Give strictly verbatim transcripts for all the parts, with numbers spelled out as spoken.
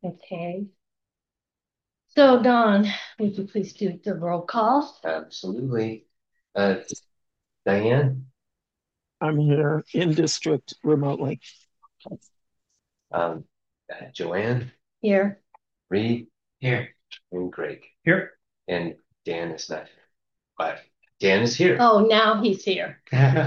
Okay. So Don, would you please do the roll call? Absolutely. Uh, Diane, I'm here in district remotely. um, uh, Joanne, Here. Reed, Here. and Greg. Here. And Dan is not here. But Dan is here. Oh, now he's here.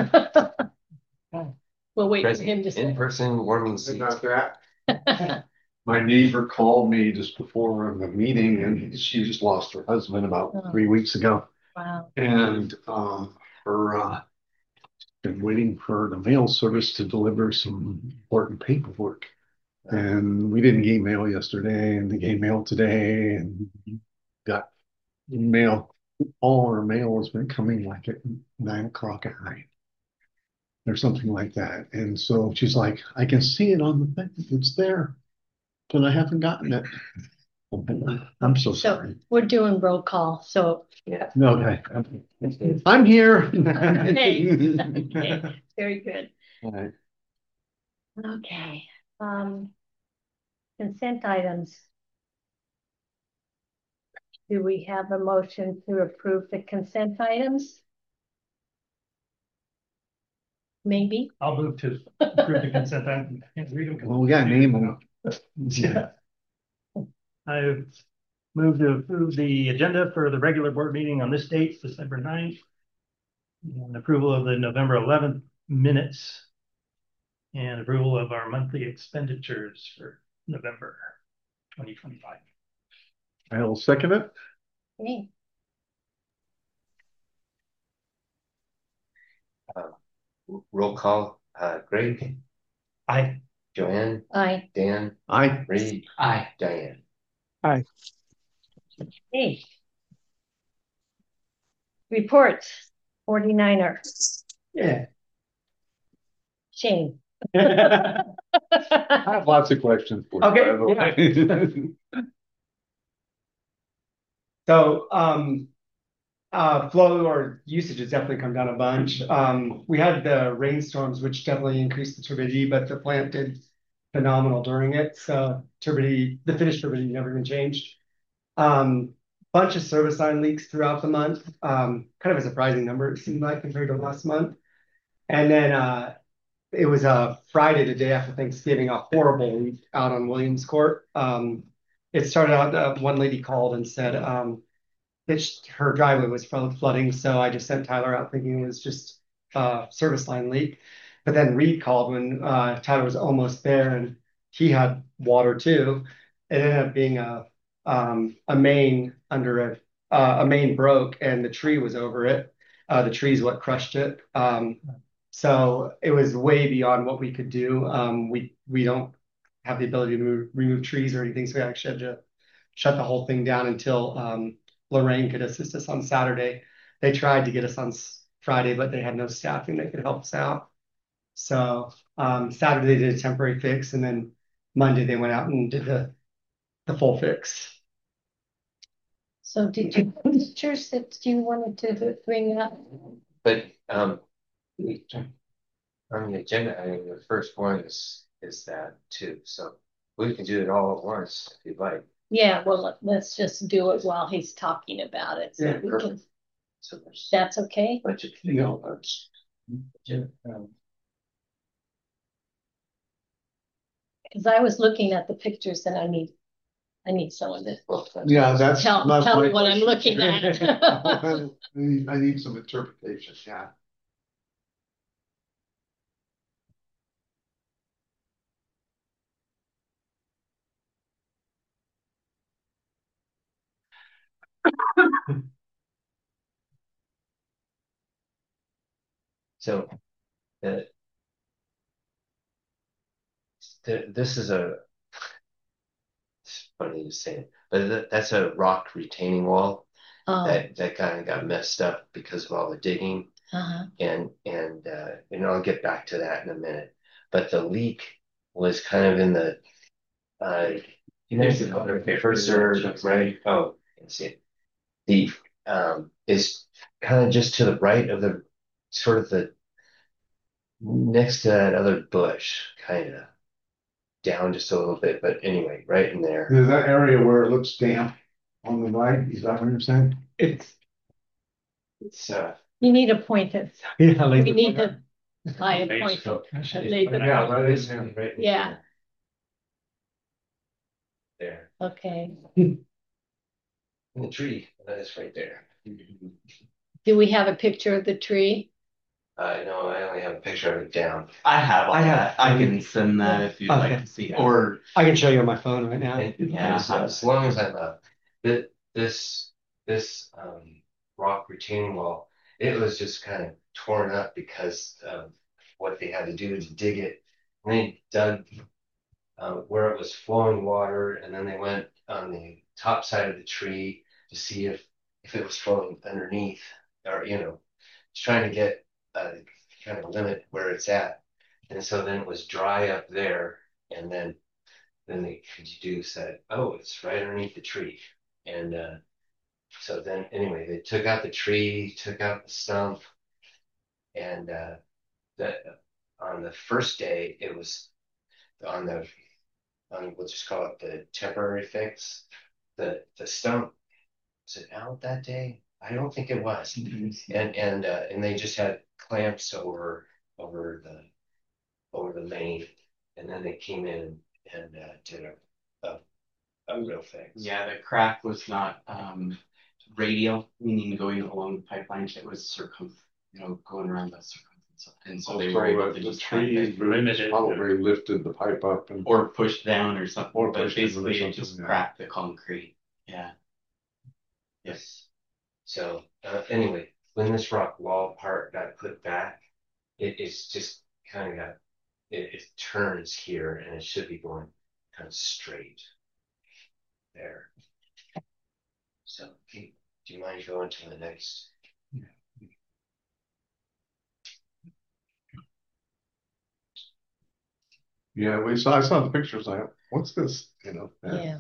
We'll wait for him to Present, in say. person warming seat. About that. My neighbor called me just before the meeting and she just lost her husband about Oh. three weeks ago. Wow. And um, her uh, been waiting for the mail service to deliver some important paperwork. And we didn't get mail yesterday, and they gave mail today, and got mail. All our mail has been coming like at nine o'clock at night or something like that. And so she's like, I can see it on the thing. It's there, but I haven't gotten it. I'm so So sorry. we're doing roll call. So Yeah. No, okay. I'm here. Okay. Okay. Very good. All right. Okay. Um, consent items. Do we have a motion to approve the consent items? Maybe. I'll move to approve the consent item. I can't read them. Well, we got to name them. Yeah. I move to approve the agenda for the regular board meeting on this date, December ninth, and approval of the November eleventh minutes, and approval of our monthly expenditures for November twenty twenty-five. I'll second it. Okay. Uh, roll call. Uh, Greg, Aye. Joanne, Aye. Dan, Aye. Reed, Aye. Diane. Aye. Hey. Reports. forty-niner. Yeah. Shane. I have lots of questions for you. Okay, by the way. So um, uh, flow or usage has definitely come down a bunch. Um, we had the rainstorms, which definitely increased the turbidity, but the plant did phenomenal during it. So turbidity, the finished turbidity never even changed. Um, bunch of service line leaks throughout the month. Um, kind of a surprising number, it seemed like, compared to last month. And then uh, it was a uh, Friday, the day after Thanksgiving, a horrible leak out on Williams Court. Um, it started out, uh, one lady called and said, um, it's her driveway was flooding, so I just sent Tyler out thinking it was just a service line leak. But then Reed called when uh, Tyler was almost there, and he had water too. It ended up being a um, a main under a uh, a main broke, and the tree was over it. Uh, the tree is what crushed it. Um, so it was way beyond what we could do. Um, we we don't have the ability to move, remove trees or anything, so we actually had to shut the whole thing down until um, Lorraine could assist us on Saturday. They tried to get us on Friday, but they had no staffing that could help us out. So um, Saturday they did a temporary fix, and then Monday they went out and did the the full fix. So did you pictures that you wanted to bring up? But um, on the agenda, I mean, the first one is is that too. So we can do it all at once if you'd like. Yeah, well, let's just do it while he's talking about it. So Yeah, we perfect. can, So there's that's okay. a bunch of Yeah. notes. Um, Because I was looking at the pictures and I need, I need someone to well, that's- Yeah, that's. tell, that's tell my me what I'm looking question. at. I need, I need some interpretation, yeah. So the, the this is a it's funny to say it, but that, that's a rock retaining wall Oh, that that kind of got messed up because of all the digging. uh-huh. and and uh, and I'll get back to that in a minute. But the leak was kind of in the uh, there's the other cursor, right? Oh, you can see it. The um, is kind of just to the right of the sort of the next to that other bush, kind of down just a little bit, but anyway, right in there. There's that area where it looks damp on the right, is that what you're saying? It's, It's uh, You need a pointer. yeah, We like. need to buy a Thanks, pointer. Phil. Laser. Yeah, right in this there. one right in Yeah. there. Okay. And the tree, that is right there. Do we have a picture of the tree? Uh, no, I only have a picture of it down. I have all I have- that. I can send that if you'd Okay. like to see, or I can show you on my phone right now. And, Yeah. and so as long as I'm up, that this this um rock retaining wall, it was just kind of torn up because of what they had to do to dig it. And they dug uh, where it was flowing water, and then they went on the top side of the tree to see if if it was flowing underneath, or you know, just trying to get uh, kind of limit where it's at. And so then it was dry up there, and then then they deduced that, oh, it's right underneath the tree. And uh, so then, anyway, they took out the tree, took out the stump, and uh, that on the first day, it was on the, on, we'll just call it the temporary fix. The the stump, was it out that day? I don't think it was. And and uh, and they just had clamps over over the over the main, and then they came in and uh, did a, a a real fix. yeah, the crack was not um radial, meaning going along the pipeline. It was circum, you know, going around the circumference, and so they were able to the just kind tree of limited. probably lifted the pipe up and. or push down or something. Or but push down or basically, it something, just yeah. cracked the concrete. Yeah. Yes. So uh, anyway, when this rock wall part got put back, it, it's just kind of got it, it turns here, and it should be going kind of straight there. So, Pete, do you mind going to the next? Yeah, we saw, I saw the pictures, I, what's this, you know? Yeah.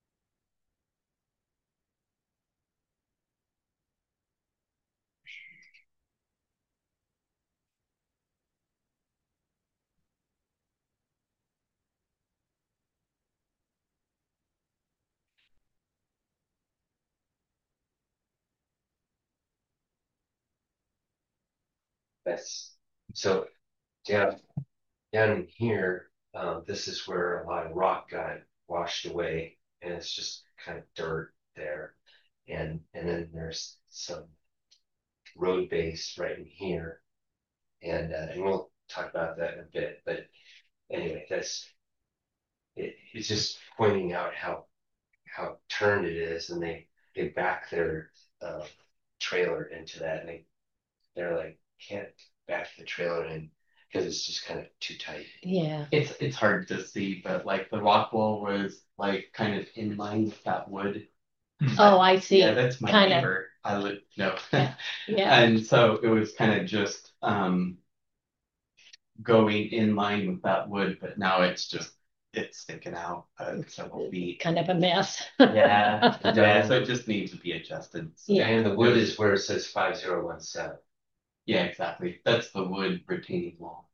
That's so down down in here. Um, this is where a lot of rock got washed away, and it's just kind of dirt there. And and then there's some road base right in here, and uh, and we'll talk about that in a bit. But anyway, that's it. It's just pointing out how how turned it is, and they they back their uh, trailer into that, and they they're like can't back the trailer in because it's just kind of too tight. Yeah. It's it's hard to see, but like the rock wall was like kind of in line with that wood. Oh, I see. Yeah, that's my Kinda. neighbor. I live no. Yeah. Yeah. And so it was kind of just um going in line with that wood, but now it's just it's sticking out uh, several feet. Kind of a mess. Yeah, yeah. So it just needs to be adjusted. So, Yeah. And the wood is where it says five zero one seven. yeah, exactly. That's the wood retaining wall.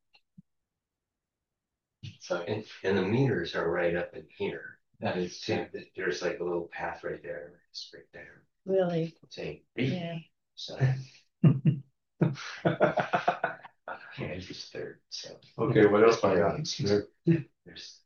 So And and the meters are right up in here. that is See, there's like a little path right there. It's right there. Really. Saying, Yeah. so yeah, just there. So Okay, what else I got? there's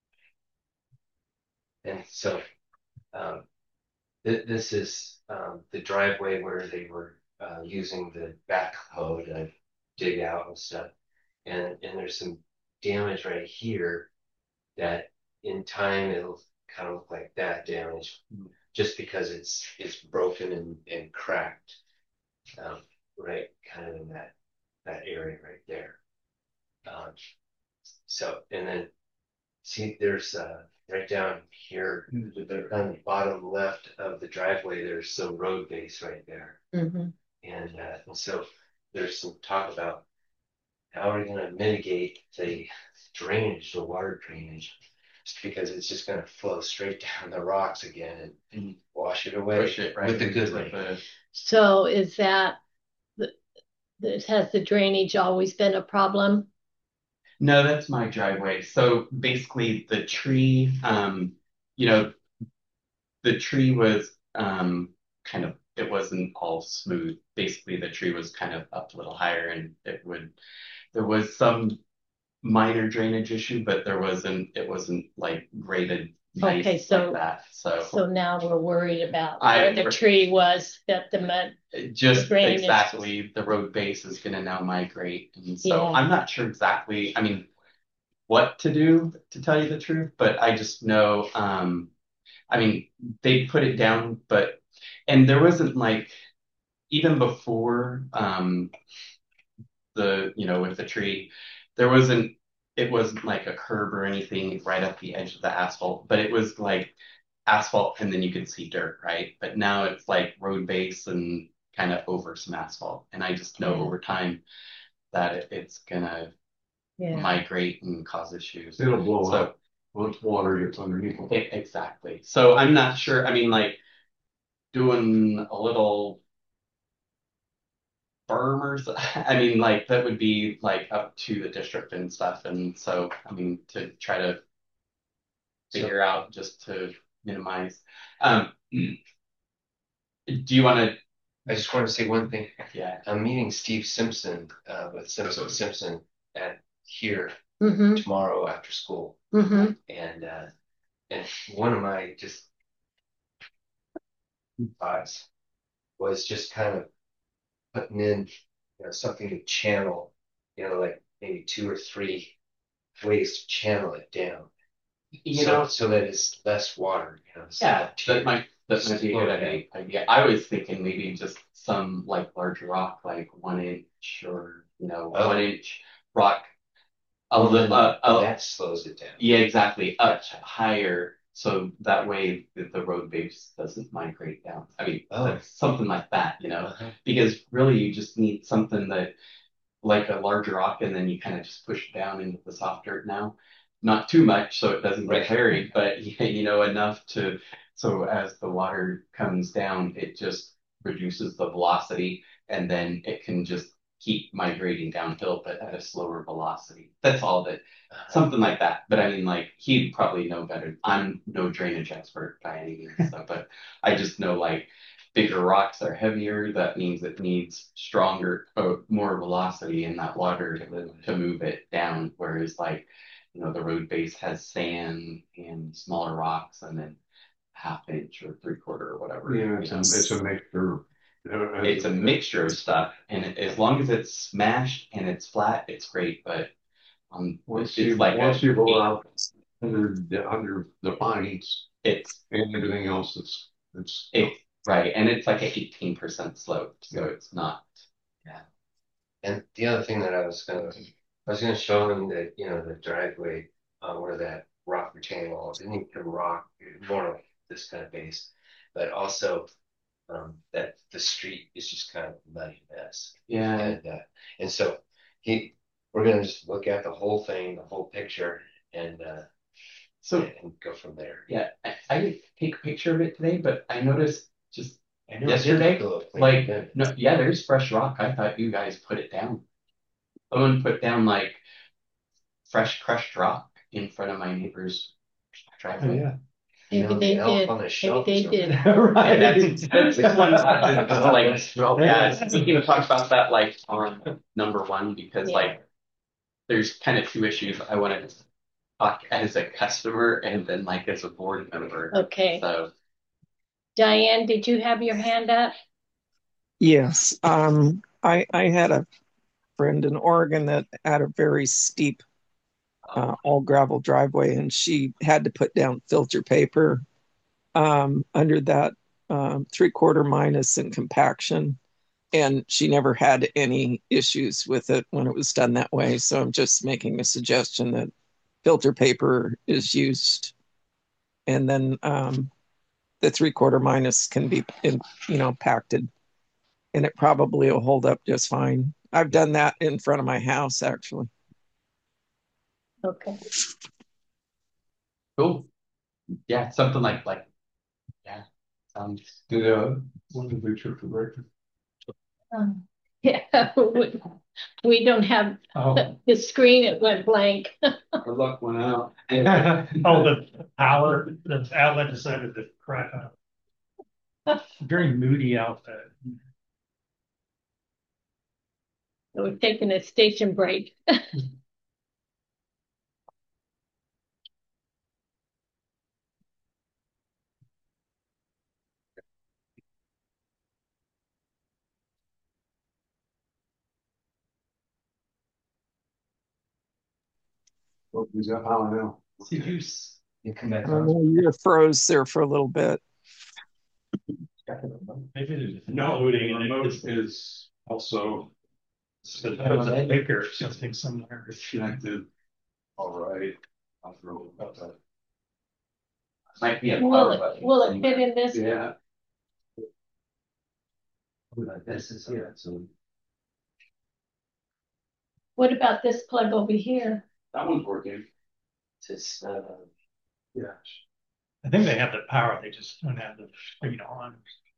and so um th- this is um the driveway where they were uh using the backhoe to dig out and stuff. And and there's some damage right here that in time it'll kind of look like that damage just because it's it's broken and, and cracked um right kind of in that that area right there. Um so and then see there's uh right down here on the bottom left of the driveway there's some road base right there. Hmm. And uh and so there's some talk about how are we going to mitigate the drainage, the water drainage, just because it's just going to flow straight down the rocks again and Mhm. wash it away push it right with the good into rain. the- So is that the, this has the drainage always been a problem? No, that's my driveway. So basically the tree, um, you know, the tree was um kind of it wasn't all smooth. Basically the tree was kind of up a little higher and it would there was some minor drainage issue, but there wasn't it wasn't like graded nice Okay, so- like that. So So now we're worried about I- where the tree was, that the mud, just drainage. exactly the road base is gonna now migrate. And so Yeah. I'm not sure exactly, I mean, what to do to tell you the truth, but I just know um I mean, they put it down, but and there wasn't like even before um the you know with the tree, there wasn't it wasn't like a curb or anything right at the edge of the asphalt, but it was like asphalt and then you could see dirt, right? But now it's like road base and kind of over some asphalt. And I just know Yeah. over time that it, it's gonna yeah, migrate and cause issues. It'll blow So up once water gets underneath it. it, exactly. So I'm not sure. I mean, like doing a little berm or so- I mean, like that would be like up to the district and stuff. And so, I mean, to try to figure out just to minimize. Um, do you want to? I just want to say one thing. Yeah. I'm meeting Steve Simpson, uh, with Simpson Simpson at here mm-hmm, tomorrow after school. mm-hmm, And, uh, and one of my just thoughts was just kind of putting in, you know, something to channel, you know, like maybe two or three ways to channel it down. You so, know, so that it's less water, you know. So yeah, that that might that might be a good Slow it idea. idea. I was thinking maybe just some like large rock, like one inch or you know Oh. one inch rock. A Well, little, then uh, uh, that slows it down. yeah, exactly, up higher, so that way the, the road base doesn't migrate down. I mean, Oh. that's something like that, you know, Uh-huh. because really you just need something that like a large rock, and then you kind of just push it down into the soft dirt now. Not too much so it doesn't get Right. buried, but you know, enough to so as the water comes down, it just reduces the velocity and then it can just keep migrating downhill, but at a slower velocity. That's all that something like that. But I mean, like he'd probably know better. I'm no drainage expert by any means, so, but I just know like bigger rocks are heavier. That means it needs stronger, uh, more velocity in that water to, to move it down. Whereas like, you know, the road base has sand and smaller rocks and then half inch or three quarter or whatever. Yeah, it's you a, know. it's a mixture. Uh, It's a mixture of stuff, and it, as long as it's smashed and it's flat, it's great. But um, Once it's you, like once a, you go out under, the- under the pines it's and everything else, it's, it's. it right, and it's like a eighteen percent slope, so it's not. And the other thing that I was gonna, I was gonna show them that, you know, the driveway, uh, where that rock retaining wall, didn't even have rock, more like this kind of base. But also, um, that the street is just kind of a muddy mess. Yeah, And, uh, and so he, we're gonna just look at the whole thing, the whole picture and, uh, so and go from there. yeah, I, I didn't take a picture of it today, but I noticed just I know yesterday, it did look like good. no, yeah, there's fresh rock. I thought you guys put it down. Someone put down like fresh crushed rock in front of my neighbor's driveway. Yeah. You maybe know, they the elf did, on the maybe shelf they or did. Right. And that's, that's the one that, like, yeah, we can talk about that like on number one, because Yeah. like, there's kind of two issues. I want to talk as a customer and then like as a board member. Okay, So, Diane, did you have your hand up? Yes, um, I, I had a friend in Oregon that had a very steep, uh, all gravel driveway, and she had to put down filter paper, um, under that, um, three quarter minus in compaction. And she never had any issues with it when it was done that way. So I'm just making a suggestion that filter paper is used. And then, um, the three quarter minus can be, in, you know, pacted, and it probably will hold up just fine. I've done that in front of my house, actually. Okay, cool. Yeah, something like, like, yeah, sounds Did, uh, when did we trip the record? um, yeah, we- We don't have Oh, the, the screen, it went blank. Our luck went out. Oh, the power, the outlet decided to crack out. Very moody outfit. We're taking a station break. What was that? How I know. Did you, s- you come back I don't on? know, you froze there for a little bit. Maybe there's No, loading the and it remote is is also there's a picker or something somewhere. connected. All right. I'll throw it up that. Might be a Will power it, button. will it fit in this? Yeah. This is, yeah, so. What about this plug over here? That one's working. It's, uh, Yeah. I think they have the power, they just don't have the screen on.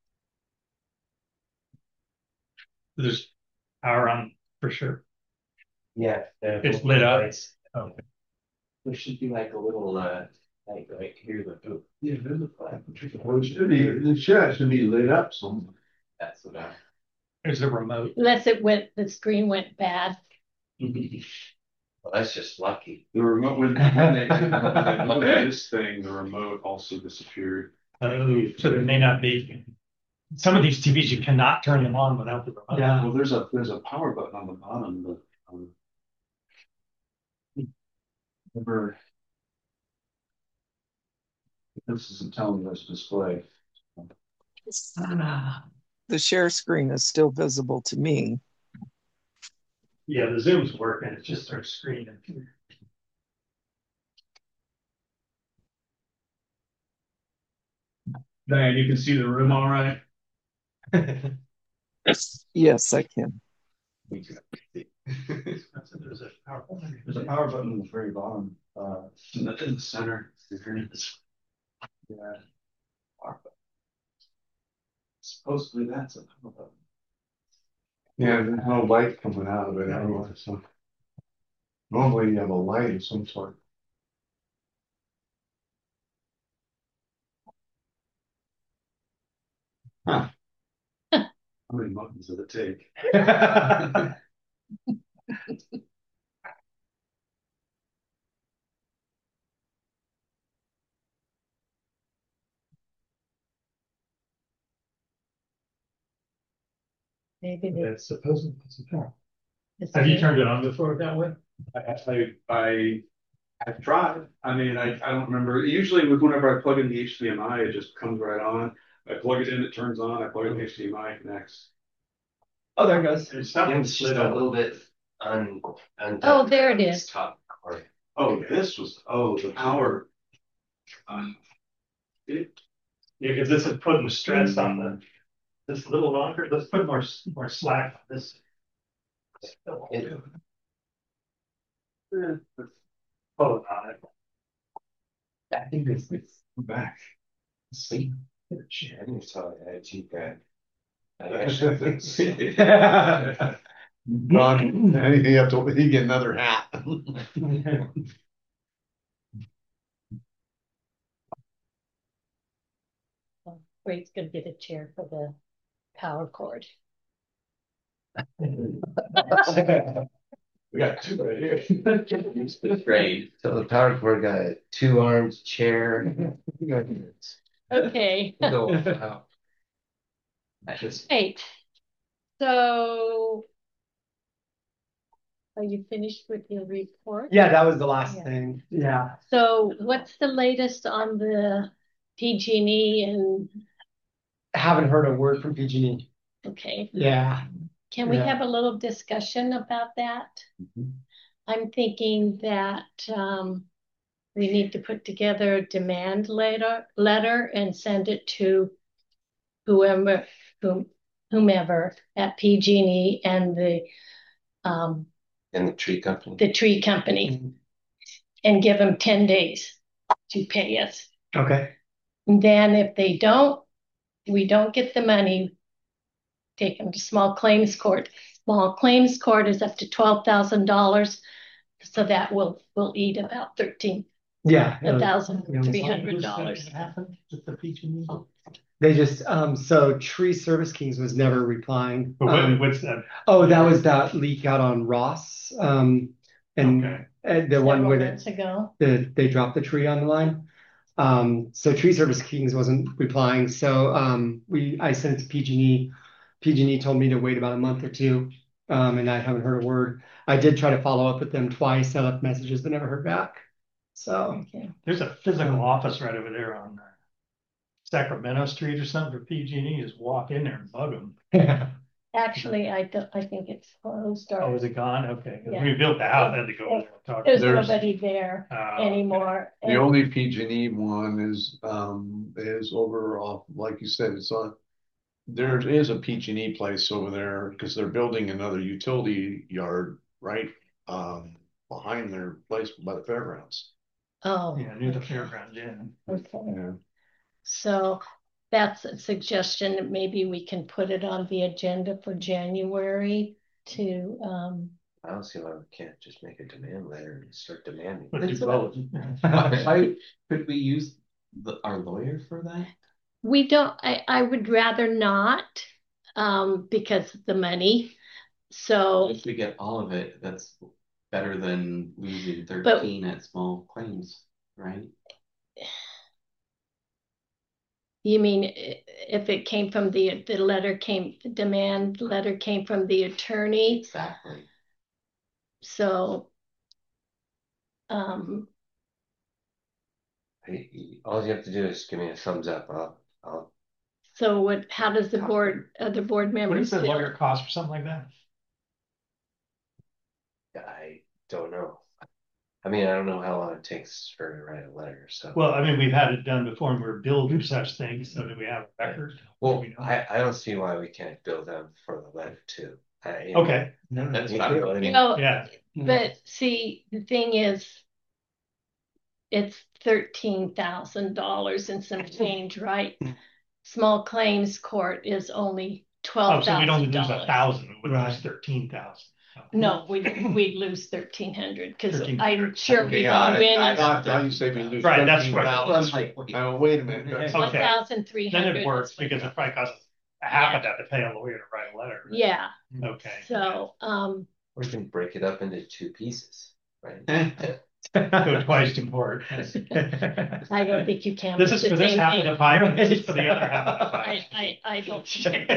There's power on for sure. yeah. the- It's lit up. lights. Oh, There should be like a little, uh, like right here, the, oh, Yeah, there's a flag. Well, it should be, it should actually be lit up somewhere. That's what I. there's a remote. Unless it went, the screen went bad. well, that's just lucky. The remote, when when they, when they look at this thing, the remote also disappeared. Oh, so there may not be. Some of these T Vs, you cannot turn them on without the remote. yeah. Well, there's a, there's a power button on the bottom, but, um. Never. This isn't telling us display. The share screen is still visible to me. Yeah, the Zoom's working, it's just our screen. Diane, you can see the room all right? Yes, I can. There's a power button. There's a power button on the very bottom, uh, in the, in the center. Yeah. Power button. Supposedly that's a power button. Yeah, there's no light coming out of it anyway, so. Normally you have a light of some sort. Huh. How many buttons does it take? Maybe the. It's supposed to. it's Have you the- turned it on before that way? I, I, I have tried. I mean, I, I don't remember. Usually with whenever I plug in the H D M I, it just comes right on. I plug it in, it turns on. I plug in the H D M I, it connects. Oh, there it goes. It's Yeah, not it's just a little bit un, undone. Oh, there it is. Top corner. Oh, this was, oh, the power. Uh, it, Yeah, because this is putting stress on the, this a little longer, let's put more, more slack on this. It, eh, Hold on it. I think it's, it's we're back. sleep. I didn't tell you I had cheap guy. I actually. Ron, anything you have to, you get another hat. Great's gonna get a chair for the power cord. We got two right here. It's great. So the power cord got a two arms chair. Okay. Go, wow. I just, Great. So. Are you finished with your report? Yeah, that was the last Yeah. thing. Yeah. So what's the latest on the P G and E and, Haven't heard a word from P G and E. okay, Yeah. can we Yeah. have a little discussion about that? Mhm. I'm thinking that, um, we need to put together a demand letter, letter and send it to whoever, whom, whomever at P G and E and the, um, and the tree company. the tree company and give them ten days to pay us. Okay. And then if they don't, we don't get the money, take them to small claims court small claims court is up to twelve thousand dollars. So that will, will eat about thirteen Yeah. thousand uh, three hundred dollars. What happened with the P G and E? They just, um, so Tree Service Kings was never replying. But what, Um, what's that? oh, that was that leak out on Ross. Um, and Okay. uh, the one Several where months ago. the, they dropped the tree on the line. Um, so Tree Service Kings wasn't replying. So, um, we, I sent it to P G and E. P G and E told me to wait about a month or two. Um, and I haven't heard a word. I did try to follow up with them twice. I left messages, but never heard back. So, Okay. There's a physical office right over there on uh, Sacramento Street or something for P G and E. Just walk in there and bug them. Actually, I don't, I think it's closed Oh, or is it gone? Okay. 'Cause Yeah. we built the house, I had to go over there and talk. there's There's- nobody there Uh, anymore. The And- only P G and E one is, um, is over off, like you said, it's on. There is a P G and E place over there because they're building another utility yard right, um, behind their place by the fairgrounds. Oh. Yeah, near the fairgrounds, yeah. Okay. Yeah. So that's a suggestion that maybe we can put it on the agenda for January to, um, I don't see why we can't just make a demand letter and start demanding. But do That's both. Why, why could we use the, our lawyer for that? we don't, I, I would rather not, um, because of the money. So, If we get all of it, that's better than losing thirteen at small claims, right? you mean i- if it came from the, the letter came, the demand letter came from the attorney, Exactly. so, um, Hey, all you have to do is give me a thumbs up. I'll, I'll, so what, how does the board, other board What members does the feel? lawyer cost for something like that? I don't know. I mean, I don't know how long it takes for her to write a letter, so. Well, I mean, we've had it done before and we're billed for such things, so do we have a record? Well, We know. I, I don't see why we can't bill them for the letter too. I- you know, Okay, That's you what I'm know, I mean, Well, yeah, but see, the thing is, it's thirteen thousand dollars and some change, right? Small claims court is only oh, twelve so we'd only thousand lose a dollars. thousand, we would lose Right. thirteen thousand. No, we'd, we'd lose thirteen hundred, because thirteen I'm sure we Yeah, go I- in I and thought, now you say we lose Right, that's thirteen what- thousand. Like, Oh, wait a minute. that's- one Okay. thousand three Then hundred. it works because it probably costs half of that to pay a lawyer to write a letter. right? Yeah, Okay. so, um, we can break it up into two pieces, right? Go twice to court. I don't think you can. This with is for the this same half of thing. the pie, or this is for the other half of the I, pie. I, I don't.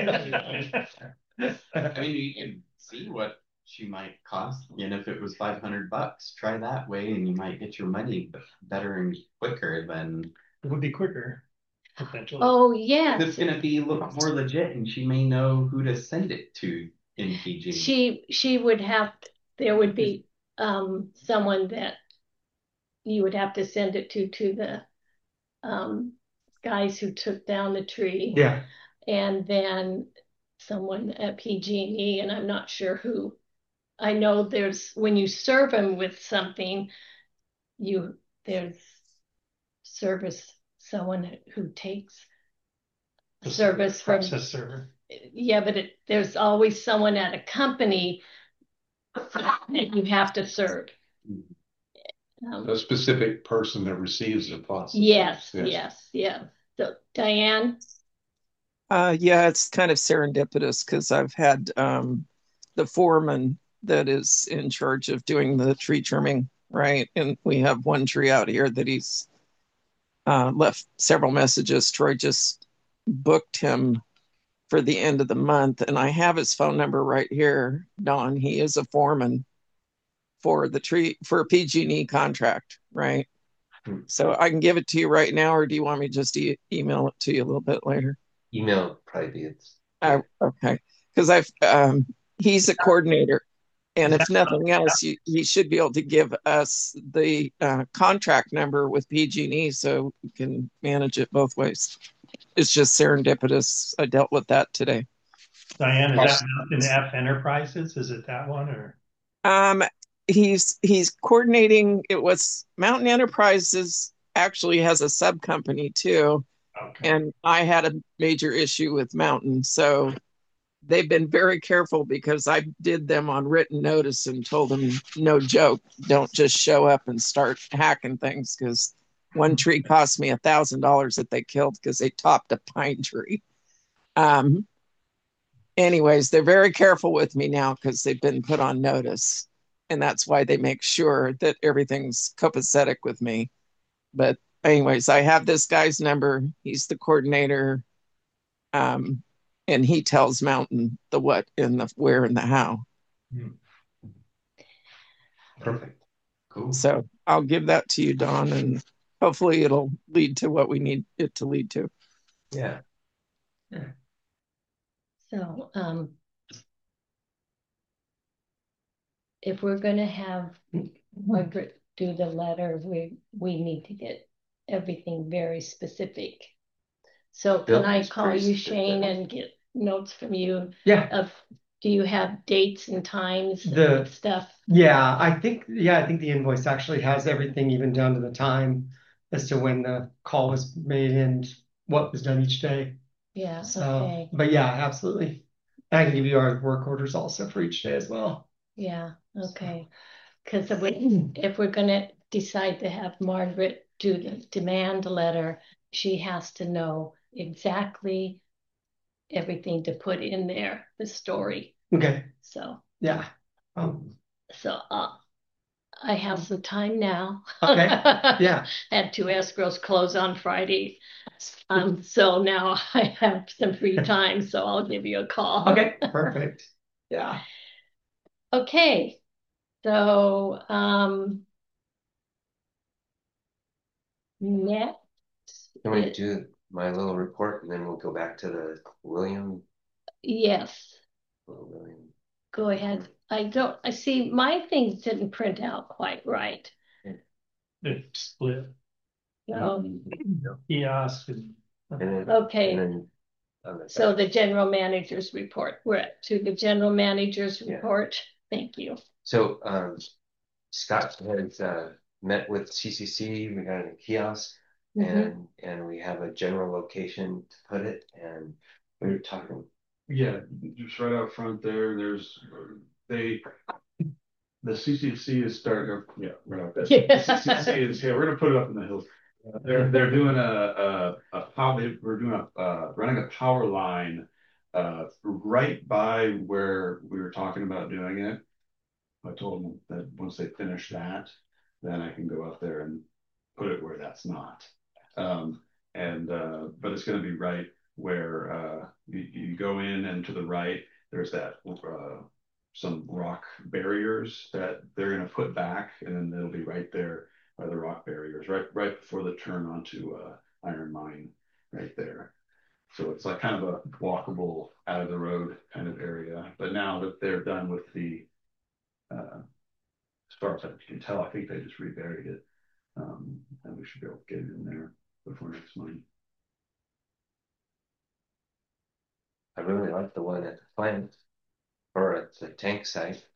I mean, you can see what she might cost, and if it was five hundred bucks, try that way, and you might get your money b- better and quicker than. It would be quicker, potentially. Oh, yes. It's gonna be a little more legit, and she may know who to send it to in P G. She, she would have, there would be, um, someone that you would have to send it to, to the, um, guys who took down the tree. yeah. And then someone at P G and E, and I'm not sure who. I know there's, when you serve them with something, you, there's service, someone who takes The service from, Process server. yeah, but it, there's always someone at a company that you have to serve. Um, A specific person that receives the process. yes, yes, yeah. So Diane, Uh, yeah, it's kind of serendipitous because I've had um, the foreman that is in charge of doing the tree trimming, right? And we have one tree out here that he's uh, left several messages. Troy just booked him for the end of the month, and I have his phone number right here, Don. He is a foreman for the tree for a P G and E contract, right? Hmm. So I can give it to you right now, or do you want me just to e- email it to you a little bit later? Email would probably be it's. Uh, okay, because I've um, he's a coordinator, and if nothing else, you, he should be able to give us the uh, contract number with P G and E so we can manage it both ways. It's just serendipitous. I dealt with that today. Diane, is that Mountain F Enterprises? Is it that one or? Um, he's he's coordinating. It was Mountain Enterprises actually has a sub company too, Okay. and I had a major issue with Mountain, so they've been very careful because I did them on written notice and told them, no joke, don't just show up and start hacking things, because one tree cost me a thousand dollars that they killed because they topped a pine tree. Um, anyways, they're very careful with me now because they've been put on notice, and that's why they make sure that everything's copacetic with me. But anyways, I have this guy's number. He's the coordinator. Um, and he tells Mountain the what and the where and the how. Perfect. Cool. So I'll give that to you, Don, and hopefully it'll lead to what we need it to lead to. Yeah. Yeah. So, um, if we're going to have Margaret do the letter, we we need to get everything very specific. So can Bill, I it's call pretty you, specific. Shane, and get notes from you Yeah. of, do you have dates and times The- and stuff? Yeah, I think, yeah, I think the invoice actually has everything even down to the time as to when the call was made and what was done each day. Yeah, So, okay, but yeah, absolutely. And I can give you our work orders also for each day as well. yeah, okay. Because if we, if we're gonna decide to have Margaret do the demand letter, she has to know exactly everything to put in there, the story. Okay, So, yeah. Um, so, uh, I have some time now. Okay, yeah. Had two escrows close on Friday. Um, so now I have some free time, so I'll give you a call. Okay, perfect. Yeah. Okay, so, um, next. Can we do my little report and then we'll go back to the William? Yes, Little William. go ahead. I don't, I see my things didn't print out quite right. It's split. Um, Kiosk and And then, Okay. and then on the so back. the general manager's report, we're at to the general manager's Yeah. report. Thank you. So um, Scott has uh, met with C C C. We got a kiosk, Mhm. and and we have a general location to put it. And we were talking. Yeah, just right out front there, there's, they, the C C C is starting, yeah, right out there. Yeah. The C C C is, yeah, we're gonna put it up in the hills. Uh, They're, they're doing a, a, a power, they, we're doing a, uh, running a power line, uh, right by where we were talking about doing it. I told them that once they finish that, then I can go up there and put it where that's not. Um, and, uh, but it's gonna be right where, uh, you, you go in and to the right, there's that, uh, some rock barriers that they're gonna put back, and then they'll be right there by the rock barriers, right, right before the turn onto, uh, Iron Mine, right there. So it's like kind of a walkable, out of the road kind of area. But now that they're done with the, uh, as far as I can tell, I think they just reburied it. Um, and we should be able to get it in there before next month. I really like the one at the plant or at the tank site.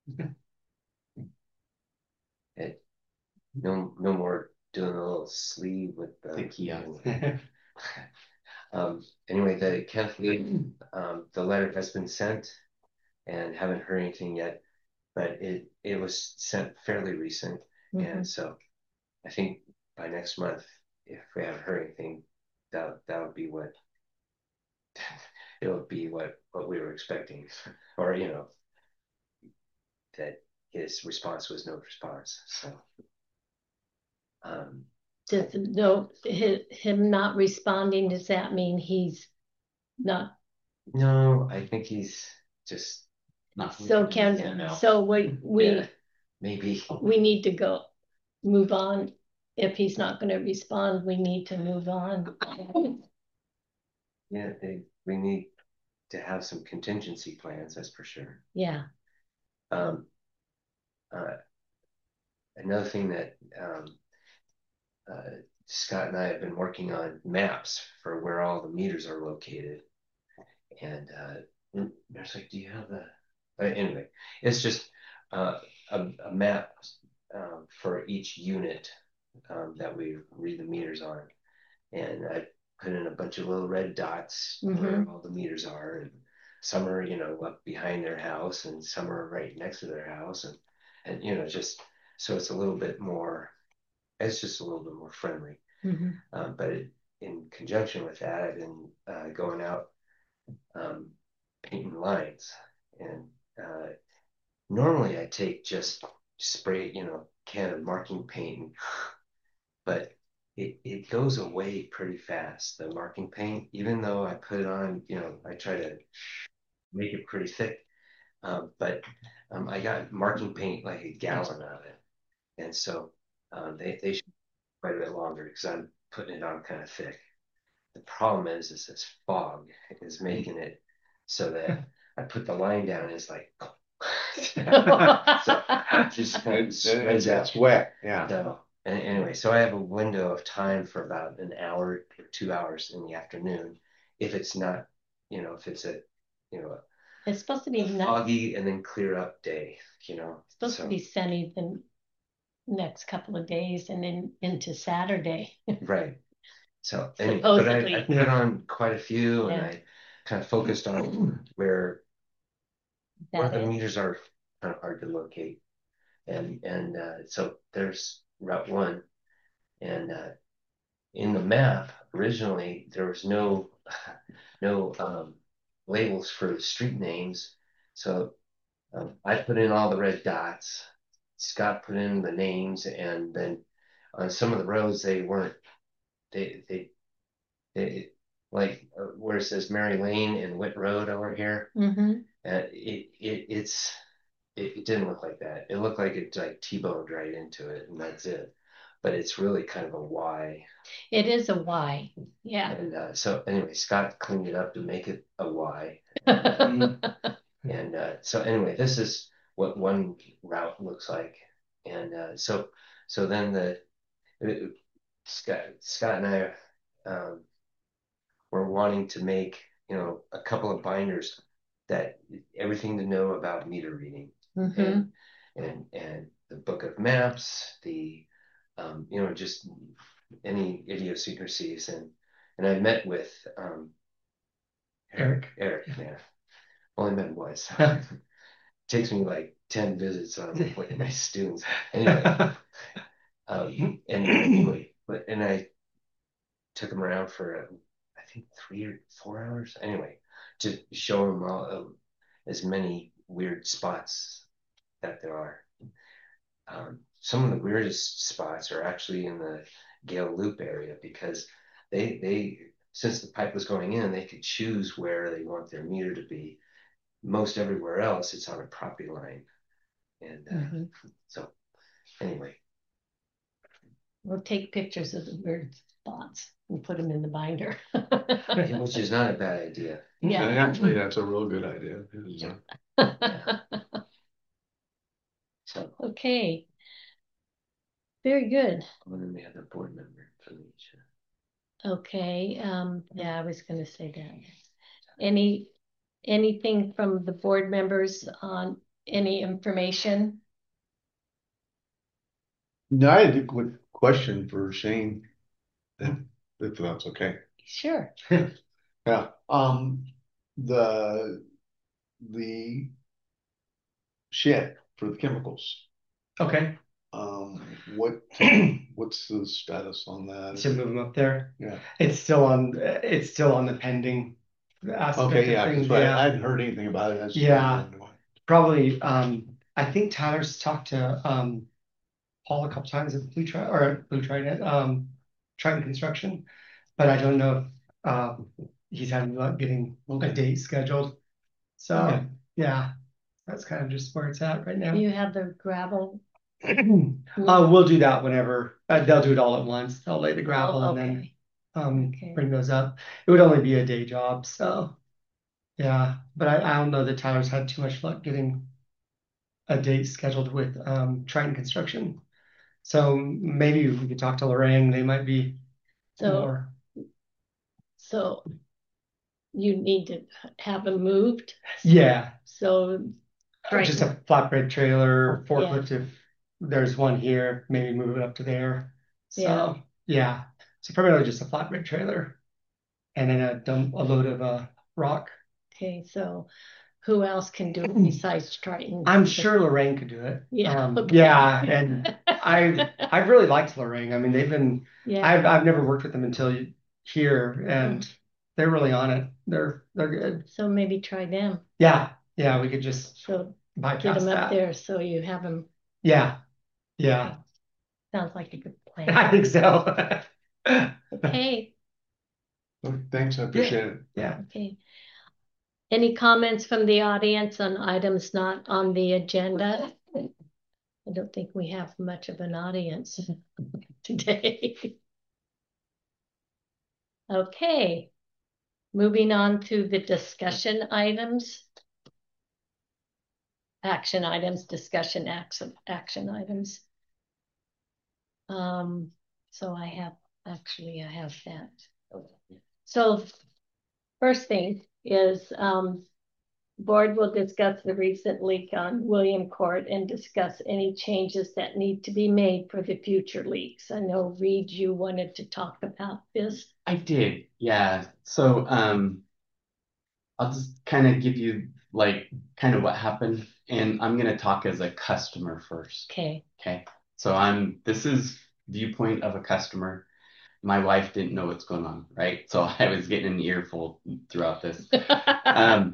It no no more doing a little sleeve with the, The kiosk. um, anyway, the Kent Lee, um, the letter has been sent, and haven't heard anything yet, but it it was sent fairly recent, Mhm. and so I think by next month, if we haven't heard anything, that that would be what it would be what what we were expecting, or you know, that his response was no response. So, um, Does no hi- him not responding, does that mean he's not? no, I think he's just Not So Yeah, can, no. so we, we, yeah, maybe. we need to go, move on. If he's not gonna respond, we need to move on. Yeah, they, we need to have some contingency plans, that's for sure. Yeah, Um, uh, another thing that um, uh, Scott and I have been working on maps for where all the meters are located. And uh, there's like, do you have the, uh, anyway, it's just uh, a, a map um, for each unit um, that we read the meters on. And I put in a bunch of little red dots where Mhm. all the meters are. And some are, you know, up behind their house and some are right next to their house. And, and, you know, just, so it's a little bit more, it's just a little bit more friendly. Mhm. Um, but it, in conjunction with that, I've been uh, going out um, painting lines. And uh, normally I take just spray, you know, can of marking paint, and, but it, it goes away pretty fast, the marking paint, even though I put it on, you know, I try to make it pretty thick. Um, but um, I got marking paint like a gallon of it. And so um, they, they should be quite a bit longer because I'm putting it on kind of thick. The problem is, is this fog is making it so that I put the line down, it's like, so it just kind of It's, spreads it's out. wet, yeah. So, and anyway, so I have a window of time for about an hour or two hours in the afternoon. If it's not, you know, if it's a, you know, It's supposed to be a not, foggy and then clear up day, you know. supposed So, to be sunny the next couple of days and then into Saturday. right. So, anyway, but I, I Supposedly. put on quite a few and Yeah. I kind of focused on where where That the is. meters are kind of hard to locate. And and uh, so there's Route One, and uh, in the map originally there was no no um, labels for street names, so um, I put in all the red dots. Scott put in the names, and then on some of the roads they weren't they they they like uh, where it says Mary Lane and Whit Road over here. Mm-hmm. Uh, it, it it's it, it didn't look like that. It looked like it like T-boned right into it, and that's it. But it's really kind of a Y. It is a Y. Yeah. And uh, so anyway, Scott cleaned it up to make it a Y. And uh, so anyway, this is what one route looks like. And uh, so so then the uh, Scott Scott and I um, were wanting to make, you know, a couple of binders that everything to know about meter reading. Mm-hmm. and and and the book of maps, the um, you know, just any idiosyncrasies. And and I met with um, Eric. Eric, yeah. Only met once. Takes me like ten visits on with my students. Anyway, um, and anyway, but and I took him around for uh, I think three or four hours. Anyway, to show him all um, as many weird spots that there are. Um, some of the weirdest spots are actually in the Gale Loop area because they they since the pipe was going in, they could choose where they want their meter to be. Most everywhere else, it's on a property line, and uh, Mm-hmm. so anyway, We'll take pictures of the weird spots and put them in the binder. which is not a bad idea. Yeah. And actually, that's a real good idea. Yeah. Yeah. So, Okay. Very good. and then we have the board member information. Okay. Um, yeah, I was going to say that. Any anything from the board members on any information? No, I had a quick question for Shane, if, if that's okay. Sure. Yeah, um, the, the shed for the chemicals, Okay, um, what, what's the status on that? to move them up there. Yeah, It's still on, it's still on the pending aspect okay, of yeah, things, because I yeah. I hadn't heard anything about it. I was just Yeah. wondering why. Probably, um, I think Tyler's talked to, um, Paul a couple times at Blue Tri, or at Blue Trident, um, Triton Construction, but I don't know if, um, he's having luck getting a Okay. date scheduled. So, Okay. yeah, that's kind of just where it's at right now. You have the gravel. Uh, we'll do that whenever, uh, they'll do it all at once. They'll lay the gravel Oh, and then, okay. um, Okay. bring those up. It would only be a day job, so. Yeah, but I, I don't know that Tyler's had too much luck getting a date scheduled with, um, Triton Construction. So maybe we could talk to Lorraine, they might be So, more. so you need to have them moved. Yeah, So, right. just a flatbed trailer, Yeah. forklift if there's one here, maybe move it up to there. Yeah. So, yeah, so primarily just a flatbed trailer and then a dump, a load of, uh, rock. Okay, so who else can do it besides Triton? I'm sure Lorraine could do it. Yeah, Um, okay. yeah, and I I've really liked Lorraine. I mean, they've been Yeah, I've I've never worked with them until you- here, and they're really on it. They're they're good. so maybe try them. Yeah, yeah, we could just So get bypass them up that. there so you have them. Yeah, yeah, Sounds like a good plan. I think so. Okay, Well, thanks, I appreciate it. Yeah. okay. Any comments from the audience on items not on the agenda? I don't think we have much of an audience today. Okay, moving on to the discussion items. Action items, discussion action, action items. Um, so I have, actually, I have that. So first thing is, um, board will discuss the recent leak on William Court and discuss any changes that need to be made for the future leaks. I know, Reed, you wanted to talk about this. I did, yeah. So um, I'll just kind of give you like kind of what happened, and I'm gonna talk as a customer first. Okay. Okay. So I'm this is viewpoint of a customer. My wife didn't know what's going on, right? So I was getting an earful throughout this. um,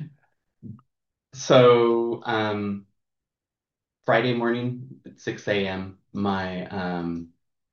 so um, Friday morning at six a m, my um,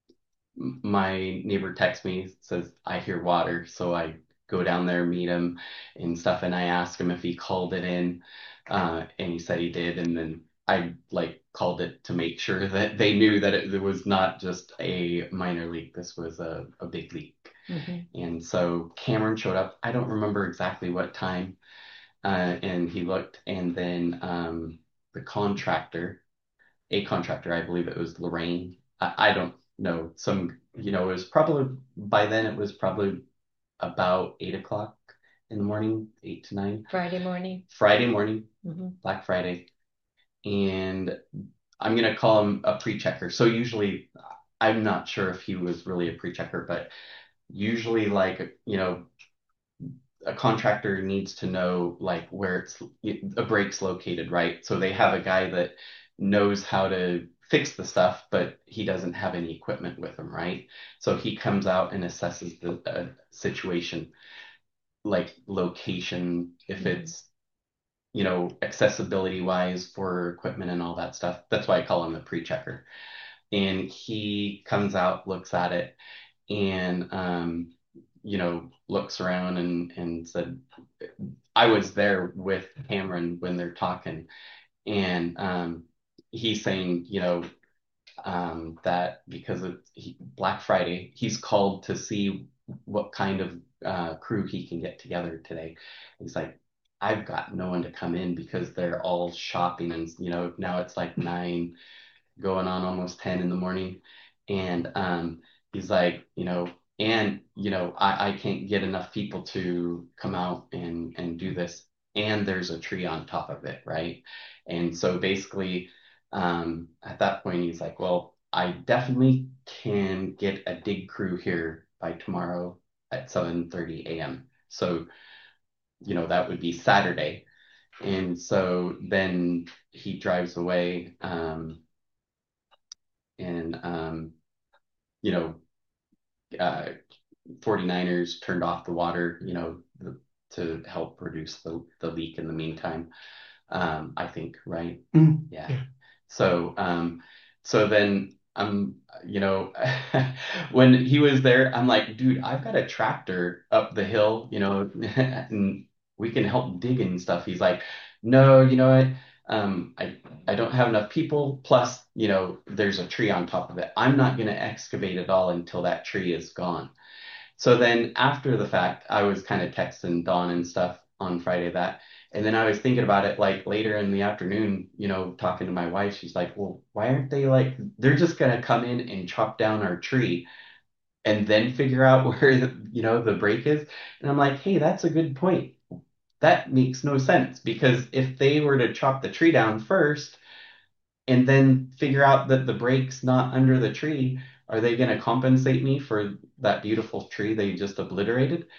my neighbor texts me, says, I hear water. So I go down there, meet him and stuff. And I asked him if he called it in. Uh, and he said he did. And then I like called it to make sure that they knew that it, it was not just a minor leak. This was a, a big leak. Mm-hmm. And so Cameron showed up. I don't remember exactly what time. Uh, and he looked, and then um, the contractor, a contractor, I believe it was Lorraine. I, I don't know. Some, you know, it was probably by then it was probably about eight o'clock in the morning, eight to nine. Friday morning. Friday morning, mm-hmm. Black Friday. And I'm going to call him a pre-checker. So usually, I'm not sure if he was really a pre-checker, but usually, like, you know, a contractor needs to know like where it's a break's located, right? So they have a guy that knows how to fix the stuff, but he doesn't have any equipment with him, right? So he comes out and assesses the uh, situation, like location, if mm-hmm. it's, you know, accessibility wise for equipment and all that stuff. That's why I call him the pre-checker. And he comes out, looks at it, and um you know, looks around and, and said, I was there with Cameron when they're talking. And um, he's saying, you know, um, that because of he, Black Friday, he's called to see what kind of uh, crew he can get together today. He's like, I've got no one to come in because they're all shopping. And, you know, now it's like nine going on almost ten in the morning. And um, he's like, you know, and, you know, I, I can't get enough people to come out and, and do this. And there's a tree on top of it, right? And so basically, um, at that point, he's like, well, I definitely can get a dig crew here by tomorrow at seven thirty a m So, you know, that would be Saturday. And so then he drives away, um, and, um, you know, uh, forty-niners turned off the water, you know, the, to help reduce the, the leak in the meantime. Um, I think, right? Mm, yeah. yeah. So, um, so then I'm, you know, when he was there, I'm like, dude, I've got a tractor up the hill, you know, and we can help dig and stuff. He's like, no, you know what? Um, I, I don't have enough people. Plus, you know, there's a tree on top of it. I'm not going to excavate it all until that tree is gone. So then after the fact, I was kind of texting Dawn and stuff on Friday that, and then I was thinking about it like later in the afternoon, you know, talking to my wife. She's like, well, why aren't they like, they're just going to come in and chop down our tree and then figure out where, the, you know, the break is. And I'm like, hey, that's a good point. That makes no sense, because if they were to chop the tree down first and then figure out that the break's not under the tree, are they going to compensate me for that beautiful tree they just obliterated?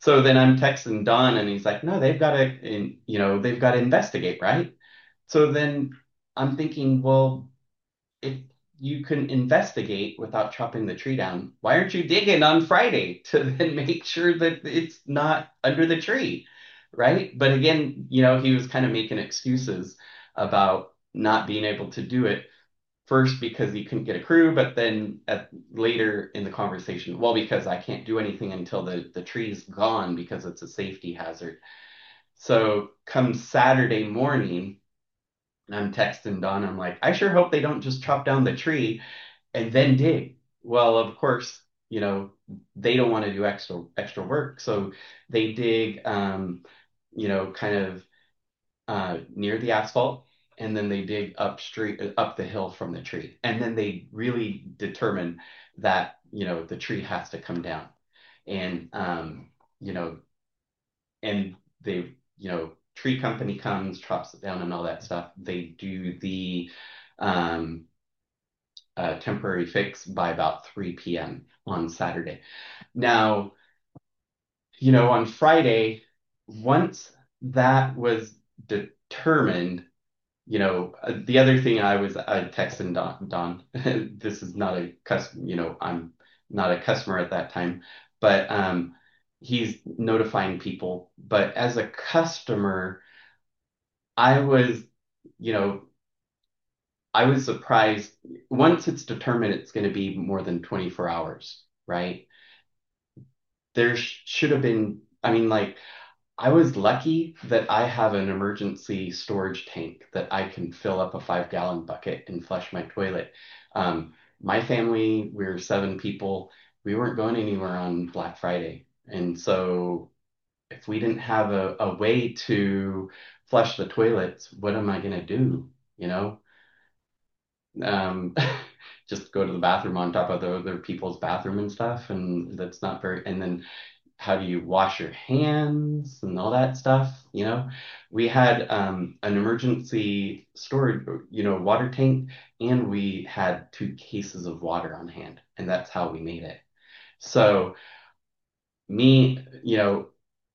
So then I'm texting Don and he's like, no, they've got to, you know, they've got to investigate, right? So then I'm thinking, well, if you can investigate without chopping the tree down, why aren't you digging on Friday to then make sure that it's not under the tree, right? But again, you know, he was kind of making excuses about not being able to do it. First because he couldn't get a crew, but then at, later in the conversation, well, because I can't do anything until the, the tree's gone because it's a safety hazard. So come Saturday morning, I'm texting Don. I'm like, I sure hope they don't just chop down the tree and then dig. Well, of course, you know, they don't want to do extra extra work, so they dig, um, you know, kind of uh, near the asphalt, and then they dig up street up the hill from the tree, and then they really determine that you know the tree has to come down, and um, you know, and they you know tree company comes, chops it down, and all that stuff. They do the um, uh, temporary fix by about three p m on Saturday. Now, you know, on Friday, once that was determined, you know, uh, the other thing I was I texting Don, Don, this is not a custom, you know, I'm not a customer at that time, but um, he's notifying people. But as a customer, I was, you know, I was surprised once it's determined it's going to be more than twenty-four hours, right? There sh should have been, I mean, like, I was lucky that I have an emergency storage tank that I can fill up a five gallon bucket and flush my toilet. Um, my family, we we're seven people. We weren't going anywhere on Black Friday. And so if we didn't have a, a way to flush the toilets, what am I going to do? You know, um, just go to the bathroom on top of the other people's bathroom and stuff. And that's not very, and then how do you wash your hands and all that stuff, you know? We had um, an emergency storage, you know, water tank, and we had two cases of water on hand, and that's how we made it. So me, you know,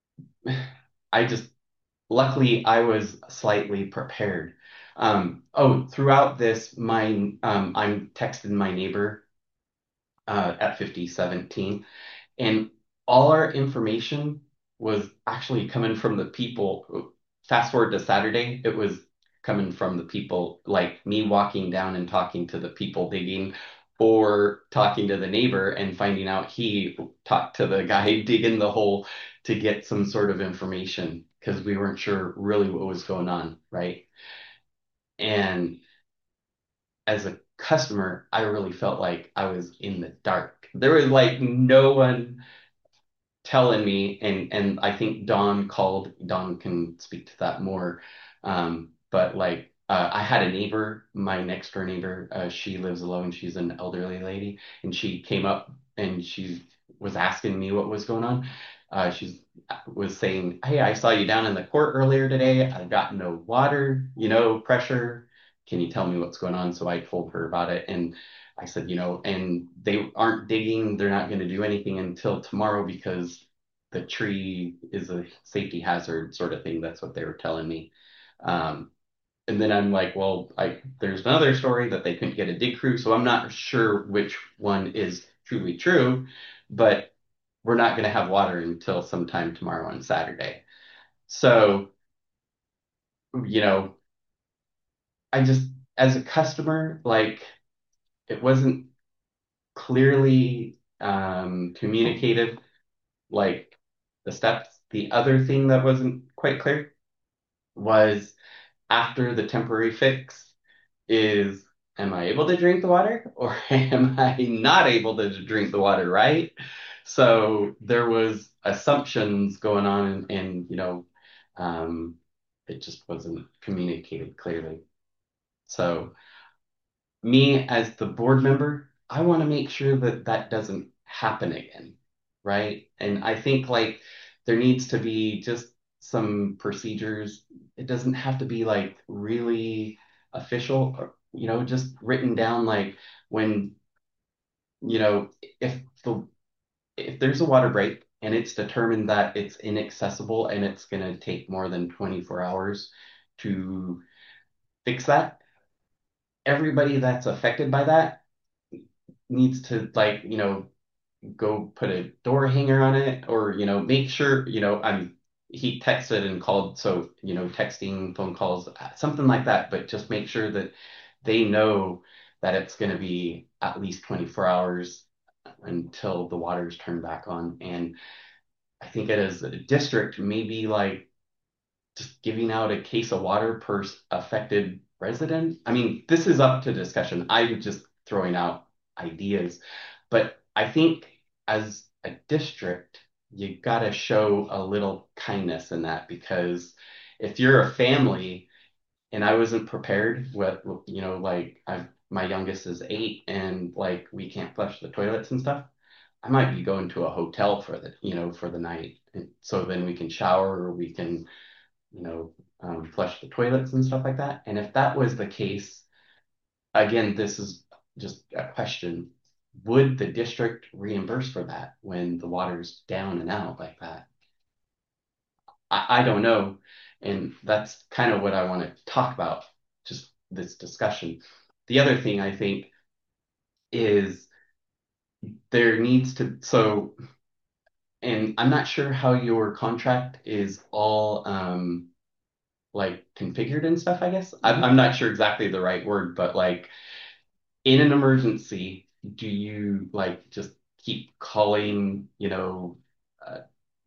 I just luckily I was slightly prepared. Um, oh, throughout this, my um, I'm texting my neighbor uh, at fifty seventeen. And all our information was actually coming from the people. Fast forward to Saturday, it was coming from the people, like me walking down and talking to the people digging, or talking to the neighbor and finding out he talked to the guy digging the hole to get some sort of information because we weren't sure really what was going on, right? And as a customer, I really felt like I was in the dark. There was like no one telling me, and and I think Don called. Don can speak to that more. Um, but like uh, I had a neighbor, my next door neighbor. Uh, she lives alone. She's an elderly lady, and she came up and she was asking me what was going on. Uh, she's was saying, "Hey, I saw you down in the court earlier today. I got no water, you know, pressure. Can you tell me what's going on?" So I told her about it, and I said, you know, and they aren't digging, they're not going to do anything until tomorrow because the tree is a safety hazard sort of thing. That's what they were telling me. Um, and then I'm like, well, I there's another story that they couldn't get a dig crew, so I'm not sure which one is truly true, but we're not going to have water until sometime tomorrow on Saturday. So, you know, I just, as a customer, like, it wasn't clearly um, communicated, like the steps. The other thing that wasn't quite clear was after the temporary fix is, am I able to drink the water or am I not able to drink the water, right? So there was assumptions going on and, and you know, um, it just wasn't communicated clearly. So me as the board member, I want to make sure that that doesn't happen again, right? And I think like there needs to be just some procedures. It doesn't have to be like really official, or, you know, just written down like when, you know, if the if there's a water break and it's determined that it's inaccessible and it's going to take more than twenty-four hours to fix that, everybody that's affected by that needs to, like, you know, go put a door hanger on it, or, you know, make sure, you know, I'm, he texted and called, so, you know, texting, phone calls, something like that, but just make sure that they know that it's going to be at least twenty-four hours until the water's turned back on. And I think it is a district, maybe like just giving out a case of water per affected resident. I mean, this is up to discussion. I'm just throwing out ideas, but I think as a district, you got to show a little kindness in that, because if you're a family and I wasn't prepared with, you know, like I've, my youngest is eight and like we can't flush the toilets and stuff, I might be going to a hotel for the, you know, for the night. And so then we can shower, or we can, you know, um, flush the toilets and stuff like that. And if that was the case, again, this is just a question. Would the district reimburse for that when the water's down and out like that? I, I don't know. And that's kind of what I want to talk about, just this discussion. The other thing I think is there needs to, so, and I'm not sure how your contract is all um, like configured and stuff, I guess. I'm, I'm not sure exactly the right word, but like in an emergency, do you like just keep calling, you know, uh,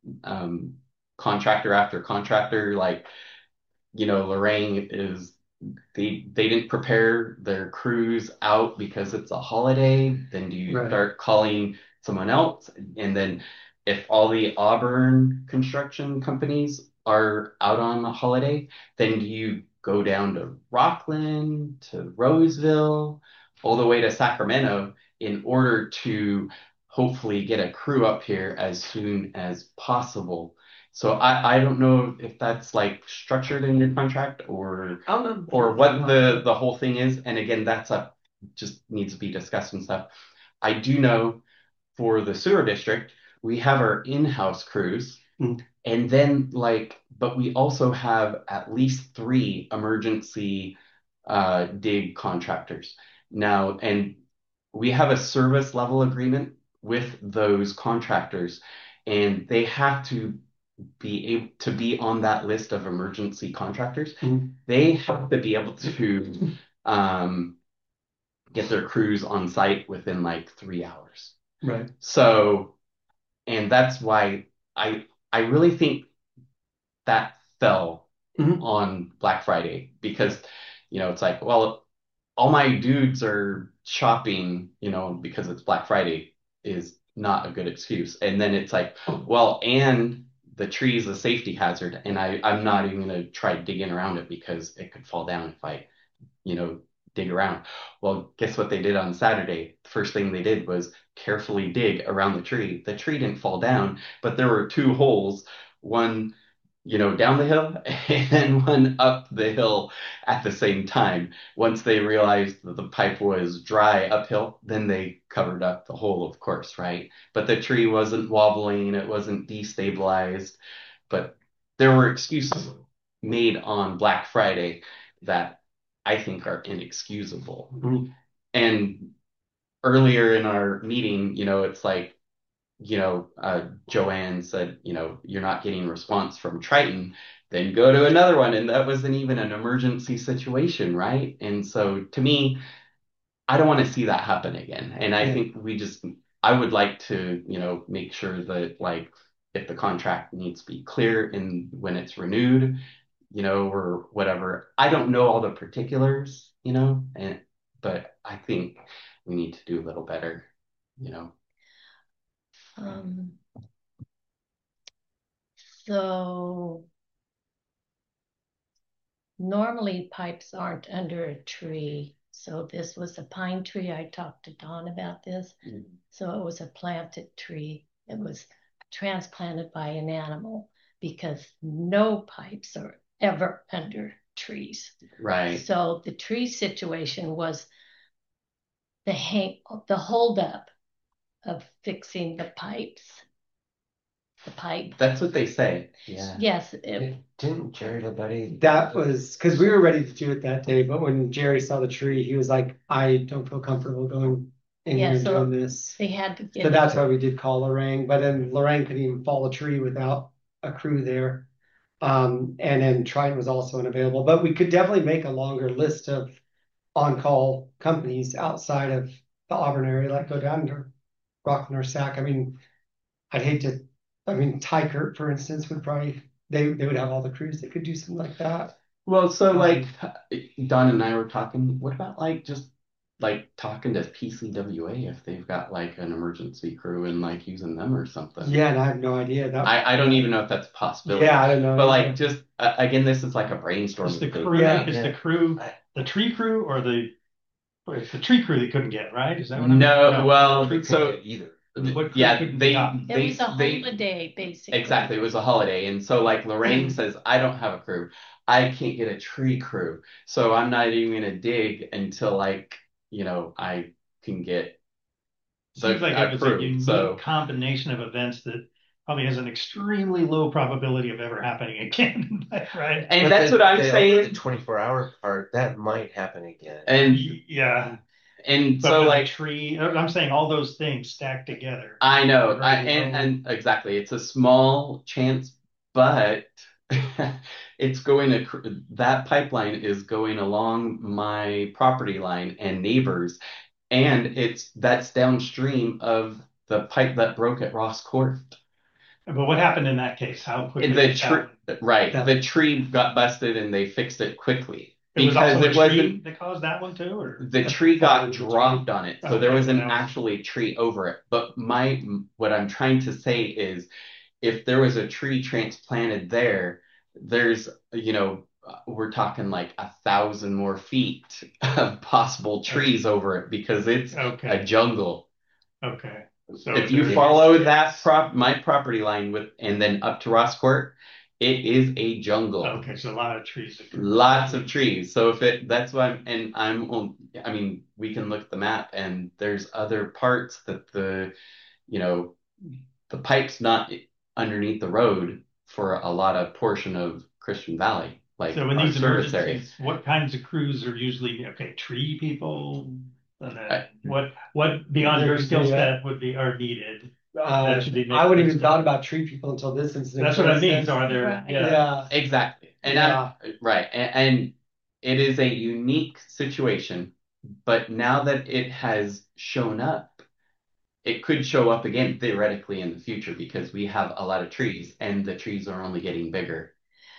um, contractor after contractor? Like, you know, Lorraine is, they they didn't prepare their crews out because it's a holiday. Then do you Right. start calling someone else? And then if all the Auburn construction companies are out on a holiday, then do you go down to Rockland, to Roseville, all the way to Sacramento in order to hopefully get a crew up here as soon as possible? So I, I don't know if that's like structured in your contract, or or what the the whole thing is. And again, that's a just needs to be discussed and stuff. I do know for the sewer district, we have our in-house crews, Mm. and then like, but we also have at least three emergency uh, dig contractors now, and we have a service level agreement with those contractors, and they have to be able to be on that list of emergency contractors. Mhm. They have to be able to um, get their crews on site within like three hours. Right. So, and that's why I I really think that fell Mhm. on Black Friday, because, you know, it's like, well, all my dudes are shopping, you know, because it's Black Friday is not a good excuse. And then it's like, well, and the tree is a safety hazard, and I, I'm not even gonna try digging around it because it could fall down if I, you know, dig around. Well, guess what they did on Saturday? The first thing they did was carefully dig around the tree. The tree didn't fall down, but there were two holes, one, you know, down the hill and one up the hill at the same time. Once they realized that the pipe was dry uphill, then they covered up the hole, of course, right? But the tree wasn't wobbling, it wasn't destabilized. But there were excuses made on Black Friday that I think are inexcusable. Mhm. And earlier in our meeting, you know, it's like, you know, uh, Joanne said, you know, you're not getting response from Triton, then go to another one. And that wasn't even an emergency situation, right? And so to me, I don't want to see that happen again. And I Yeah. think we just, I would like to, you know, make sure that like if the contract needs to be clear in when it's renewed, you know, or whatever. I don't know all the particulars, you know, and but I think we need to do a little better, you know. Um, so normally pipes aren't under a tree. So this was a pine tree. I talked to Don about this. Mm. So it was a planted tree. It was transplanted by an animal, because no pipes are ever under trees. Right. So the tree situation was the hang, the holdup of fixing the pipes. the pipe. That's what they say. Yeah. Yes, it, Didn't Jerry LaBuddy? That was because we were ready to do it that day, but when Jerry saw the tree, he was like, I don't feel comfortable going in Yeah, here and so- doing this. they had to get. So that's why we did call Lorraine, but then Lorraine couldn't even fall a tree without a crew there. Um, and then Triton was also unavailable, but we could definitely make a longer list of on-call companies outside of the Auburn area, like go down to Rockland or Sac. I mean, I'd hate to, I mean, Tykert, for instance, would probably, they, they would have all the crews that could do something like that. Well, so like Don and I were talking, what about like just like talking to P C W A if they've got like an emergency crew and like using them or something? Yeah, and I have no idea. That, I, I don't even know if that's a possibility. yeah, I don't know. But like just uh, again, this is like a brainstorming. Is the thing. crew, Yeah. is the Yeah. crew, the tree crew or the, or it's the tree crew they couldn't get, right? Is that what I'm? No, well, Couldn't so get either. What crew yeah, couldn't they be gotten? It they was a they holiday, basically. exactly. It was a holiday, and so like Lorraine says, I don't have a crew. I can't get a tree crew, so I'm not even gonna dig until like you know I can get the Seems like a it was a crew. unique So combination of events that probably has an extremely low probability of ever happening again, right? and But that's the- what I'm the- saying. The twenty-four hour part, that might happen again. And Yeah, and but so with a like tree, I'm saying all those things stacked together. I know, I, Right, and well- and exactly, it's a small chance, but it's going to cr- that pipeline is going along my property line and neighbors, and it's that's downstream of the pipe that broke at Ross Court. But what happened in that case? How quickly? The did tree, that- right, that- the tree got busted and they fixed it quickly It was because also it a wasn't. tree that caused that one too, or? The tree got Fallen tree. dropped on it, so there Okay, wasn't well, now- actually a tree over it. But my what I'm trying to say is, if there was a tree transplanted there, there's you know uh, we're talking like a thousand more feet of possible trees over it because it's a Okay, jungle. okay. So If you there- follow that prop my property line with and then up to Ross Court, it is a jungle. Okay, so a lot of trees. Lots of trees. So if it, that's why I'm, and I'm, on- I mean, we can look at the map and there's other parts that the, you know, the pipe's not underneath the road for a lot of portion of Christian Valley, like So in our these service area. emergencies, what kinds of crews are usually, okay, tree people? And then I- what, what beyond your Yeah. skill set would be, are needed? Uh, That should be I wouldn't even mixed thought up. about tree people until this incident. That's what I for mean, instance. so are there, Right. yeah, Yeah, Exactly. And Yeah. I, right. And, and it is a unique situation, but now that it has shown up, it could show up again theoretically in the future because we have a lot of trees and the trees are only getting bigger.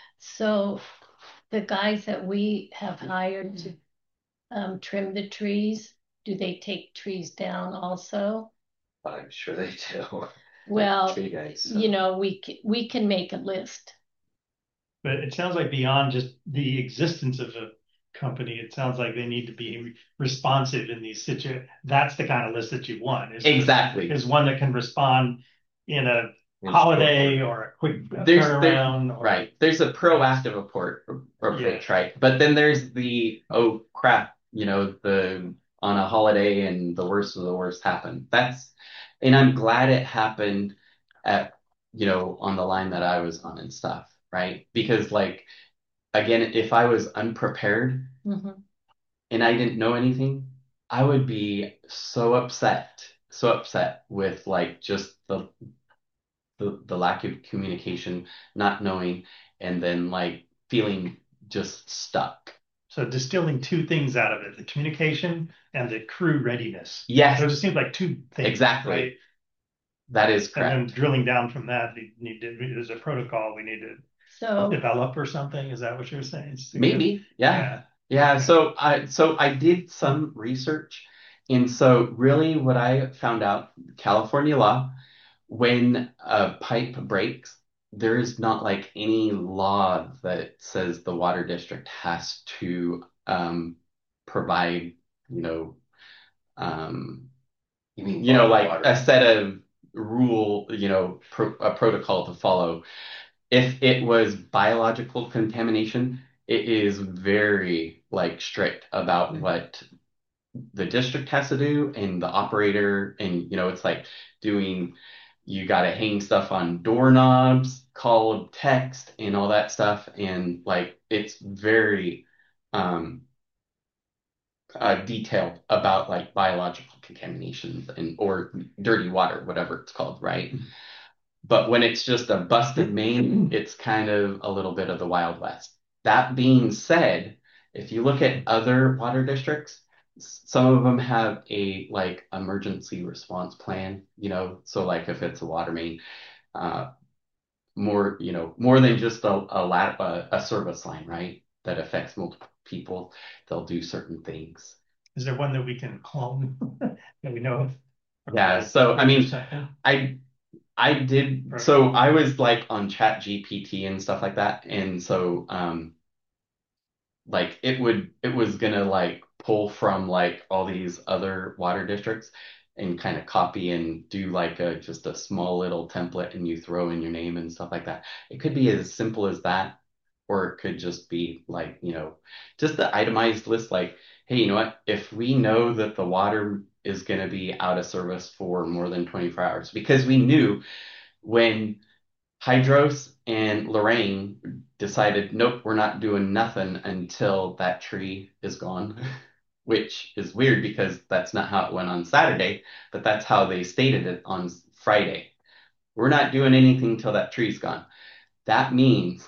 So the guys that we have hired to um, trim the trees, do they take trees down also? I'm sure they do. Well, Tree guys. you know, we c- we can make a list. but it sounds like beyond just the existence of a company, it sounds like they need to be responsive in these situ. That's the kind of list that you want. Is Exactly. Is one that can respond in a In holiday short or a quick There's- there- turnaround. or- Right. There's a proactive approach, approach, right? But then there's the, oh crap, you know, the on a holiday and the worst of the worst happened. That's, and I'm glad it happened at, you know, on the line that I was on and stuff, right? Because like, again, if I was unprepared Mhm. and I didn't know anything, I would be so upset, so upset with like just the the, the lack of communication, not knowing, and then like feeling just stuck. So distilling two things out of it, the communication and the crew readiness. Yes, So it just seems like two things. Exactly. Right? that is And correct. then drilling down from that, we need to, there's a protocol we need to So develop or something. Is that what you're saying? Maybe, yeah. Yeah. Yeah, so I so I did some research, and so really what I found out, California law, when a pipe breaks, there is not like any law that says the water district has to um provide, you know, um You mean you know, bottled like water? a set of rule, you know, pro a protocol to follow. If it was biological contamination, it is very like strict about what the district has to do and the operator, and you know, it's like doing you got to hang stuff on doorknobs, call text, and all that stuff. And like, it's very um, uh, detailed about like biological contaminations and or dirty water, whatever it's called, right? But when it's just a busted main, it's kind of a little bit of the Wild West. That being said, if you look at other water districts, some of them have a like emergency response plan, you know, so like if it's a water main, uh, more, you know, more than just a a, lat, a a service line, right? That affects multiple people, they'll do certain things. Is there one that we can call that we know of? Yeah, so I mean, I I did so I was like on Chat G P T and stuff like that, and so um like it would it was gonna like pull from like all these other water districts and kind of copy and do like a just a small little template and you throw in your name and stuff like that. It could be as simple as that, or it could just be like, you know, just the itemized list like, hey, you know what? If we know that the water is gonna be out of service for more than twenty-four hours, because we knew when Hydros and Lorraine decided, nope, we're not doing nothing until that tree is gone, which is weird because that's not how it went on Saturday, but that's how they stated it on Friday. We're not doing anything till that tree's gone. That means,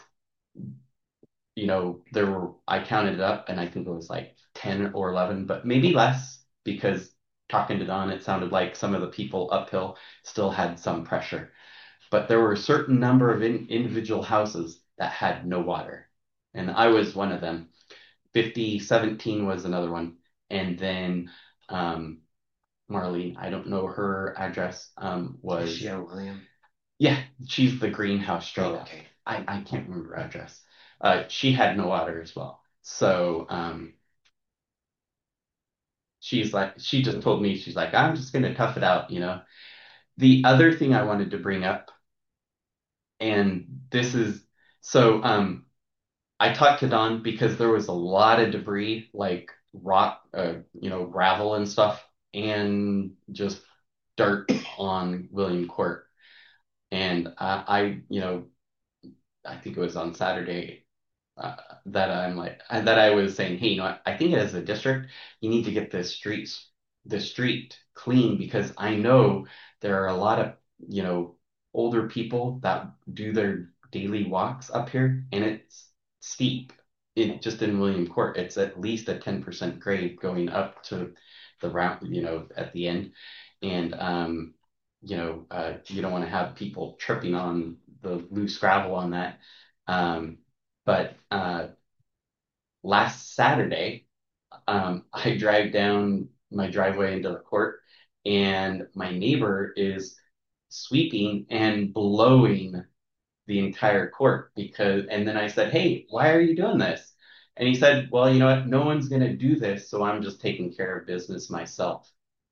you know, there were, I counted it up and I think it was like ten or eleven, but maybe less because talking to Don, it sounded like some of the people uphill still had some pressure. But there were a certain number of in, individual houses that had no water. And I was one of them. fifty seventeen was another one. And then um, Marlene, I don't know her address, um, was. Is she on William? Yeah, she's the greenhouse straight Oh, up. okay. I, I can't remember her address. Uh, she had no water as well. So um, she's like, she just told me, she's like, I'm just going to tough it out, you know. The other thing I wanted to bring up, and this is so um I talked to Don because there was a lot of debris like rock uh, you know, gravel and stuff and just dirt on William Court. And I, I you know, I think it was on Saturday uh, that I'm like that I was saying, hey, you know, I think as a district, you need to get the streets the street clean because I know there are a lot of, you know, older people that do their daily walks up here, and it's steep. It just in William Court, it's at least a ten percent grade going up to the round, you know, at the end, and um, you know, uh, you don't want to have people tripping on the loose gravel on that. Um, but uh, last Saturday, um, I drive down my driveway into the court, and my neighbor is sweeping and blowing the entire court because, and then I said, hey, why are you doing this? And he said, well, you know what? No one's going to do this, so I'm just taking care of business myself.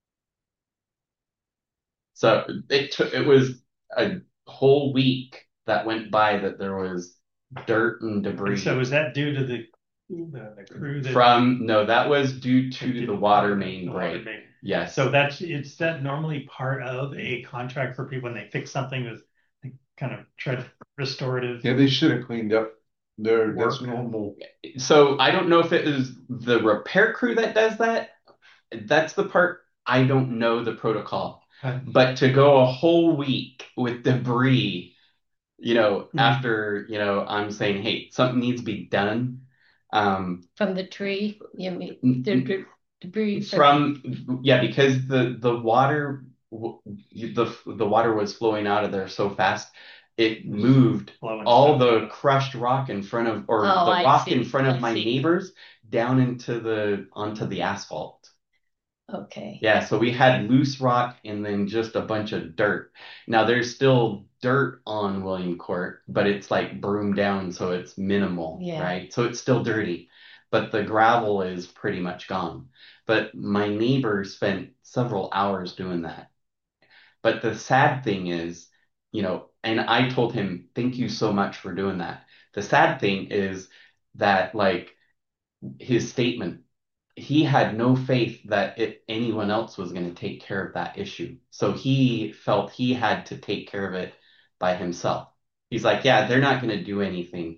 So it took, it was a whole week that went by that there was dirt and debris. And so is that due to the the, the crew that From, no, that was due to the water main the water break. main. Yes. So that's it's that normally part of a contract for people when they fix something with kind of try to restorative. Yeah, they should have cleaned up their, that's Work. normal. So I don't know if it is the repair crew that does that. That's the part I don't know the protocol. But to go a whole week with debris, you know, Mhm. after, you know, I'm saying, hey, something needs to be done. Um, From the tree, you mean, N- the de- debris from, yeah, because the the water w- the the water was flowing out of there so fast, it moved Blowing all stuff. the crushed rock in front of, or Oh, the I rock see. in front of I my see. neighbors down into the onto the asphalt. Okay. Yeah, so we had loose rock and then just a bunch of dirt. Now there's still dirt on William Court, but it's like broomed down, so it's minimal, Yeah. right? So it's still dirty, but the gravel is pretty much gone. But my neighbor spent several hours doing that. But the sad thing is, you know, and I told him, thank you so much for doing that. The sad thing is that, like, his statement, he had no faith that it, anyone else was going to take care of that issue. So he felt he had to take care of it by himself. He's like, yeah, they're not going to do anything.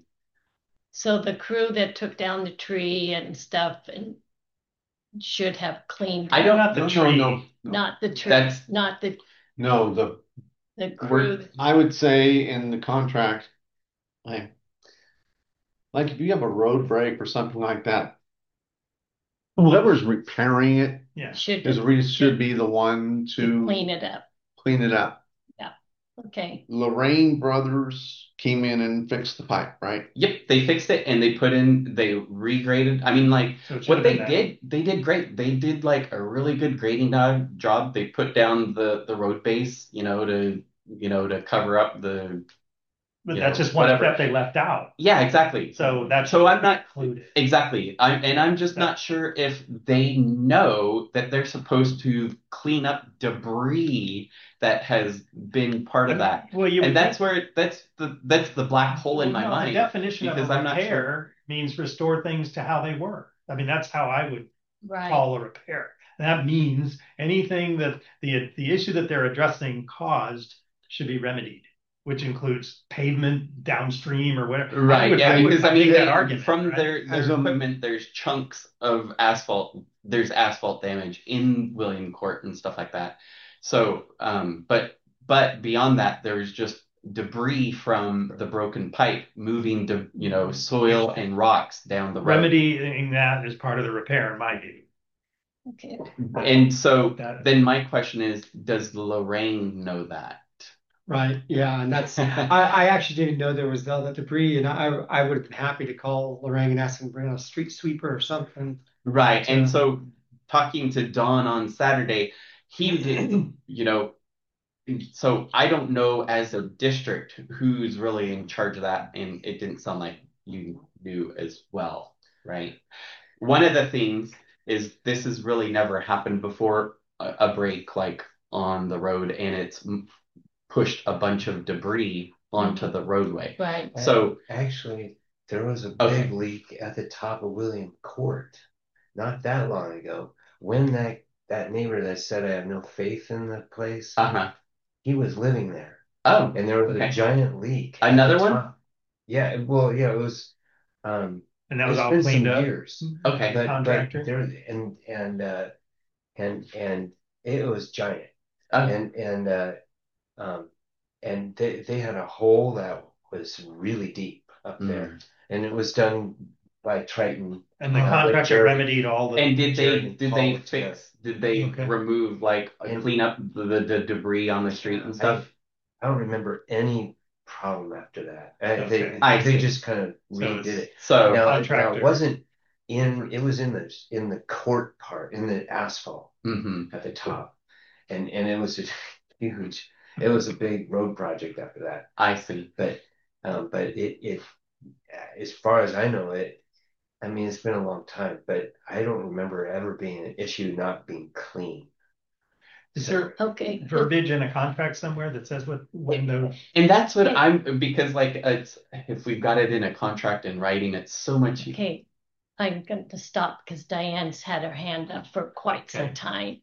So the crew that took down the tree and stuff and should have cleaned. I don't Not the No, no, tree. no, no. Not the tree, That's- not the, No, the, the crew. I would say in the contract, like, like if you have a road break or something like that, whoever's repairing it Yeah. Should is re should be the one to to clean it up. clean it up. Okay. Lorraine Brothers came in and fixed the pipe, right? Yep, they fixed it and they put in, they regraded. I mean, like, So it should what have they been that. did, they did great. They did like a really good grading do- job. They put down the the road base, you know, to you know to cover up the. But you that's know, just one whatever. step they left out. Yeah, exactly. So that's So I'm not included. exactly. I and I'm just not sure if they know that they're supposed to clean up debris that has been part of that. Well, you And would that's think- where that's the that's the black hole in Well, my no, mind. The definition of because a I'm not repair means restore things to how they were. I mean, that's how I would Right. call a repair. That means anything that the the issue that they're addressing caused should be remedied, which includes pavement downstream or whatever. I Right, would- yeah, I would because I make mean, that they, argument, from right? their, their As a- equipment, there's chunks of asphalt. There's asphalt damage in William Court and stuff like that. So, um, but but beyond that, there's just debris from the broken pipe moving to you know soil and rocks down the road. Remedying that is part of the repair, in my view. Okay. And so That- then my question is, does Lorraine know that? Right, yeah, and that's, I, I actually didn't know there was all that debris, and I, I would have been happy to call Lorraine and ask them to bring a street sweeper or something. Right. And Yeah. so talking to Don on Saturday, he did, you know, so I don't know as a district who's really in charge of that, and it didn't sound like you knew as well, right? One of the things is this has really never happened before, a, a break like on the road, and it's m- pushed a bunch of debris onto the roadway. Right. So Actually, there was a Okay. big leak at the top of William Court not that long ago. When that, that neighbor that said I have no faith in the place, uh-huh. he was living there. Oh, And there was okay. a giant leak. at Another the one? top. Yeah, well, yeah, it was um And that was it's all been cleaned some up. years. Okay. But, but Contractor? there and and uh and and it was giant. Oh, And and uh um and they they had a hole that was really deep up Mm. there. And it was done by Triton. And the Uh, contractor Jared- remedied all the. and did they Jared did they Paul was fix did they Okay. remove like And- clean up the, the debris on the street and stuff? I don't remember any problem after that. Uh, They Okay. I they see. just kind of So redid it's- it. So Now, now contractor. it wasn't in it was in the in the court part, in the asphalt mhm. at the top. And and it was a huge it was a big road project after that. I see. But um but it it as far as I know it, I mean it's been a long time, but I don't remember ever being an issue not being clean. Is there Okay. verbiage in a contract somewhere that says what, when the, And that's what Yeah. I'm because like it's if we've got it in a contract in writing, it's so much Okay. I'm going to stop because Diane's had her hand up for quite some Okay. time.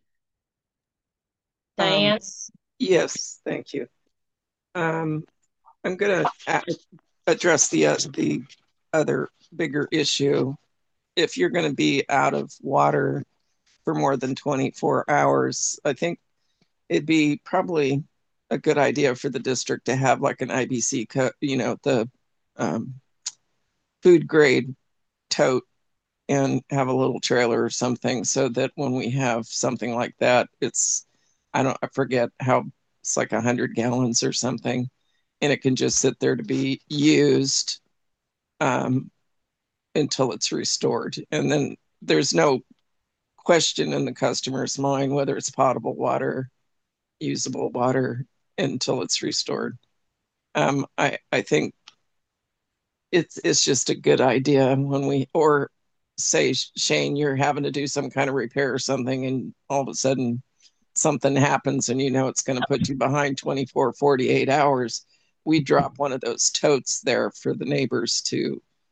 Um, Diane? Yes, thank you. Um, I'm going to address the uh, the other bigger issue. If you're going to be out of water for more than twenty-four hours, I think it'd be probably a good idea for the district to have like an I B C, co- you know, the um, food grade tote, and have a little trailer or something so that when we have something like that, it's, I don't, I forget how, it's like a hundred gallons or something, and it can just sit there to be used um, until it's restored. And then there's no question in the customer's mind whether it's potable water, usable water until it's restored. Um, I, I think it's it's just a good idea when we, or say, Shane, you're having to do some kind of repair or something, and all of a sudden something happens and you know it's going to put you behind twenty-four, forty-eight hours. We drop one of those totes there for the neighbors to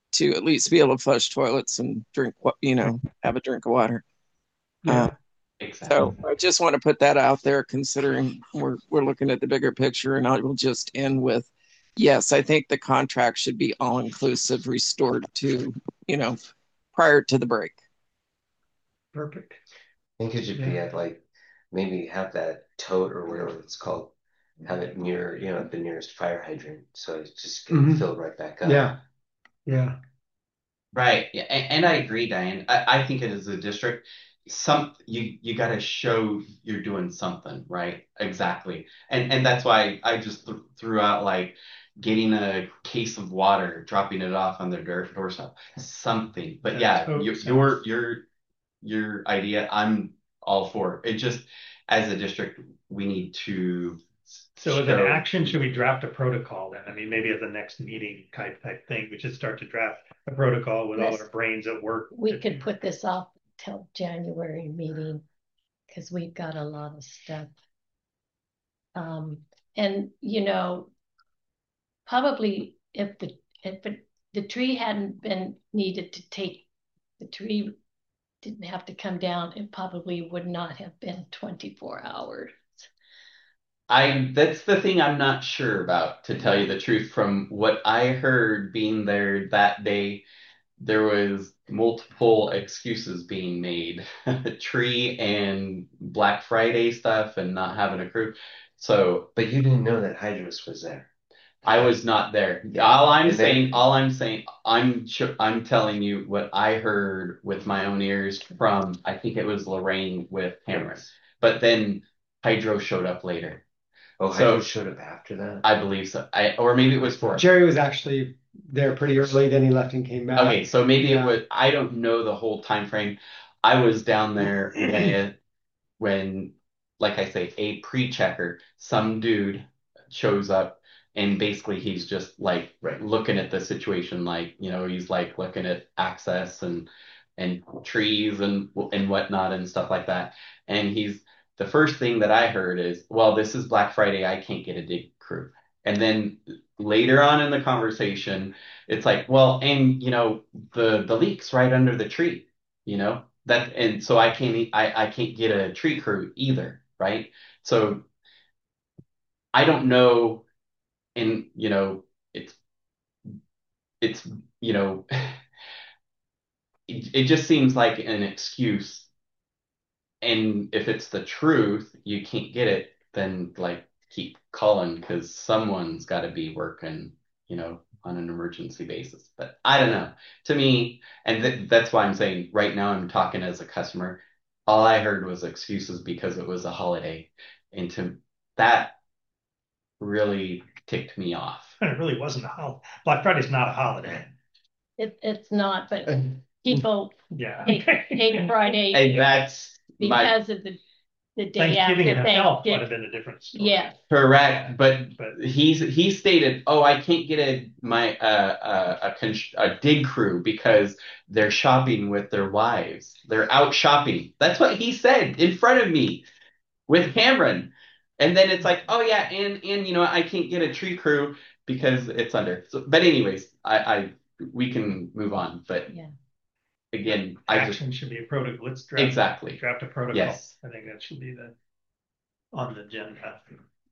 to at least be able to flush toilets and drink what, you know, have a drink of water. Yeah. Uh, Exactly. so I just want to put that out there, considering we're we're looking at the bigger picture, and I will just end with, yes, I think the contract should be all inclusive, restored to, you know, prior to the break. Perfect. I think it should be at like maybe have that tote or whatever it's called, have it near, you know, the nearest fire hydrant, so it just can Mhm. fill right back up. Yeah. Yeah. Right. Yeah. And, and I agree, Diane. I, I think it is a district. Some you you got to show you're doing something, right? Exactly. And and that's why I just th threw out like getting a case of water, dropping it off on their door doorstep, something. But yeah, That your sounds- your your your idea, I'm all for. It just as a district, we need to. So as an show- action, should we draft a protocol then? I mean, maybe at the next meeting type type thing, we should start to draft a protocol with all Yes. our brains at work. We could put this off till January meeting, because we've got a lot of stuff. Um, and you know, probably if the if it, the tree hadn't been needed to take, the tree didn't have to come down, it probably would not have been twenty-four hours. I that's the thing I'm not sure about, to tell you the truth. From what I heard being there that day, there was multiple excuses being made. Tree and Black Friday stuff and not having a crew. So But you didn't know that Hydros was there. I was not there. All I'm And then- saying, all I'm saying, I'm sh- I'm telling you what I heard with my own ears from, I think it was Lorraine with Cameron. But then Hydro showed up later. Oh, So- Hydros showed up after that? I believe so. I or maybe it was for. Jerry was actually there pretty early, then he left and came back. Okay, so maybe Yeah. it was. I don't know the whole time frame. I was down there when, when, like I say, a pre-checker, some dude shows up, and basically he's just like Right. looking at the situation, like, you know, he's like looking at access and and trees and and whatnot and stuff like that. And he's the first thing that I heard is, well, this is Black Friday, I can't get a dig crew. And then later on in the conversation, it's like, well, and you know, the the leak's right under the tree, you know, that, and so I can't e- I I can't get a tree crew either, right? So I don't know, and you know, it's it's you know, it, it just seems like an excuse. And if it's the truth, you can't get it, then like keep calling, because someone's got to be working, you know, on an emergency basis. But I don't know. To me, and th that's why I'm saying right now I'm talking as a customer. All I heard was excuses because it was a holiday, and to that really ticked me off. It really wasn't a holiday. Black Friday's not a holiday. It, it's not, but people Yeah. hate, hate Friday And that's my because of the, the day Thanksgiving after itself might have Thanksgiving. been a different story. Yes, correct, but But he's he stated, "Oh, I can't get a my uh, uh, a con a dig crew because they're shopping with their wives. They're out shopping." That's what he said in front of me with Cameron. And then it's like, "Oh yeah, and and you know, I can't get a tree crew because it's under." So, but anyways, I I we can move on. But yeah. again, I just action should be a protocol. Let's draft exactly. draft a protocol. Yes. I think that should be the on the agenda.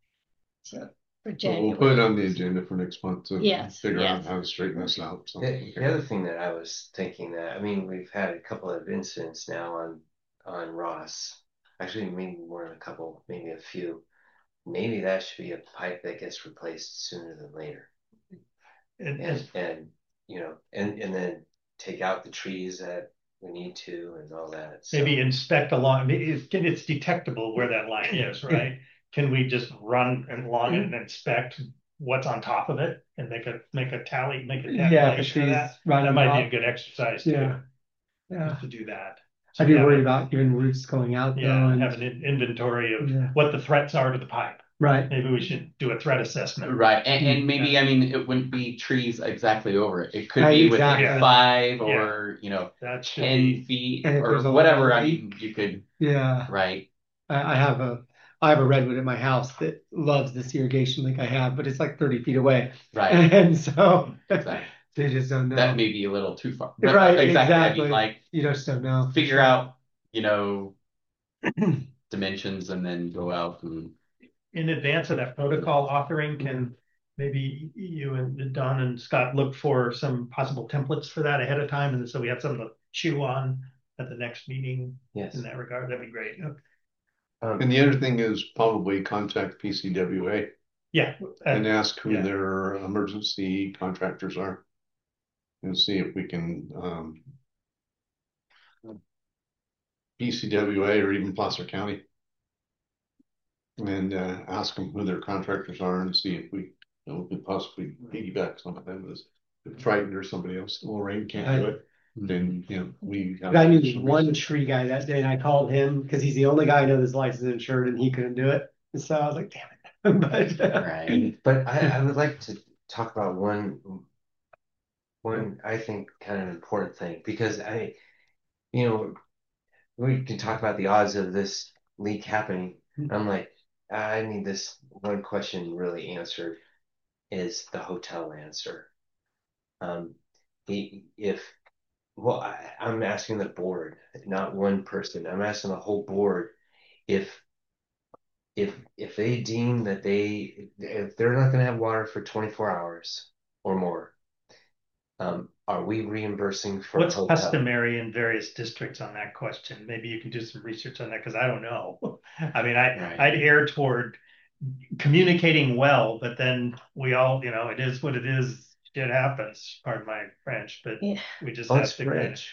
So for So we'll put it January. on the agenda for next month to Yes, figure out yes. how to straighten this out. So, The, the other thing that I was thinking that, I mean, we've had a couple of incidents now on, on Ross. Actually, maybe more than a couple, maybe a few. Maybe that should be a pipe that gets replaced sooner than later. And, And, and, you know, and, and then take out the trees that we need to and all that. So, maybe inspect along, maybe it's, it's detectable where that line is, right? Can we just run along it and inspect what's on top of it and make a, make a tally, make a Yeah, tabulation of if that? she's right That on might be top. a good exercise too, Yeah. Yeah. just to do that. I'd be Yeah, worried about even roots going out though. Yeah, and- have an in- inventory of Yeah. what the threats are to the pipe. Right. Maybe we should do a threat assessment. Right, and, and maybe, I mean, it wouldn't be trees exactly over it. It could Right, be within exactly. five or, you know, That should ten be, feet And if or there's a whatever. long I mean, you could, Yeah. right, I, I have a I have a redwood in my house that loves this irrigation like I have, but it's like thirty feet away. right, And so exactly. They just don't know. That may be a little too far. But Right, exactly. I exactly. mean, like You just don't know. figure out, you know, dimensions and then go out and In advance of that protocol authoring, can maybe you and Don and Scott look for some possible templates for that ahead of time, and so we have something to chew on at the next meeting Yes. in that regard? That'd be great. Um, And the other thing is probably contact P C W A Yeah. and uh, ask who yeah. their emergency contractors are. And see if we can, um, P C W A or even Placer County. And, uh, ask them who their contractors are and see if we, you know, could possibly piggyback some of them as if Triton or somebody else, Lorraine can't do it. Then, you know, we. have- I knew one tree guy that day, and I called him because he's the only guy I know that's licensed and insured, and he couldn't do it. And so I was like, damn it. but, uh, right. But I, I would like to talk about one, one, I think, kind of important thing, because I, you know, we can talk about the odds of this leak happening. I'm like, I need this one question really answered, is the hotel answer. Um, he, if, well, I, I'm asking the board, not one person. I'm asking the whole board if if if they deem that they if they're not going to have water for twenty-four hours or more, um, are we reimbursing for What's hotel? customary in various districts on that question? Maybe you can do some research on that because I don't know. I mean, I Right. I'd err toward communicating well, but then we all, you know, it is what it is. Shit happens. Pardon my French, but Yeah. we just Oh, have it's to. French.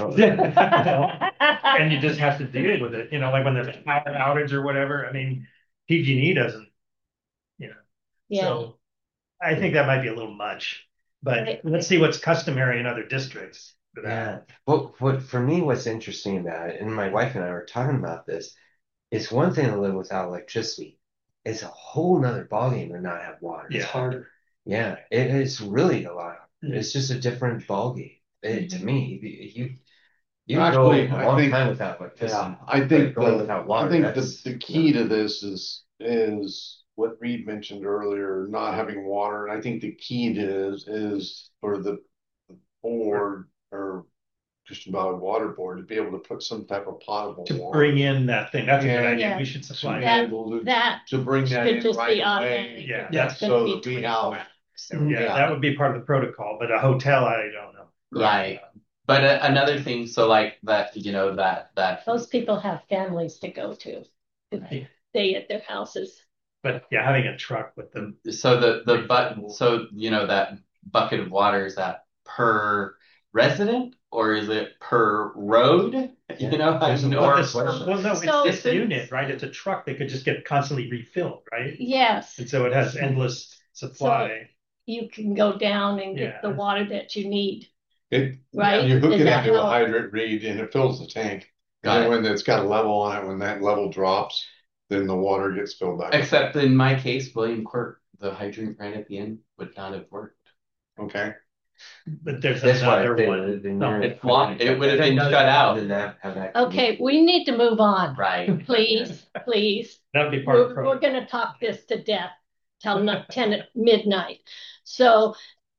And you just have to deal with it. You know, like when there's a power outage or whatever. I mean, P G and E doesn't, you know. Yeah. So I think that might be a little much, but Right. let's see what's customary in other districts for that. Yeah. What what for me, what's interesting about it, and my wife and I were talking about this, it's one thing to live without electricity. It's a whole nother ballgame to not have water. Yeah. It's harder. Yeah, it is really a lot. Mhm. It's just a different ballgame. It, to me, you you Actually, go a I long think- time without electricity. Yeah, I think, Going the- without water, I think the, that's- the key to this is, is what Reed mentioned earlier, not having water. And I think the key to is, is for the the board or just about a water board to be able to put some type of potable To water. bring in that thing. That's a good Yeah. idea. We Yeah. should To supply be that. able to, That to bring that should in just right be away. automatic. Yeah, It's that's gonna so be that we twenty-four have- hours. Yeah, Yeah. that would be part of the protocol, but a hotel, I don't know. Right. But uh, another thing, so like that, you know, that that Those people have families to go to. If they stay at their houses. But yeah, having a truck with them. so the the button, so you know that bucket of water, is that per resident or is it per road? Yeah. You know, I There's mean, a or lot This- of well, no, So- it's this unit, right? It's a truck that could just get constantly refilled, right? Yes, And so it has endless supply. you can go down and get the Yeah. water that you need, It, right? you hook Is it that into a how- hydrant, Reed, and it fills the tank. Got And it. then when it's got a level on it, when that level drops, then the water gets filled back. up. except in my case, William Court, the hydrant right at the end would not have worked. Okay. But there's That's why another they- one. they- No, they- It's blocked. It would have been shut out. Didn't have- have that- Okay, we need to move on, Right. please, please. That would be part of the We're, we're protocol. gonna talk this to death till n- ten at midnight. So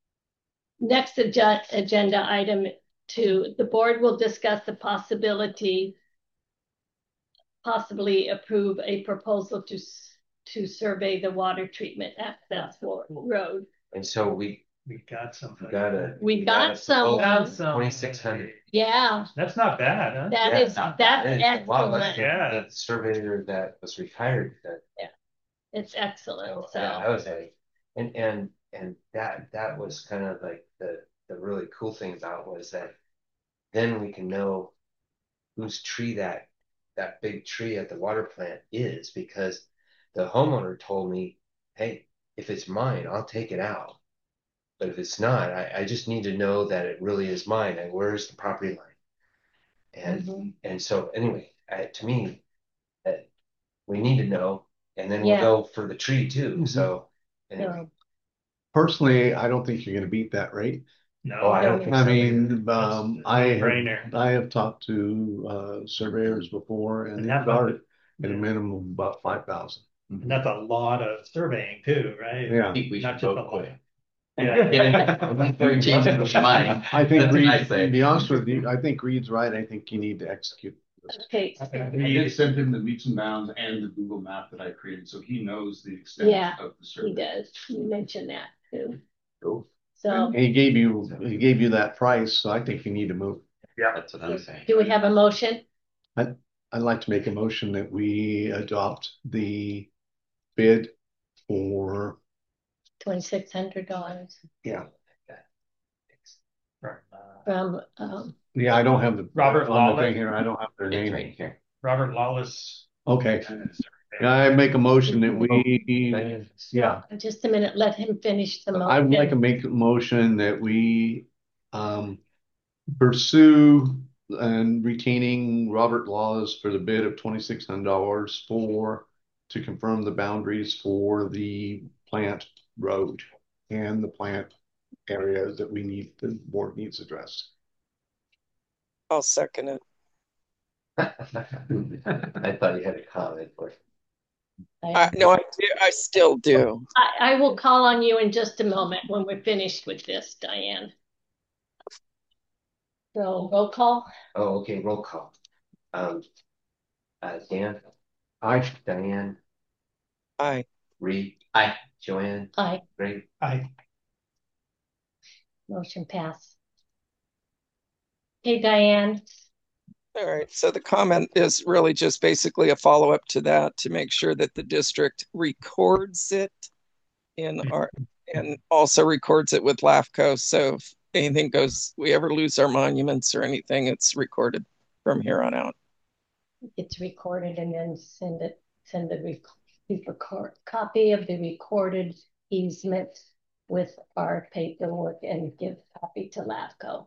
next ag- agenda item two, the board will discuss the possibility possibly approve a proposal to s- to survey the water treatment access for road. And so we We got something. gotta. We got someone. Got some. twenty-six hundred. Yeah, That's not bad, huh? that Yeah, is, not that's It's a lot less excellent. than Yeah. The surveyor that was retired that. It's excellent, so. Yeah, that was a, and, and, and that, that was kind of like the, the really cool thing about was that then we can know whose tree that, that big tree at the water plant is, because the homeowner told me, hey, if it's mine, I'll take it out. But if it's not, I, I just need to know that it really is mine and where's the property line. And, Mhm. and so anyway, uh, to me, that we need to know, and then we'll Yeah. go for the tree too, Mhm. so. anyway. So, Personally, I don't think you're gonna beat that rate. No. Oh, I don't think I so. mean, um, I have, Brainer. I have talked to, uh, surveyors before and And they that's start not- at a minimum of about five thousand. And that's a lot of surveying too, right? I Yeah. think we Not should just vote a quick. lot. Yeah. Before he changes his mind. I think That's what Reed, I to say. be honest with you, I think Reed's right. I think you need to execute this. Okay, I did send him the meets and bounds and the Google map that I created, so he knows the extent Yeah, of the he survey. does. You mentioned that too. Cool. So He gave you, he gave you that price, so I think you need to move. Yeah. That's what I'm saying. do we have a motion? I'd like to make a motion that we adopt the bid for, Twenty-six hundred dollars yeah, from, um, yeah, I don't have the. Robert on the Lawless. thing here, I don't have their It's name. right here. Robert Lawless. Okay, I make a motion that we, yeah, just a minute, let him finish the I would like to motion. make a motion that we um pursue and retaining Robert Laws for the bid of twenty-six hundred dollars for, to confirm the boundaries for the plant road and the plant areas that we need, the board needs addressed. I'll second it. I thought you had a comment, but I, no, I do. I still do. I, I will call on you in just a moment when we're finished with this, Diane. So roll call. oh, okay, roll call. Um, uh, Dan, Aye. Diane, Aye. Reed, Aye. Joanne, Aye, Greg. I, motion pass. Hey, Diane. All right. So the comment is really just basically a follow-up to that to make sure that the district records it in our, and also records it with LAFCO. So if anything goes, we ever lose our monuments or anything, it's recorded from here on out. It's recorded and then send it, send the rec record copy of the recorded easement with our paperwork and give copy to LAFCO.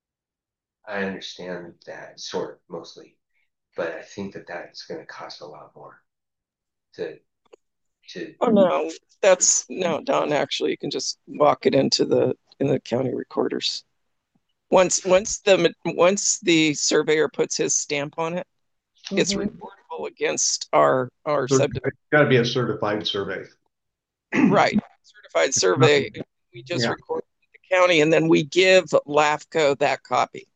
I understand that sort of mostly, but I think that that's going to cost a lot more to to. Oh no, that's no, Don. Actually, you can just walk it into the in the county recorders. Once once the once the surveyor puts his stamp on it, mm-hmm. It's reportable against our our subdivision. It's got to be a certified survey. Right, certified survey. We just yeah. record it in the county, and then we give LAFCO that copy.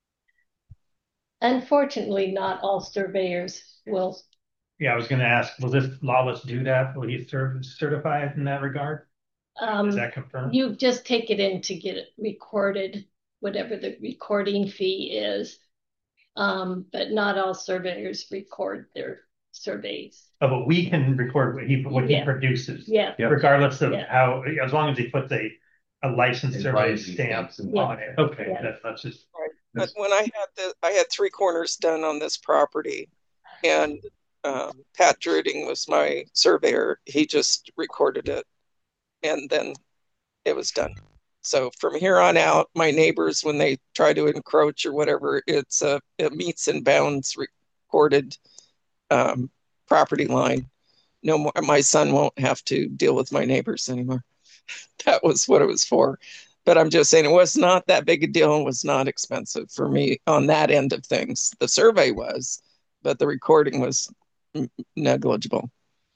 Unfortunately, not all surveyors will. Yeah, I was going to ask, will this Lawless do that? Will he serve, certify it in that regard? Um, Is that confirmed? You just take it in to get it recorded, whatever the recording fee is. Um, but not all surveyors record their surveys. Oh, but we can record what he what yeah. he produces. Yeah. Regardless of yeah. how, as long as he puts a a licensed survey stamp yeah. on it. Okay, yeah. that, that's just. Right. But when I had the, I had three corners done on this property, and um, Pat Druding was my surveyor. He just recorded it, and then it was done. So from here on out, my neighbors, when they try to encroach or whatever, it's a, a meets and bounds recorded um, property line. No more. My son won't have to deal with my neighbors anymore. That was what it was for. But I'm just saying it was not that big a deal and was not expensive for me on that end of things. The survey was, but the recording was negligible.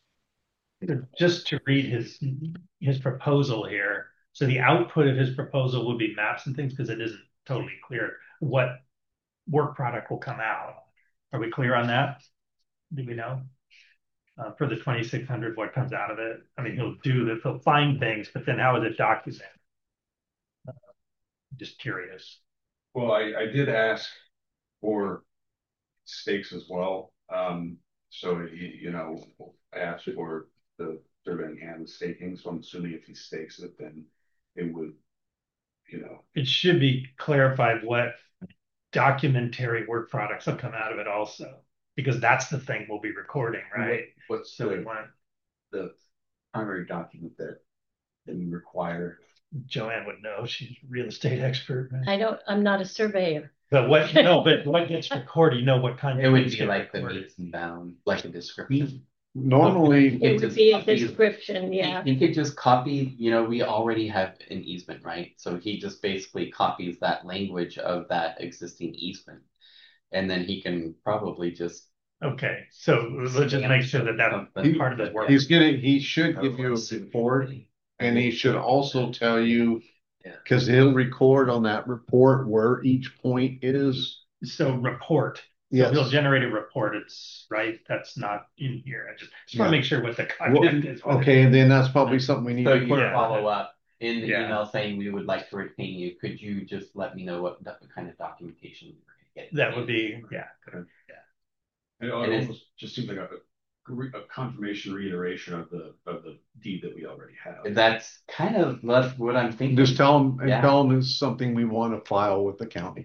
Just to read his his proposal here. So the output of his proposal would be maps and things because it isn't totally clear what work product will come out. Are we clear on that? Do we know? Uh, for the twenty-six hundred, what comes out of it? I mean, he'll do this, he'll find things, but then how is it documented? Uh, just curious. Well, I, I did ask for stakes as well. Um, so, he, you know, I asked for the surveying and the staking. So I'm assuming if he stakes it, then it would, you know. It should be clarified what documentary work products will come out of it also, because that's the thing we'll be recording, right? What, what's so the, we want the primary document that, that we require? Joanne would know. She's a real estate expert. Right? I don't, I'm not a surveyor. But what, no, but what gets recorded, you know what kind of. It would be like recorded. The meets and bounds, like a description. Normally, it would be a description, yeah. He, he could just copy, you know, we already have an easement, right? So he just basically copies that language of that existing easement. And then he can probably just. Okay, so let's just make sure that that's he, part of the work. He's gonna, he should give you a report And he should also tell you, Yeah. because he'll record on that report where each point is. So report. So Yes. he'll generate a report. It's right. That's not in here. I just, just want to Yeah. make sure what the Well, content is. okay, then that's probably something we need So to you put. would follow up in the Yeah. email saying we would like to retain you. Could you just let me know what do- kind of documentation you were going to get? That would be, yeah. It And it it's- almost just seems like a, a confirmation reiteration of the of the deed that we already have. That's kind of that's what I'm thinking. Just tell them, and Yeah. tell them it's something we want to file with the county.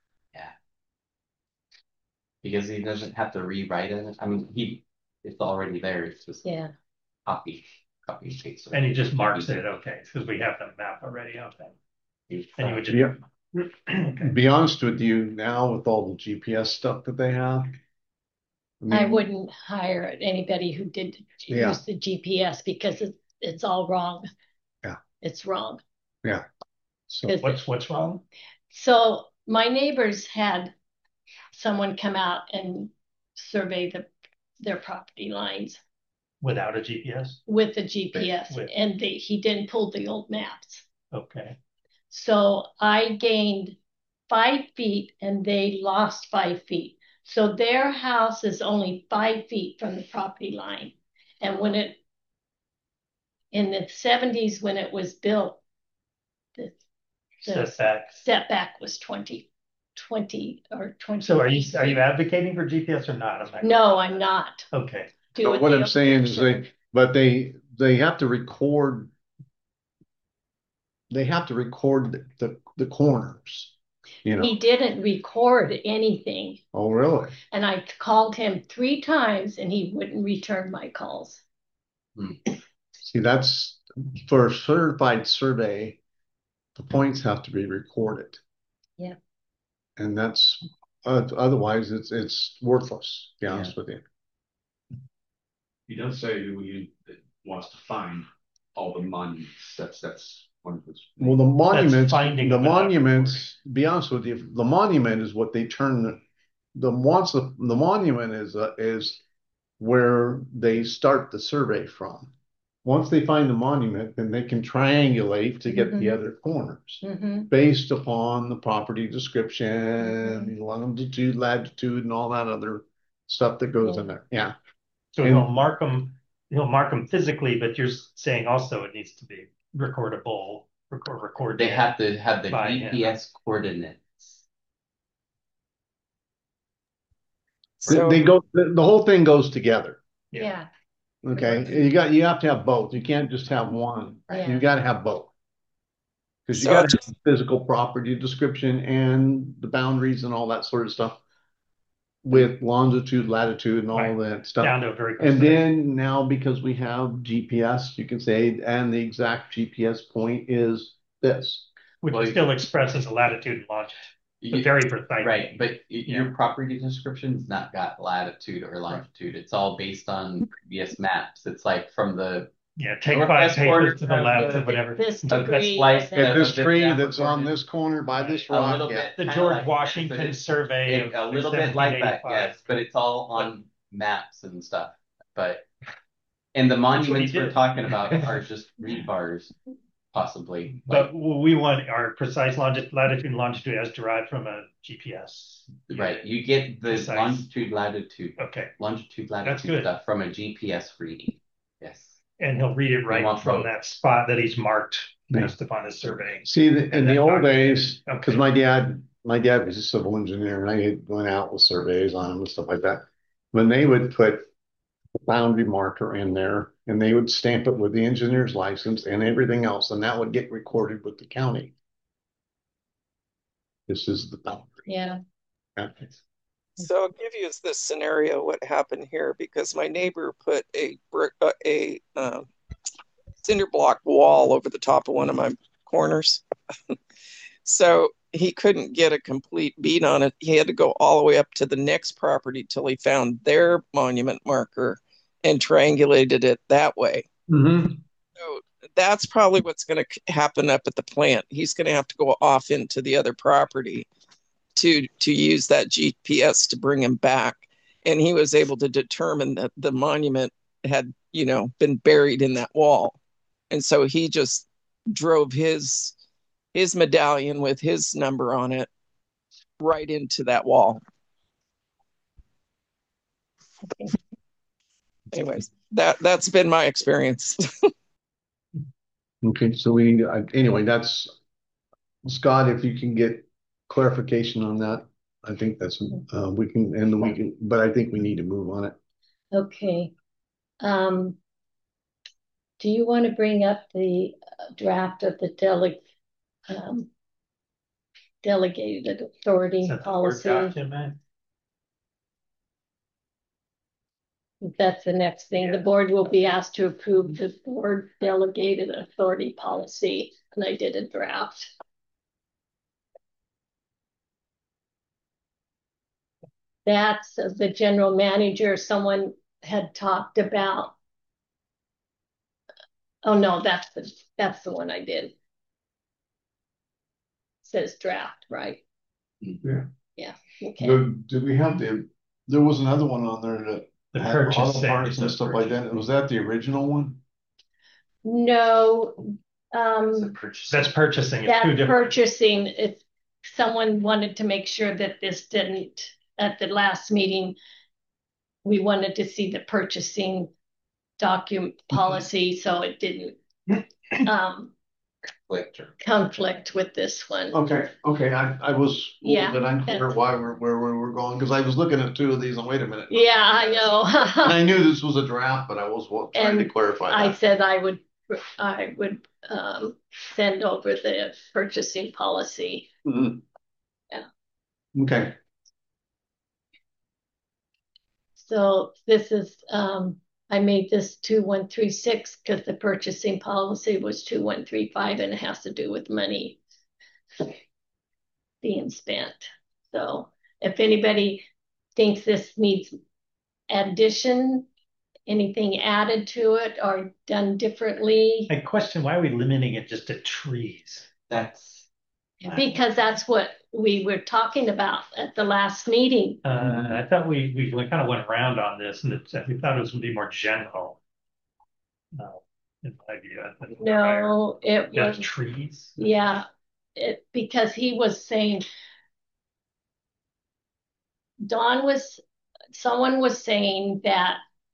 Because he doesn't have to rewrite it. I mean, he it's already there. It's just Yeah. copy, copy and paste. And he just marks it. Okay. Because we have the map already. Okay. And you would just, Yeah. okay. Be honest with you, now with all the G P S stuff that they have. I mean, wouldn't hire anybody who did Yeah. use the G P S because it's, it's all wrong. Yeah. It's wrong. Yeah. So, 'Cause What's, what's wrong? So my neighbors had someone come out and survey the, their property lines Without a G P S? with the G P S, With- and they, he didn't pull the old maps. Okay. So I gained five feet and they lost five feet. So their house is only five feet from the property line. And when it, in the seventies, when it was built, the, the Setback. setback was twenty, twenty or twenty. So are you, are you advocating for G P S or not? I'm not- No, I'm not. Okay. Do so it what the I'm old saying is fashioned. they, but they, they have to record. They have to record the, the corners, you know. He didn't record anything. Oh, really? And I called him three times and he wouldn't return my calls. See, that's for a certified survey, the points have to be recorded. Yeah. And that's, uh, otherwise it's, it's worthless, to be honest with you. He does say that we wants to find all the monuments. That's that's one of his. Well, the monuments, finding the them and not monuments, to be honest with you, the monument is what they turn the, the once the, the monument is, uh, is where they start the survey from. Once they find the monument, then they can triangulate to get the Mhm. other corners Mm-hmm. based upon the property description, Mhm. longitude, latitude, and all that other stuff that goes in there. Yeah. So And- he'll mark them, he'll mark them physically, but you're saying also it needs to be recordable, record, record. They have to have the By G P S him. coordinates. They- So they go, the, the whole thing goes together. Yeah. Yeah. Okay. You got, you have to have both. You can't just have one. Yeah. You got to have both. Because you So got to just- have the physical property description and the boundaries and all that sort of stuff with longitude, latitude, and all Right. that stuff. Down to a very. And then now, because we have G P S, you can say, and the exact G P S point is this. Which Well, still expresses a latitude and longitude, but You- very precise. Right, but y- Yeah. your property description's not got latitude or longitude. It's all based on previous maps. It's like from the Yeah, take five Northwest corner pages to the of left the- or whatever. This Of the degree. slice and At that. of this this tree map that's on recorded. this corner by this a rock, little yeah. bit. The kinda George like- Washington but it's- survey. it- of a little bit like that, seventeen yes, but it's all on maps and stuff. But and the what he monuments we're did. talking about are just rebars, possibly. But we want our precise longi- latitude and longitude as derived from a G P S. Like, right, you get the Precise. longitude, latitude, Okay, longitude, That's latitude good. stuff from a G P S reading. Yes. and he'll read it right want from both. that spot that he's marked Yeah. based upon his survey. See, the- in And the then old mark- days, okay. because my dad, my dad was a civil engineer and I had went out with surveys on him and stuff like that. When they would put a boundary marker in there and they would stamp it with the engineer's license and everything else, and that would get recorded with the county. This is the boundary. Yeah. Yeah. So I'll give you this scenario what happened here because my neighbor put a brick uh, a um, cinder block wall over the top of one of my corners. So he couldn't get a complete beat on it. He had to go all the way up to the next property till he found their monument marker and triangulated it that way. Mm-hmm. So that's probably what's going to happen up at the plant. He's going to have to go off into the other property to to use that G P S to bring him back. And he was able to determine that the monument had, you know, been buried in that wall. And so he just drove his his medallion with his number on it right into that wall. Anyways, that that's been my experience. Okay, so we, I- anyway, that's, Scott, if you can get clarification on that, I think that's, uh, we can, and we can, but I think we need to move on it. Okay. Um, do you want to bring up the uh, draft of the dele um, delegated authority Is that the Word policy? document? That's the next thing. The board will be asked to approve the board delegated authority policy, and I did a draft. That's the general manager. Someone had talked about. Oh no, that's the that's the one I did. Says draft, right? Yeah. Yeah. Okay. Did, did we have the, there was another one on there that The had auto purchase. parts and stuff like that. Was that the original one? No. It's a Um, purchase. That's purchasing. It's two that different. purchasing, if someone wanted to make sure that this didn't, at the last meeting, we wanted to see the purchasing document policy, so it didn't um Conflict. conflict with this one. Okay, okay, I, I was a Yeah, little bit unclear that's- why we're, where we were going, because I was looking at two of these and wait a minute. Yeah, I And know. I knew this was a draft, but I was wa- trying to And clarify I that. said I would, I would um send over the purchasing policy. Mhm. Yeah. Okay, So this is, um, I made this two one three six because the purchasing policy was two one three five and it has to do with money being spent. So if anybody thinks this needs addition, anything added to it or done differently, I question, why are we limiting it just to trees? That's, because that's what we were talking about at the last meeting. Uh, I thought we, we kind of went around on this and it, we thought it was gonna be more general. No, in my view. I think No, it was, just trees. yeah, it, because he was saying, Don was, someone was saying that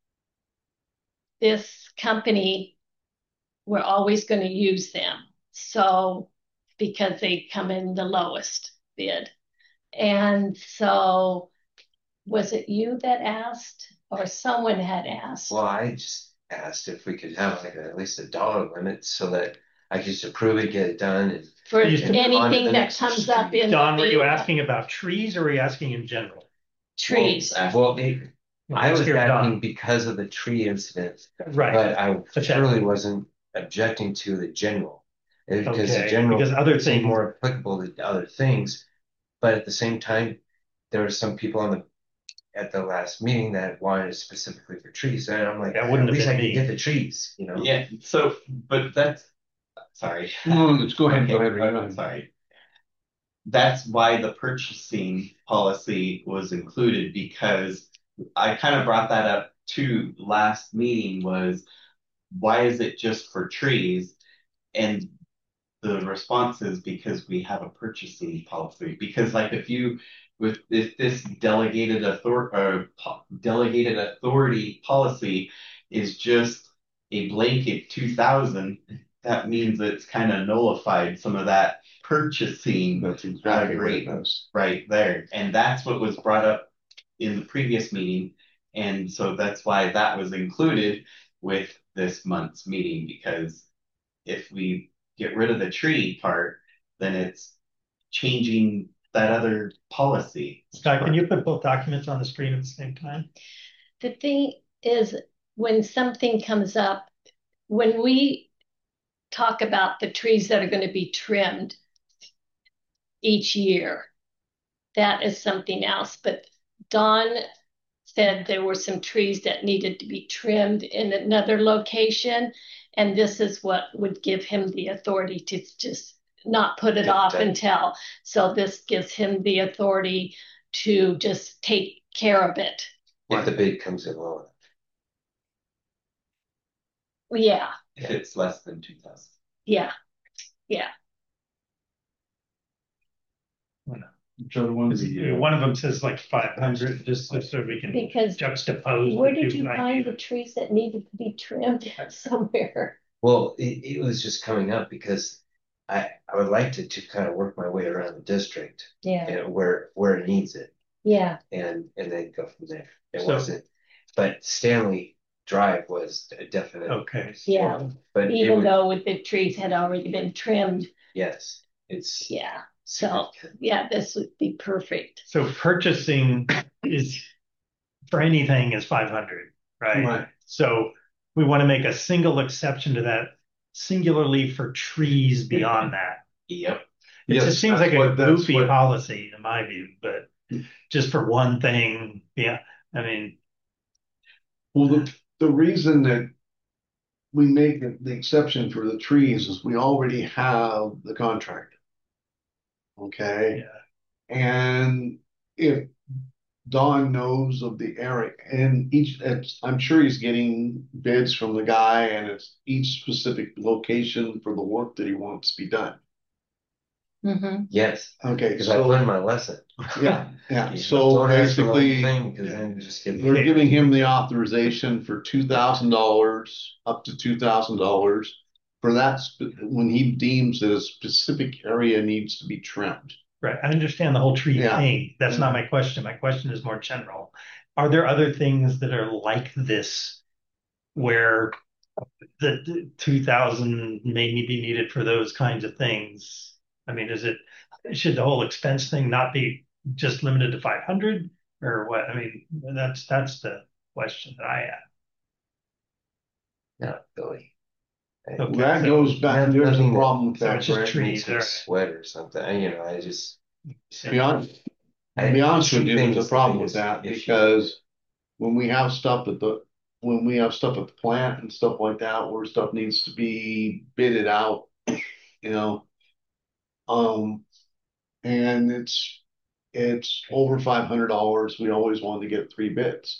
this company, we're always going to use them. So, because they come in the lowest bid. And so, was it you that asked or someone had asked? Well, I just asked if we could have like a, at least a dollar limit so that I could just approve it, get it done, and For You said- on to anything the that next comes one. up in Don, were you the asking about trees or were you asking in general? trees? Well, it, I Let's was hear asking Don. because of the tree incident, Right, but I Okay. surely wasn't objecting to the general. It- Because the okay, general because other seemed things, more applicable to other things, but at the same time, there were some people on the at the last meeting that wanted it specifically for trees, and I'm like, That wouldn't at have least been I can me. get the trees, you know. yeah, so, but that's, sorry. no, let's go ahead, go Okay, ahead, go I'm ahead. sorry. That's why the purchasing policy was included, because I kind of brought that up too last meeting, was why is it just for trees? And the response is because we have a purchasing policy. Because like if you, with if this delegated authority, or po- delegated authority policy is just a blanket two thousand, that means it's kind of nullified some of that purchasing That's exactly what it rate does. right there. And that's what was brought up in the previous meeting. And so that's why that was included with this month's meeting, because if we get rid of the tree part, then it's changing that other policy. Scott, can you put both documents on the screen at the same time? The thing is, when something comes up, when we talk about the trees that are going to be trimmed each year, that is something else. But Don said there were some trees that needed to be trimmed in another location, and this is what would give him the authority to just not put it Get off done. until. So this gives him the authority to just take care of it. If the bid comes in low enough. Yeah, if it's less than two thousand. Yeah, yeah. Which other ones? You know, one of them says like five hundred, just so so we can Because juxtapose. where the did two you find the ideas. trees that needed to be trimmed somewhere? Well, it, it was just coming up because I I would like to to kind of work my way around the district Yeah, and where where it needs it yeah, and and then go from there. It So- wasn't, but Stanley Drive was a definite. Okay. yeah. But it Even would, though with the trees had already been trimmed, yes, it's yeah. So, significant. yeah, this would be perfect. So purchasing is for anything is five hundred, right? Right. So we want to make a single exception to that, singularly for trees beyond that. Yep. It Yes, just seems that's like a what- that's goofy what- policy in my view, but just for one thing, yeah. I mean, Well, the, the reason that we make the the exception for the trees is we already have the contract. Okay? yeah. And if Don knows of the area and each, it's, I'm sure he's getting bids from the guy and it's each specific location for the work that he wants to be done. Mm-hmm. Yes, Okay, because I so, learned my lesson. yeah, yeah, You so don't ask for the whole basically. thing, because then you just get. We're giving him the authorization for two thousand dollars, up to two thousand dollars for that, sp- when he deems that a specific area needs to be trimmed. Right. I understand the whole tree Yeah. thing. That's not my question. My question is more general. Are there other things that are like this where the, the two thousand may be needed for those kinds of things? I mean, is it, should the whole expense thing not be just limited to five hundred or what? I mean, that's, that's the question that I have. Not Billy. Okay. That so- goes back, there's a Nothing that- problem with so that, it's just Brent. trees. Makes me alright. sweat or something, you know, I just. To be honest, I- to be honest with you, things there's a the problem with biggest that issue. because when we have stuff at the, when we have stuff at the plant and stuff like that, where stuff needs to be bidded out, you know. Um, and it's, it's over five hundred dollars. We always wanted to get three bids.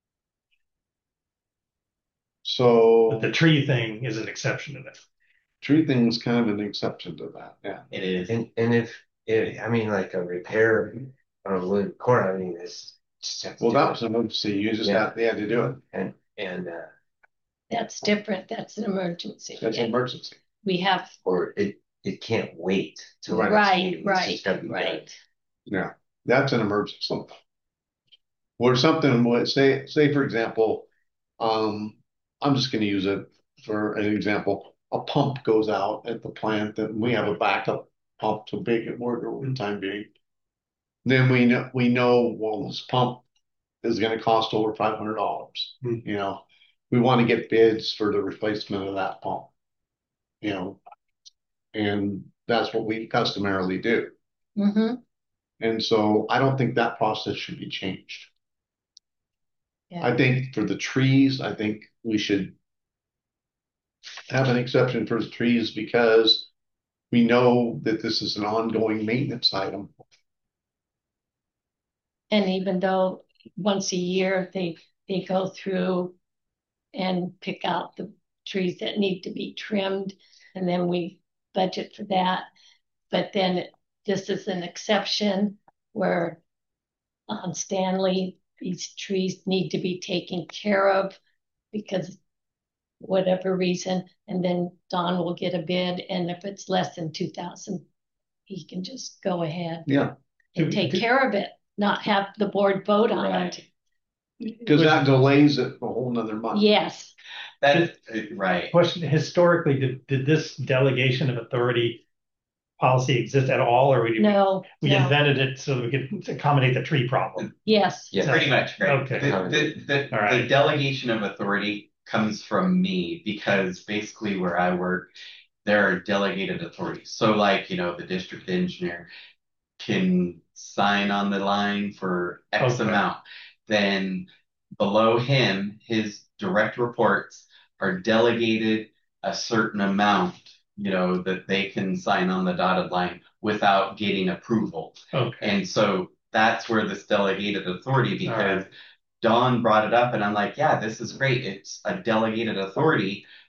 So But the tree thing is an exception to that. tree thing was kind of an exception to that, yeah. It is. And, and if, if, I mean, like a repair on a wood core, I mean, it's just have to Well, do that it. was an emergency. You just Yeah. had, they had to do it. And, and, uh, That's different. That's an emergency. That's an emergency. We have, or it, it can't wait till. Right. the next right, meeting. It's right, just gotta be done. right. Yeah, that's an emergency. Or something, would say, say for example, um, I'm just gonna use it for an example. A pump goes out at the plant and we have a backup pump to make it work over the time being. Then we know, we know, well, this pump is gonna cost over five hundred dollars, Hmm. you know? We wanna get bids for the replacement of that pump. You know? And that's what we customarily do. Mm-hmm. And so I don't think that process should be changed. Yeah. I think for the trees, I think we should have an exception for the trees because we know that this is an ongoing maintenance item. And even though once a year they, they go through and pick out the trees that need to be trimmed, and then we budget for that. But then this is an exception where on Stanley, these trees need to be taken care of because whatever reason, and then Don will get a bid, and if it's less than two thousand, he can just go ahead Yeah. and take care of it, not have the board vote on it. Because that delays it a whole nother month. Yes, That, right. Question, historically, did, did this delegation of authority policy exist at all, or we, no, we no, invented it so that we could accommodate the tree problem? yes, Yeah. Pretty much, right? Okay. The, the, the, All right. the delegation of authority comes from me because basically where I work, there are delegated authorities. So like, you know, the district engineer can sign on the line for X Okay. amount. Then below him, his direct reports are delegated a certain amount, you know, that they can sign on the dotted line without getting approval. Okay. And so that's where this delegated authority, All because right. Dawn brought it up and I'm like, yeah, this is great. It's a delegated authority,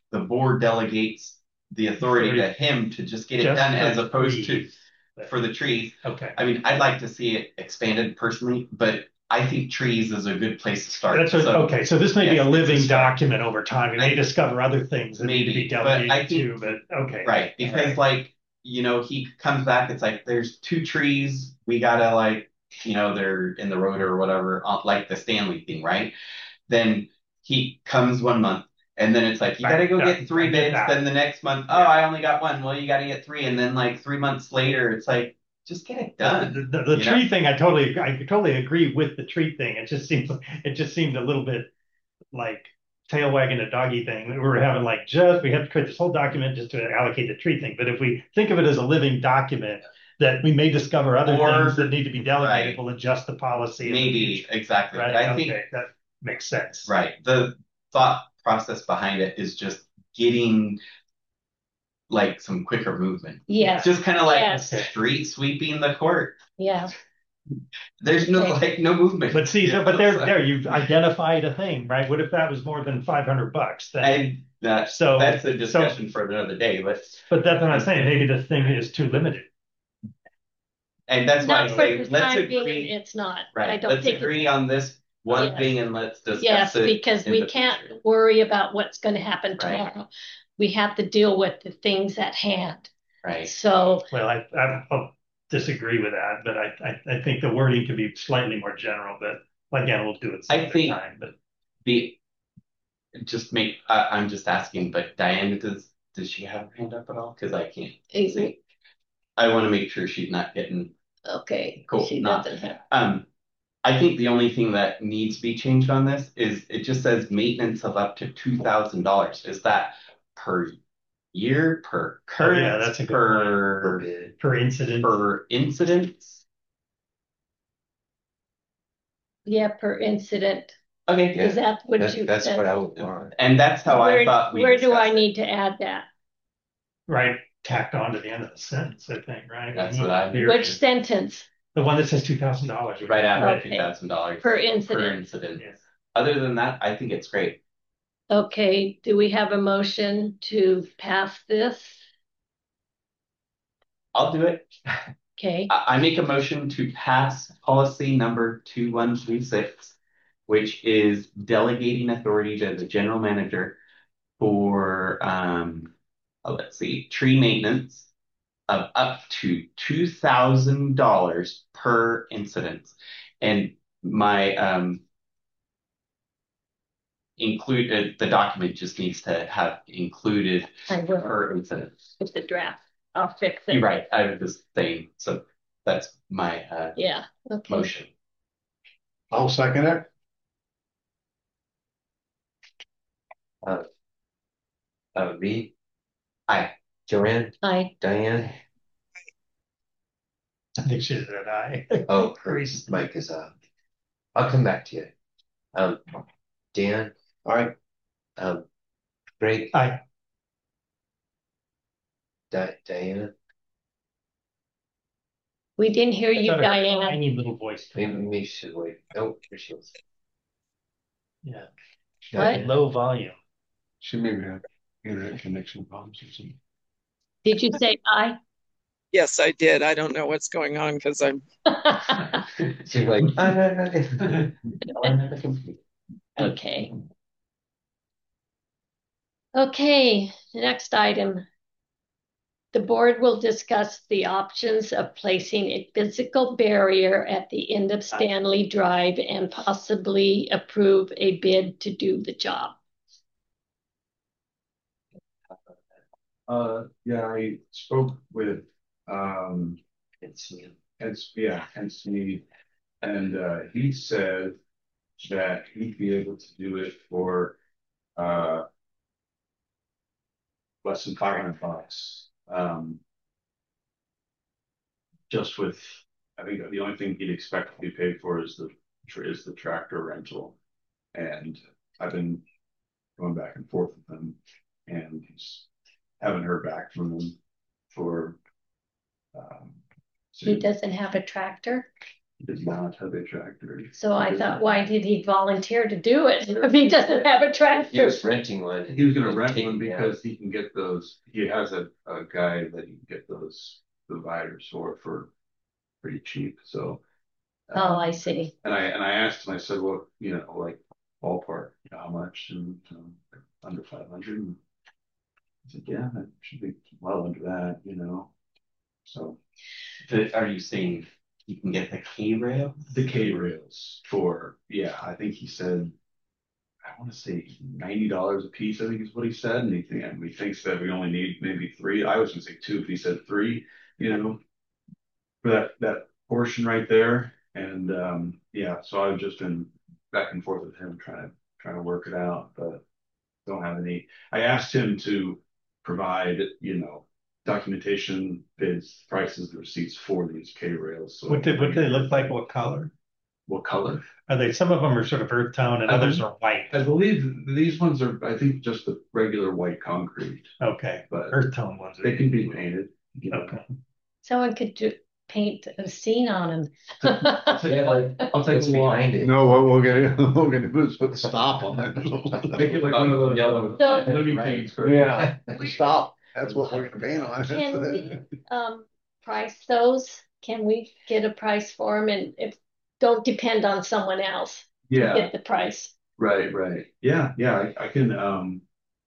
the board delegates the authority to him to just get it Just done for as opposed trees. to for the trees. Okay. I mean, I'd like to see it expanded personally, but I think trees is a good place to start. That's what, So, okay, so this may be yes, a it's living start. document over time. We may I- discover other things that need to be maybe, but delegated I think- to, but okay. Right, because like, you know, he comes back, it's like, there's two trees, we gotta like, you know, they're in the road or whatever, uh, like the Stanley thing, right? Then he comes one month, and then it's like, you gotta go Right, get yeah, three I get bids, that. then the next month, oh, Yeah. I only got one, well, you gotta get three, and then like three months later, it's like, just get it done. The, the, the you tree know? thing, I totally, I totally agree with the tree thing. It just seems, it just seemed a little bit like tail wagging a doggy thing. We were having like just, we have to create this whole document just to allocate the tree thing. But if we think of it as a living document that we may discover other Or- things that need to be delegated, right. we'll adjust the policy. in the Maybe, future, exactly, Right, but I think, okay, that makes sense. right, the thought process behind it is just getting like some quicker movement. Yes, Just kind of like Yes. street sweeping the court. yeah, There's no Okay. like no movement. But see, You so, know, but there, so- there, you've identified a thing, right? What if that was more than five hundred bucks? Then, And that So- that's a so- discussion for another day, but but that's what I'm saying. Maybe the thing is too limited. and that's why I not for say the let's time being, agree. it's not. I Right. don't Let's think it's agree on this one Yes. thing and let's discuss Yes, it. because in we the can't future. worry about what's going to happen Right. tomorrow. We have to deal with the things at hand. Right. So, Well, I, I I'll disagree with that, but I, I, I think the wording could be slightly more general, but again, we'll do it some I other think- time, but. The just make uh, I'm just asking, but Diana does does she have her hand up at all? Because I can't is- see. I want to make sure she's not getting okay, Cool, she not- doesn't have, Um, I think the only thing that needs to be changed on this is it just says maintenance of up to two thousand dollars. Is that per year, per Oh, yeah, current, that's a good Per per bid. Per incident. per incidents? yeah, per incident. Okay, Yeah, Is that what That, you that's said? what I would want. and that's how Where, I thought we where do I discussed it. need to add that? Right, tacked on to the end of the sentence, I think, right? That's what I- Here- Which sentence The one that says two thousand dollars. Right after Okay. two thousand dollars per per incident? incident. Yes. Other than that, I think it's great. Okay, do we have a motion to pass this? I'll do it. Okay, I, I make a motion to pass policy number two one three six, which is delegating authority to the general manager for, um, uh, let's see, tree maintenance of up to two thousand dollars per incident. And my, um, include, uh, the document just needs to have included I will, per incident. with the draft, I'll fix it. You're right, I was just saying, so that's my, uh, Yeah, okay. motion. I'll second it. Uh, Reed, Aye. Joanne, I, Diane. I think she said I. Oh, Grace. Mike is uh I'll come back to you. Um, Dan, All right. um, Greg, Aye. Di- Diana, we didn't hear you, Got a Diana. Tiny little voice. maybe we should wait. Oh, here she is. Yeah. What? Low volume. She maybe had internet connection problems or something. Did you say I? Yes, I did. I don't know what's going on because I'm She's like, Okay. Okay, next item. The board will discuss the options of placing a physical barrier at the end of Stanley Drive and possibly approve a bid to do the job. Uh, yeah, I spoke with, um, it's you. Ed, yeah, Ed Sneed, and, uh, he said that he'd be able to do it for, uh, less than five hundred bucks. Um, just with, I think the only thing he'd expect to be paid for is the, is the tractor rental. And I've been going back and forth with him, and he's haven't heard back from him for, um. He doesn't have a tractor? He does not have a tractor. So I thought, why did he volunteer to do it if he doesn't have a He tractor? was renting one. He was gonna and rent taking one it out. because he can get those, he has a, a guy that he can get those dividers for, for pretty cheap, so. uh, Oh, I see. And I, and I asked him, I said, well, you know, like ballpark, you know, how much, and, um, under five hundred. I said, yeah, that should be well under that, you know, so. The- Are you saying you can get the K rail? The K rails for, yeah, I think he said, I want to say ninety dollars a piece, I think is what he said. And he, and he thinks that we only need maybe three. I was gonna say two, if he said three, you know, for that, that portion right there. And, um, yeah, so I've just been back and forth with him trying to, trying to work it out, but don't have any. I asked him to provide, you know, documentation, bids, prices, the receipts for these K rails. So What did, what do they look like? What color? what color? Are they, some of them are sort of earth tone and I others believe- are white. I believe these ones are, I think, just the regular white concrete, Okay, but earth tone ones. they can be painted. You know. Okay. Someone could do, paint a scene on him. Yeah, like, I'll take what's a walk. behind it? No, what we're gonna, we're gonna do is put the stop on Make it. it like one of those Yellow. So- Looney Tunes, correct? Yeah, stop, that's what we're gonna paint on. Can we, um, price those? Can we get a price for them and if, don't depend on someone else to Yeah, get the price? right, right. Yeah, yeah, I, I can, um.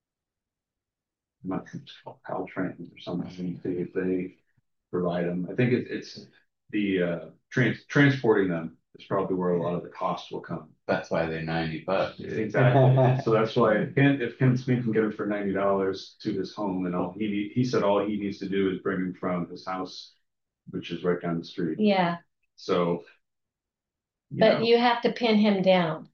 I'm not sure it's called Caltrans or something, see if they provide them. I think it, it's the, uh, trans, transporting them is probably where a lot of the cost will come. That's why they're ninety bucks. Exactly. So that's why if Ken, if Ken Smith can get it for ninety dollars to his home, and all he need, he said all he needs to do is bring him from his house, which is right down the street. Yeah, So. you but know, you have to pin him down.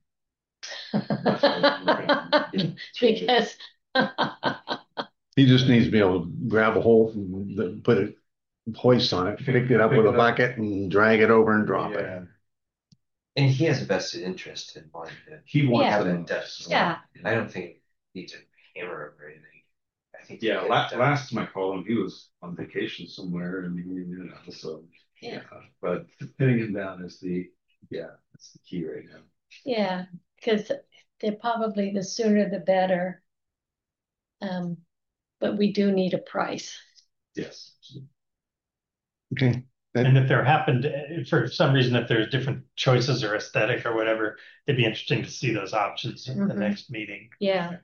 Because He just needs to be able to grab a hold and put a hoist on it, pick it up with a bucket and drag it over and drop it. yeah, And he has a vested interest in wanting to he wants Yeah. have them. that depth. Yeah. I don't think he needs a hammer or anything. I think. he Yeah, can la- get it done. last time I called him, he was on vacation somewhere, and he, you know, so. Yeah. But pinning him down is the, yeah, that's the key right now. yeah, because they're probably the sooner the better. Um, but we do need a price. Yes. Okay, And if there happened, if for some reason, if there's different choices or aesthetic or whatever, it'd be interesting to see those options in the Mhm. next meeting. Yeah.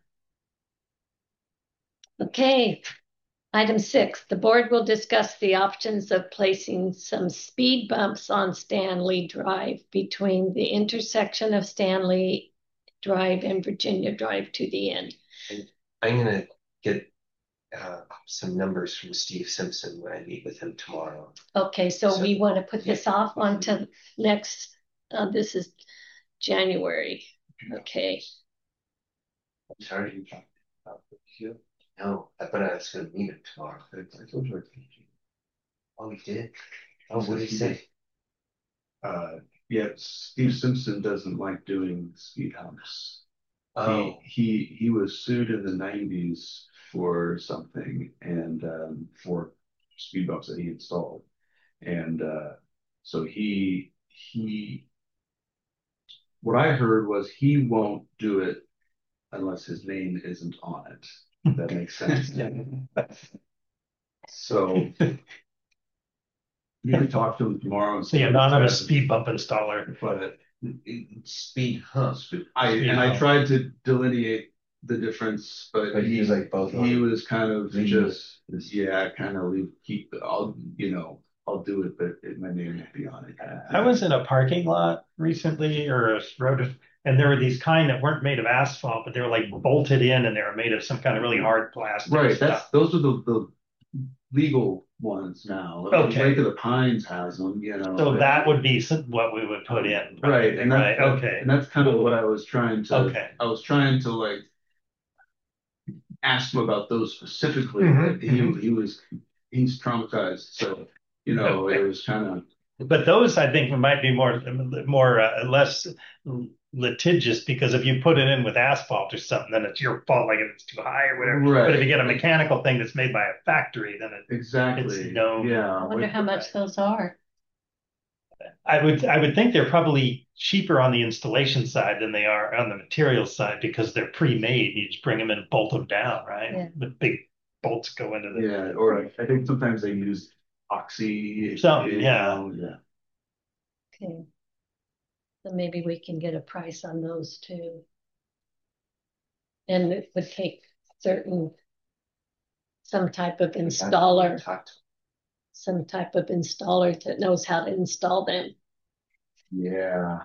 Okay. Item six, the board will discuss the options of placing some speed bumps on Stanley Drive between the intersection of Stanley Drive and Virginia Drive to the end. I'm gonna get uh, some numbers from Steve Simpson when I meet with him tomorrow. Okay, so So- we want to put this off onto next, uh, this is January. Okay, Sorry, you talked about you? No, but I was gonna meet him tomorrow. I told you I think you- Oh, he did? Oh, what did he say? Uh, yeah, Steve Simpson doesn't like doing speed humps. Oh, He, he, he was sued in the nineties for something and, um, for speed bumps that he installed. And, uh, so he, he, what I heard was he won't do it unless his name isn't on it. If that makes sense. So you can talk to him tomorrow. and The anonymous speed bump installer. But speed humps, but I, and I tried to delineate the difference, but but he, he was like both. he on. was kind of Leave just, yeah, kind of leave, keep, I'll, you know, I'll do it, but it, my name won't be on it. I was in a parking lot recently or a road, and there were these kind that weren't made of asphalt, but they were like bolted in and they were made of some kind of really hard plastic Right, stuff. that's, those are the, the legal ones now. Okay. Lake of the Pines has them, you know. So that would be some- what we would put in. Right, and Right, that's, okay. and that's kind of what I was trying to, Okay. I was trying to like ask him about those specifically, Mhm, but he, he was, he's traumatized, so, you know, it was kind of. But those, I think, might be more, more, uh, less litigious, because if you put it in with asphalt or something, then it's your fault, like if it's too high or whatever. Right. But if you get a mechanical thing that's made by a factory, then it, Exactly, It's no- yeah. I wonder with- how much those are. I would, I would think they're probably cheaper on the installation side than they are on the materials side because they're pre-made. You just bring them in and bolt them down, right? Yeah. The big bolts go into the. Yeah, or I I think sometimes they use oxy. Something, you yeah. know, Yeah. Okay. So maybe we can get a price on those too. And it would take certain, some type of installer, Talk to- some type of installer that knows how to install them. Yeah.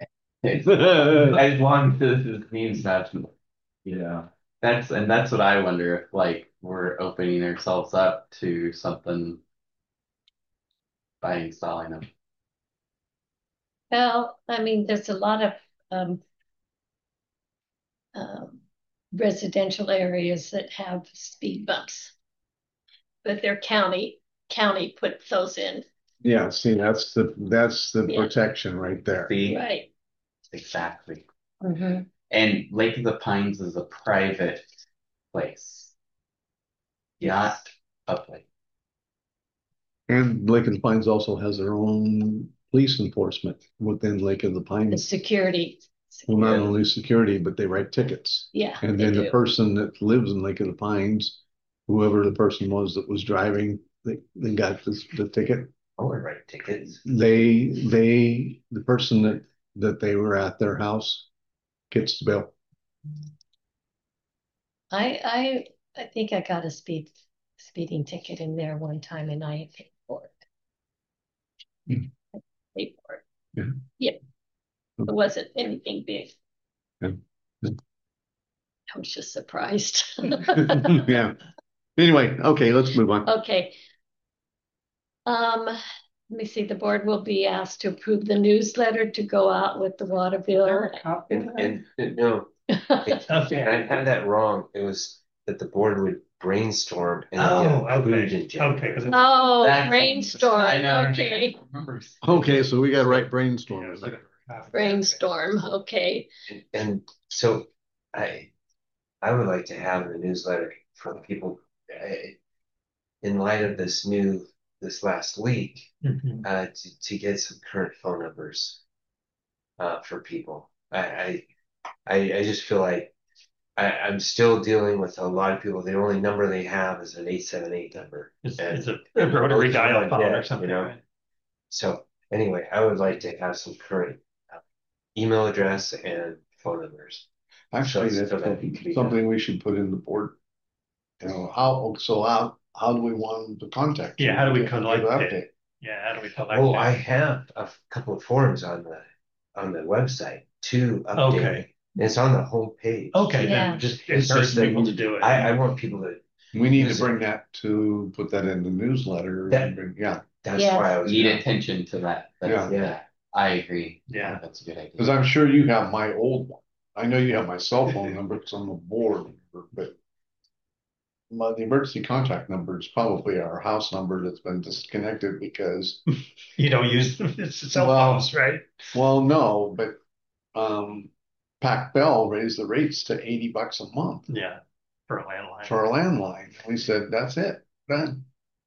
As long as it means that, Yeah. that's, and that's what I wonder if like we're opening ourselves up to something by installing them. Well, I mean, there's a lot of um, um, residential areas that have speed bumps, but they're county, county put those in, Yeah, see, that's the, that's the Yeah. protection right there. See, right? exactly. Mhm. And Lake of the Pines is a private place, not public. And Lake of the Pines also has their own police enforcement within Lake of the The Pines. security, Well, not only security, but they write tickets. yeah, And they then the do. person that lives in Lake of the Pines, whoever the person was that was driving, they, they got this, the ticket. I would write tickets. They, they, the person that, that they were at their house gets the bill. I, I, I think I got a speed, speeding ticket in there one time and I paid for it. Hmm. I paid for it. Yeah. Yep. It wasn't anything big. Yeah. Yeah. I was just surprised. Yeah. Anyway, okay, let's move on. Okay. Um, let me see, the board will be asked to approve the newsletter to go out with the water bill. And, and, and no, Okay. I had that wrong. It was that the board would brainstorm and Oh, then get approved okay. in January. Okay, 'cause it- Oh, That's- brainstorm, I know. okay, Okay, so we got to write brainstorm. brainstorm, okay. And, and so I, I would like to have the newsletter for the people, uh, in light of this new, this last week, Mhm. uh, to, to get some current phone numbers, uh, for people. I, I, I, I just feel like I, I'm still dealing with a lot of people. The only number they have is an eight seven eight number. It's, And- it's a rotary dial phone Yeah, or something, you know. right? So anyway, I would like to have some current uh, email address and phone numbers. Actually, So- that's so that it can be something we should put in the board. You know, how, so how, how do we want them to contact? you? Yeah, how do we Give an collect update. it? Yeah, how do we collect Oh, it? I have a f- couple of forms on the on the website to update. Okay. And it's on the home page. Okay, Yeah. then just It's encourage just that people to do it. I, I want people to. We need to Use it. bring that to, put that in the newsletter. That- and bring- Yeah, That's Yes. why I was. Need gonna- attention to that. That's- Yeah. I agree. Yeah. That's a good idea. because I'm sure you have my old one. I know you have my cell phone number because I'm a board, member, but my, the emergency contact number is probably our house number that's been disconnected because, You don't use it's cell Well- phones, right? well, no, but um, Pac Bell raised the rates to eighty bucks a month Yeah, for a landline. for a landline. We said, that's it, done.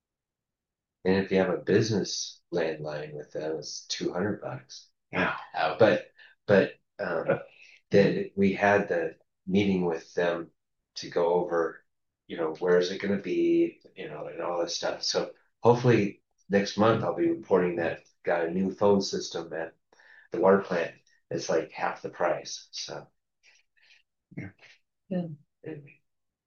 And if you have a business landline with them, it's two hundred bucks. Yeah. Ouch. But but um, that we had the meeting with them to go over, you know, where is it going to be, you know, and all this stuff. So hopefully next month I'll be reporting that got a new phone system at the water plant. It's like half the price. So Yeah. Good. anyway.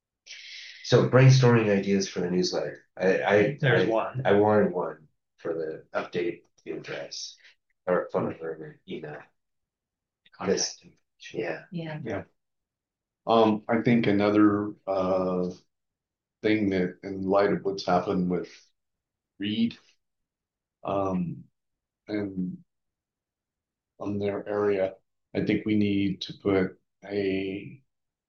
So brainstorming ideas for the newsletter. I I There's I, one. I wanted one for the update the address or phone number and email. Contact him. Yeah. Yeah, Um, I think another uh thing that in light of what's happened with Reed, um, and on their area, I think we need to put a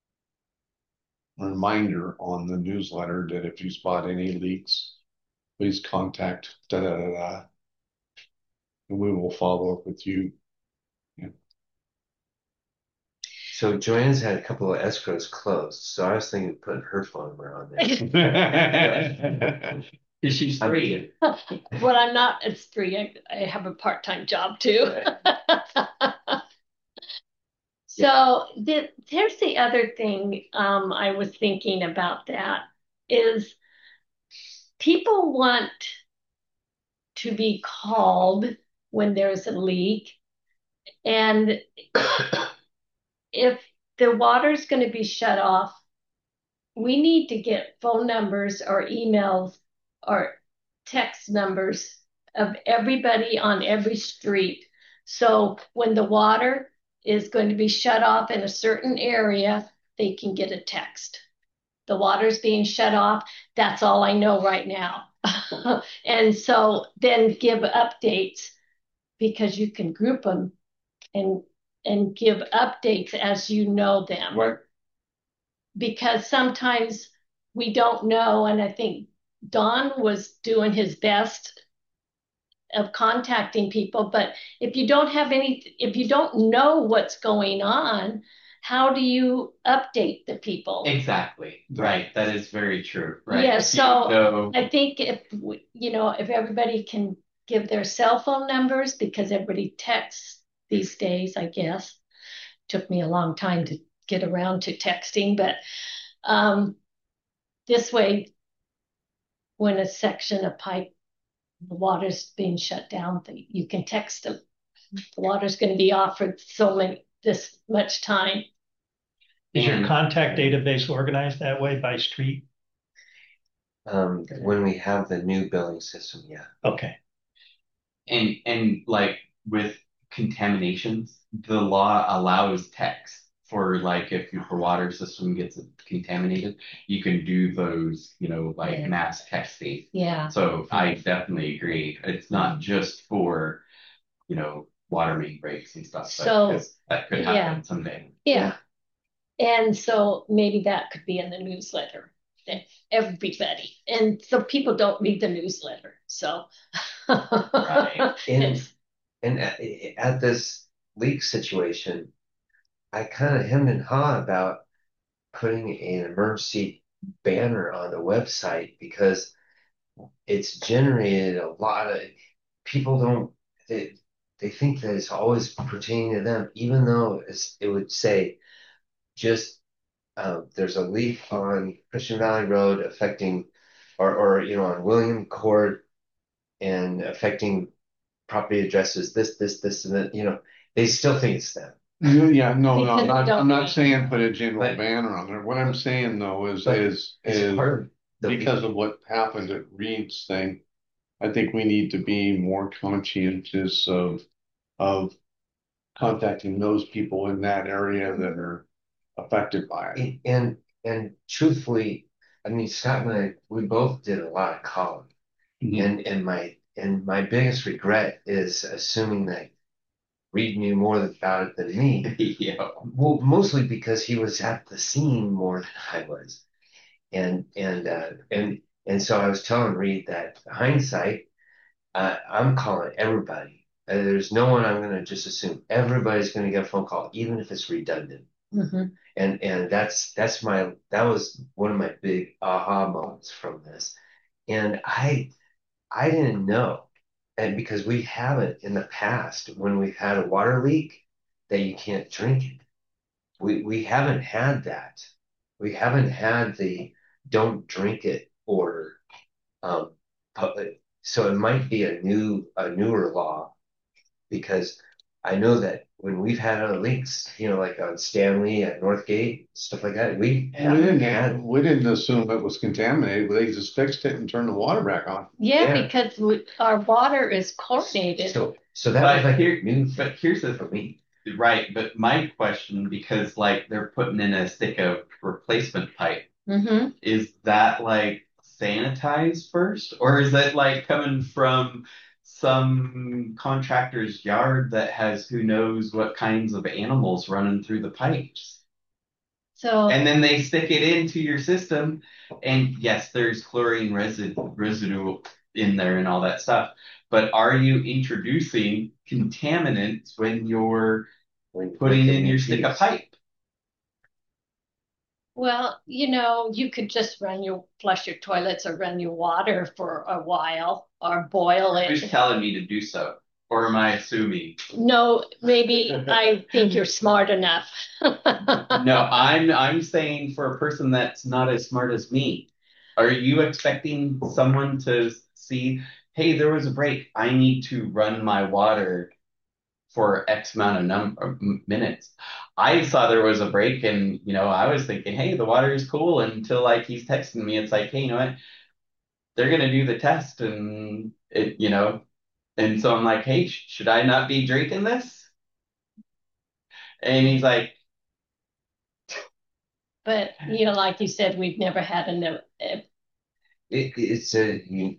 reminder on the newsletter that if you spot any leaks, please contact da da da da. And we will follow up with you. so Joanne's had a couple of escrows closed, so I was thinking of putting her phone number on there. Is she straight? Well, I'm not, it's free. I, I have a part-time job too. So the, here's the other thing um, I was thinking about that is people want to be called when there's a leak. And if the water's going to be shut off, we need to get phone numbers or emails or text numbers of everybody on every street. So when the water is going to be shut off in a certain area, they can get a text. The water's being shut off. That's all I know right now. And so then give updates because you can group them and and give updates as you know them. Right. Because sometimes we don't know, and I think Don was doing his best of contacting people, but if you don't have any, if you don't know what's going on, how do you update the people? Exactly. Right. That is very true. Right. Yeah, If you so know- I think if, we- you know, if everybody can give their cell phone numbers, because everybody texts these days, I guess. Took me a long time to get around to texting, but um, this way, when a section of pipe, the water's being shut down, you can text them. The water's going to be off for so many, this much time. Is your contact database organized that way by street? Um, when we have the new billing system, yeah. Okay. And and like with contaminations, the law allows text for like if your water system gets contaminated, you can do those, you know, like Yeah. mass texting. Yeah. So I definitely agree. It's not just for, you know, water main breaks and stuff, but So, 'cause that could happen yeah. someday. Yeah. And so maybe that could be in the newsletter. Everybody. And so people don't read the newsletter. So Right. And, and at, at this leak situation, I kind of hemmed and hawed about putting an emergency banner on the website because it's generated a lot of people don't they, they think that it's always pertaining to them, even though it's, it would say just uh, there's a leak on Christian Valley Road affecting or or you know on William Court and affecting property addresses this this this and that, you know, they still think it's them. Yeah, no, no, I'm Because not, don't I'm not read. saying put a general But- banner on there. What I'm saying though is, But is, It's is part of the because of what happened at Reed's thing, I think we need to be more conscientious of, of contacting those people in that area that are affected by it. and and truthfully, I mean Scott and I, we both did a lot of calling. Mhm. And and my and my biggest regret is assuming that Reed knew more about it than me. Yeah. Well, mostly because he was at the scene more than I was. And and uh, and and so I was telling Reed that hindsight, uh, I'm calling everybody. Uh, there's no one I'm going to just assume. Everybody's going to get a phone call, even if it's redundant. Mhm. And and that's that's my that was one of my big aha moments from this. And I I didn't know. And because we haven't in the past when we've had a water leak that you can't drink it. We we haven't had that. We haven't had the don't drink it order. Um, pu- so it might be a new a newer law because I know that when we've had other leaks, you know, like on Stanley at Northgate, stuff like that, we We haven't didn't, had. we didn't assume it was contaminated, they just fixed it and turned the water back on. Yeah, Yeah. because we, our water is chlorinated. So so that But was like here- a new thing But here's the for me. right, but my question, because like they're putting in a stick of replacement pipe, Mm-hmm. is that like sanitized first, or is it like coming from some contractor's yard that has who knows what kinds of animals running through the pipes? So And then they stick it into your system, and yes, there's chlorine resid residue in there and all that stuff. But are you introducing contaminants when you're When putting when in the your stick of piece- pipe? Well, you know, you could just run your flush your toilets or run your water for a while or boil Who's it. telling me to do so? Or am I assuming? No, maybe I think you're smart enough. No, I'm I'm saying for a person that's not as smart as me. Are you expecting someone to see, hey, there was a break. I need to run my water for X amount of number of minutes. I saw there was a break and you know, I was thinking, hey, the water is cool until like he's texting me. It's like, hey, you know what? They're gonna do the test and it, you know, and so I'm like, hey, sh- should I not be drinking this? And he's like, But you know, like you said, we've never had a no. eh, It, it's a, you,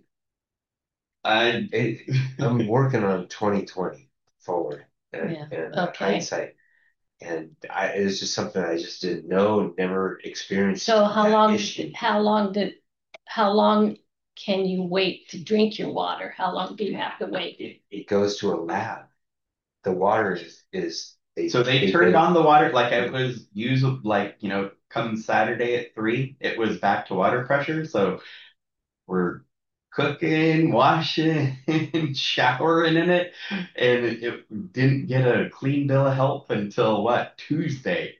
I, it, I'm working on twenty twenty forward and, Yeah, and okay. hindsight. And I, it was just something I just didn't know, never experienced So how that long? issue. How long did? How long can you wait to drink your water? How long do you have to wait? It, it goes to a lab. The water is, is they, so they they turned put- on the water like it was used like, you know, come Saturday at three, it was back to water pressure. So we're cooking, washing, showering in it, and it, it didn't get a clean bill of health until what, Tuesday.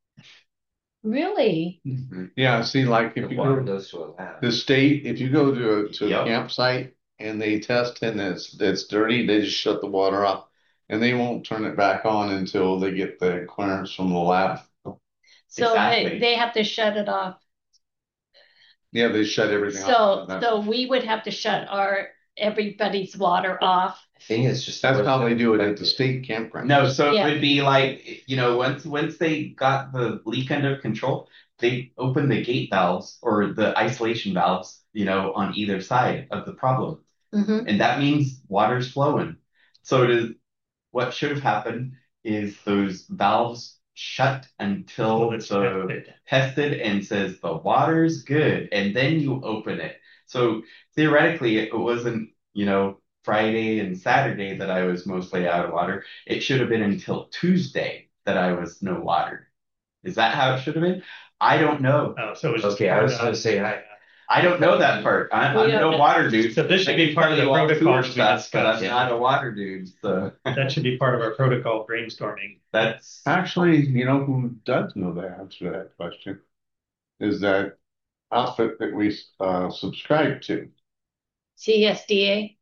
Really? Yeah, see, like if the you water go goes to a lab. the state, if you go to a, to a Yep. campsite and they test and it's it's dirty, they just shut the water off and they won't turn it back on until they get the clearance from the lab. So Exactly. they, they have to shut it off. Yeah, they shut everything So off. so we would have to shut our everybody's water off. I think it's just That's how they do it at the state campground. No, so Yeah. it would be like, you know, once once they got the leak under control, they opened the gate valves or the isolation valves, you know, on either side of the problem. Mhm. And that means water's flowing. So it is what should have happened is those valves shut until Well, it's the tested. tested and says the water's good, and then you open it. So theoretically, it wasn't, you know, Friday and Saturday that I was mostly out of water. It should have been until Tuesday that I was no water. Is that how it should have been? I don't know. Oh, so it's just Okay, I part was of- gonna say, I- I don't know that part. I'm, I'm We don't no know. water dude. So this should I be can part of tell the you all protocol tour we stuff, but I'm discussed. not a water dude. So That should be part of our protocol brainstorming. that's Actually, you know who does know the answer to that question is that outfit that we uh, subscribe to. C S D A.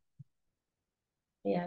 Yeah.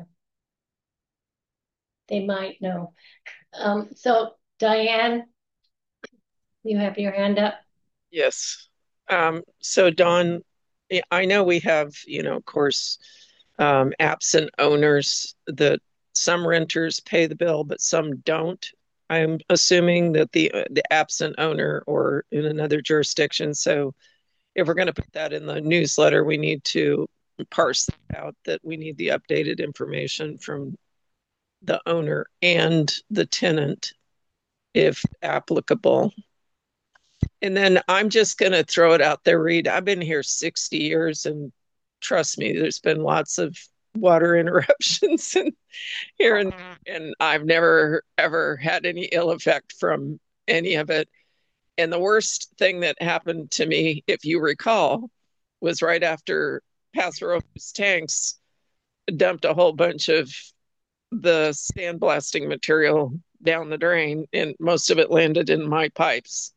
They might know. Um, so Diane, you have your hand up. Yes. Um, so Don, I- I know we have, you know, of course, um, absent owners that some renters pay the bill, but some don't. I'm assuming that the uh, the absent owner or in another jurisdiction. So if we're going to put that in the newsletter, we need to parse out that we need the updated information from the owner and the tenant, if applicable. And then I'm just going to throw it out there, Reed. I've been here sixty years, and trust me, there's been lots of water interruptions in here, and, and I've never ever had any ill effect from any of it. And the worst thing that happened to me, if you recall, was right after Paso Robles tanks dumped a whole bunch of the sandblasting material down the drain, and most of it landed in my pipes.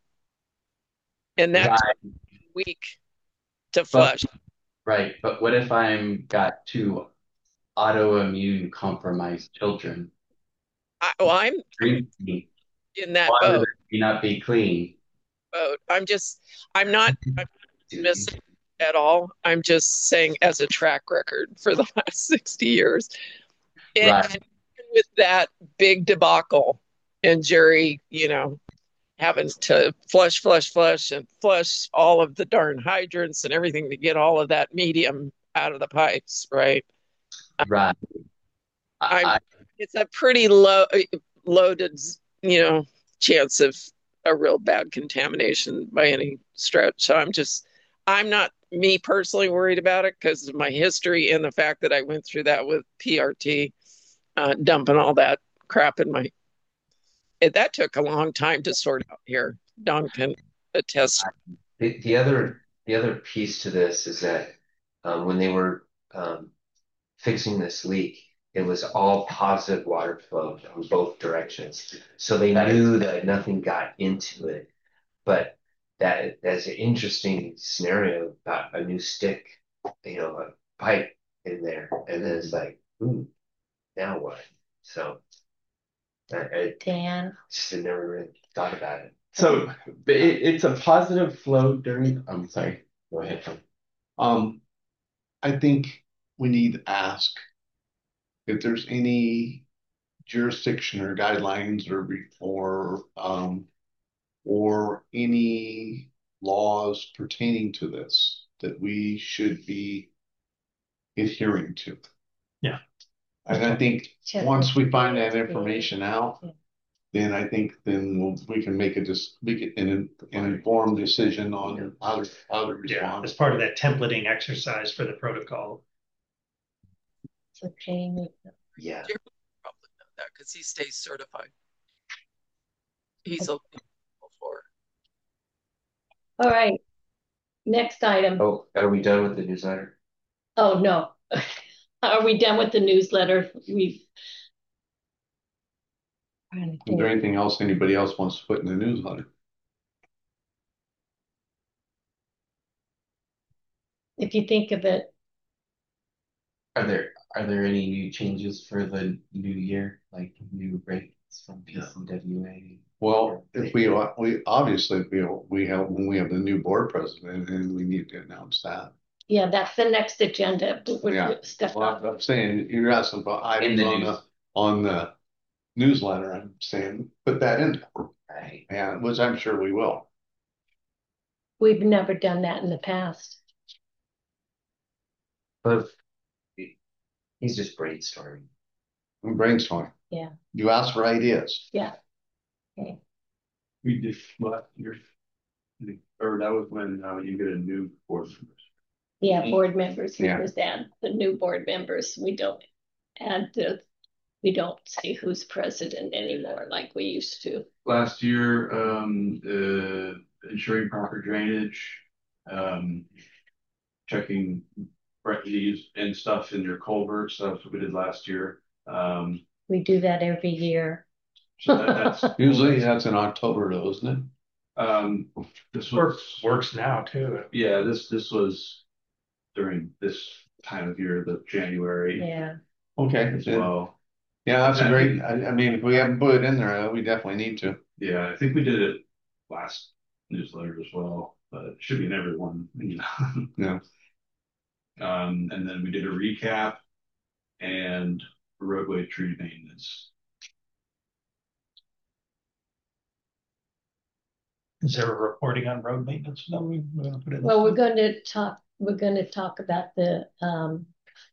And that right. took a week to flush. Right, but what if I'm got two autoimmune compromised children? I, well, I'm Drinking in that water boat. that may not be clean. boat. I'm just, I'm not, I'm not dismissing at all. I'm just saying as a track record for the last sixty years. And, Right. and with that big debacle and Jerry, you know, having to flush, flush, flush, and flush all of the darn hydrants and everything to get all of that medium out of the pipes, right? Right. I'm, I, it's a pretty low, loaded, you know, chance of a real bad contamination by any stretch. So I'm just, I'm not me personally worried about it because of my history and the fact that I went through that with P R T, uh, dumping all that crap in my. It, that took a long time to sort out here. Don can attest. The, the other the other piece to this is that um, when they were um, fixing this leak, it was all positive water flow in both directions. So they That knew is- that nothing got into it. But that that's an interesting scenario about a new stick, you know, a pipe in there, and then it's like, ooh, now what? So I, I Dan, just had never really thought about it. So it, it's a positive flow during, I'm sorry, go ahead. Tom. Um, I think we need to ask if there's any jurisdiction or guidelines or or um or any laws pertaining to this that we should be adhering to. Yeah. And I think check once with we find that the- information out, Yeah. then I think then we'll, we can make a just we can an, an informed decision on how to how to Yeah, respond. as part of that templating exercise for the protocol. So Jamie, Yeah. Jeremy would probably know that because he stays certified. He's a before. all right. Next item. Oh, are we done with the newsletter? Oh, no. Are we done with the newsletter? We've. trying to Is there think. anything else anybody else wants to put in the newsletter? If you think of it, Are there, are there any new changes for the new year, like new rates from P C W A? Well, if we we obviously we we have when we have the new board president and we need to announce that. yeah, that's the next agenda. We're- Yeah. Stuff Well, up. I'm saying you're asking about In items the on news. the on the newsletter. I'm saying put that in there, Right. and which I'm sure we will. We've never done that in the past. But he- he's just brainstorming. I'm brainstorming. Yeah. You ask for ideas. Yeah. Okay. We did last year. Or that was when uh, you get a new board member. Yeah, board members, we Yeah. just add the new board members. We don't add the, we don't say who's president anymore like we used to. Last year, um, uh, ensuring proper drainage, um, checking leaves and stuff in your culverts. That's what we did last year. Um, We do that every year. so that, that's Usually that's in October, though, isn't it? um, this Works, was works now too. yeah. This this was during this time of year, the January Yeah. Okay. as well. Yeah, that's a great. I, I mean, if we haven't put it in there, we definitely need to. Yeah, I think we did it last newsletter as well, but it should be in everyone. You know. Yeah. Um, and then we did a recap and roadway tree maintenance. Is there a reporting on road maintenance? No, we- we're gonna put it. in- Well, we're going to talk, we're going to talk about the, um,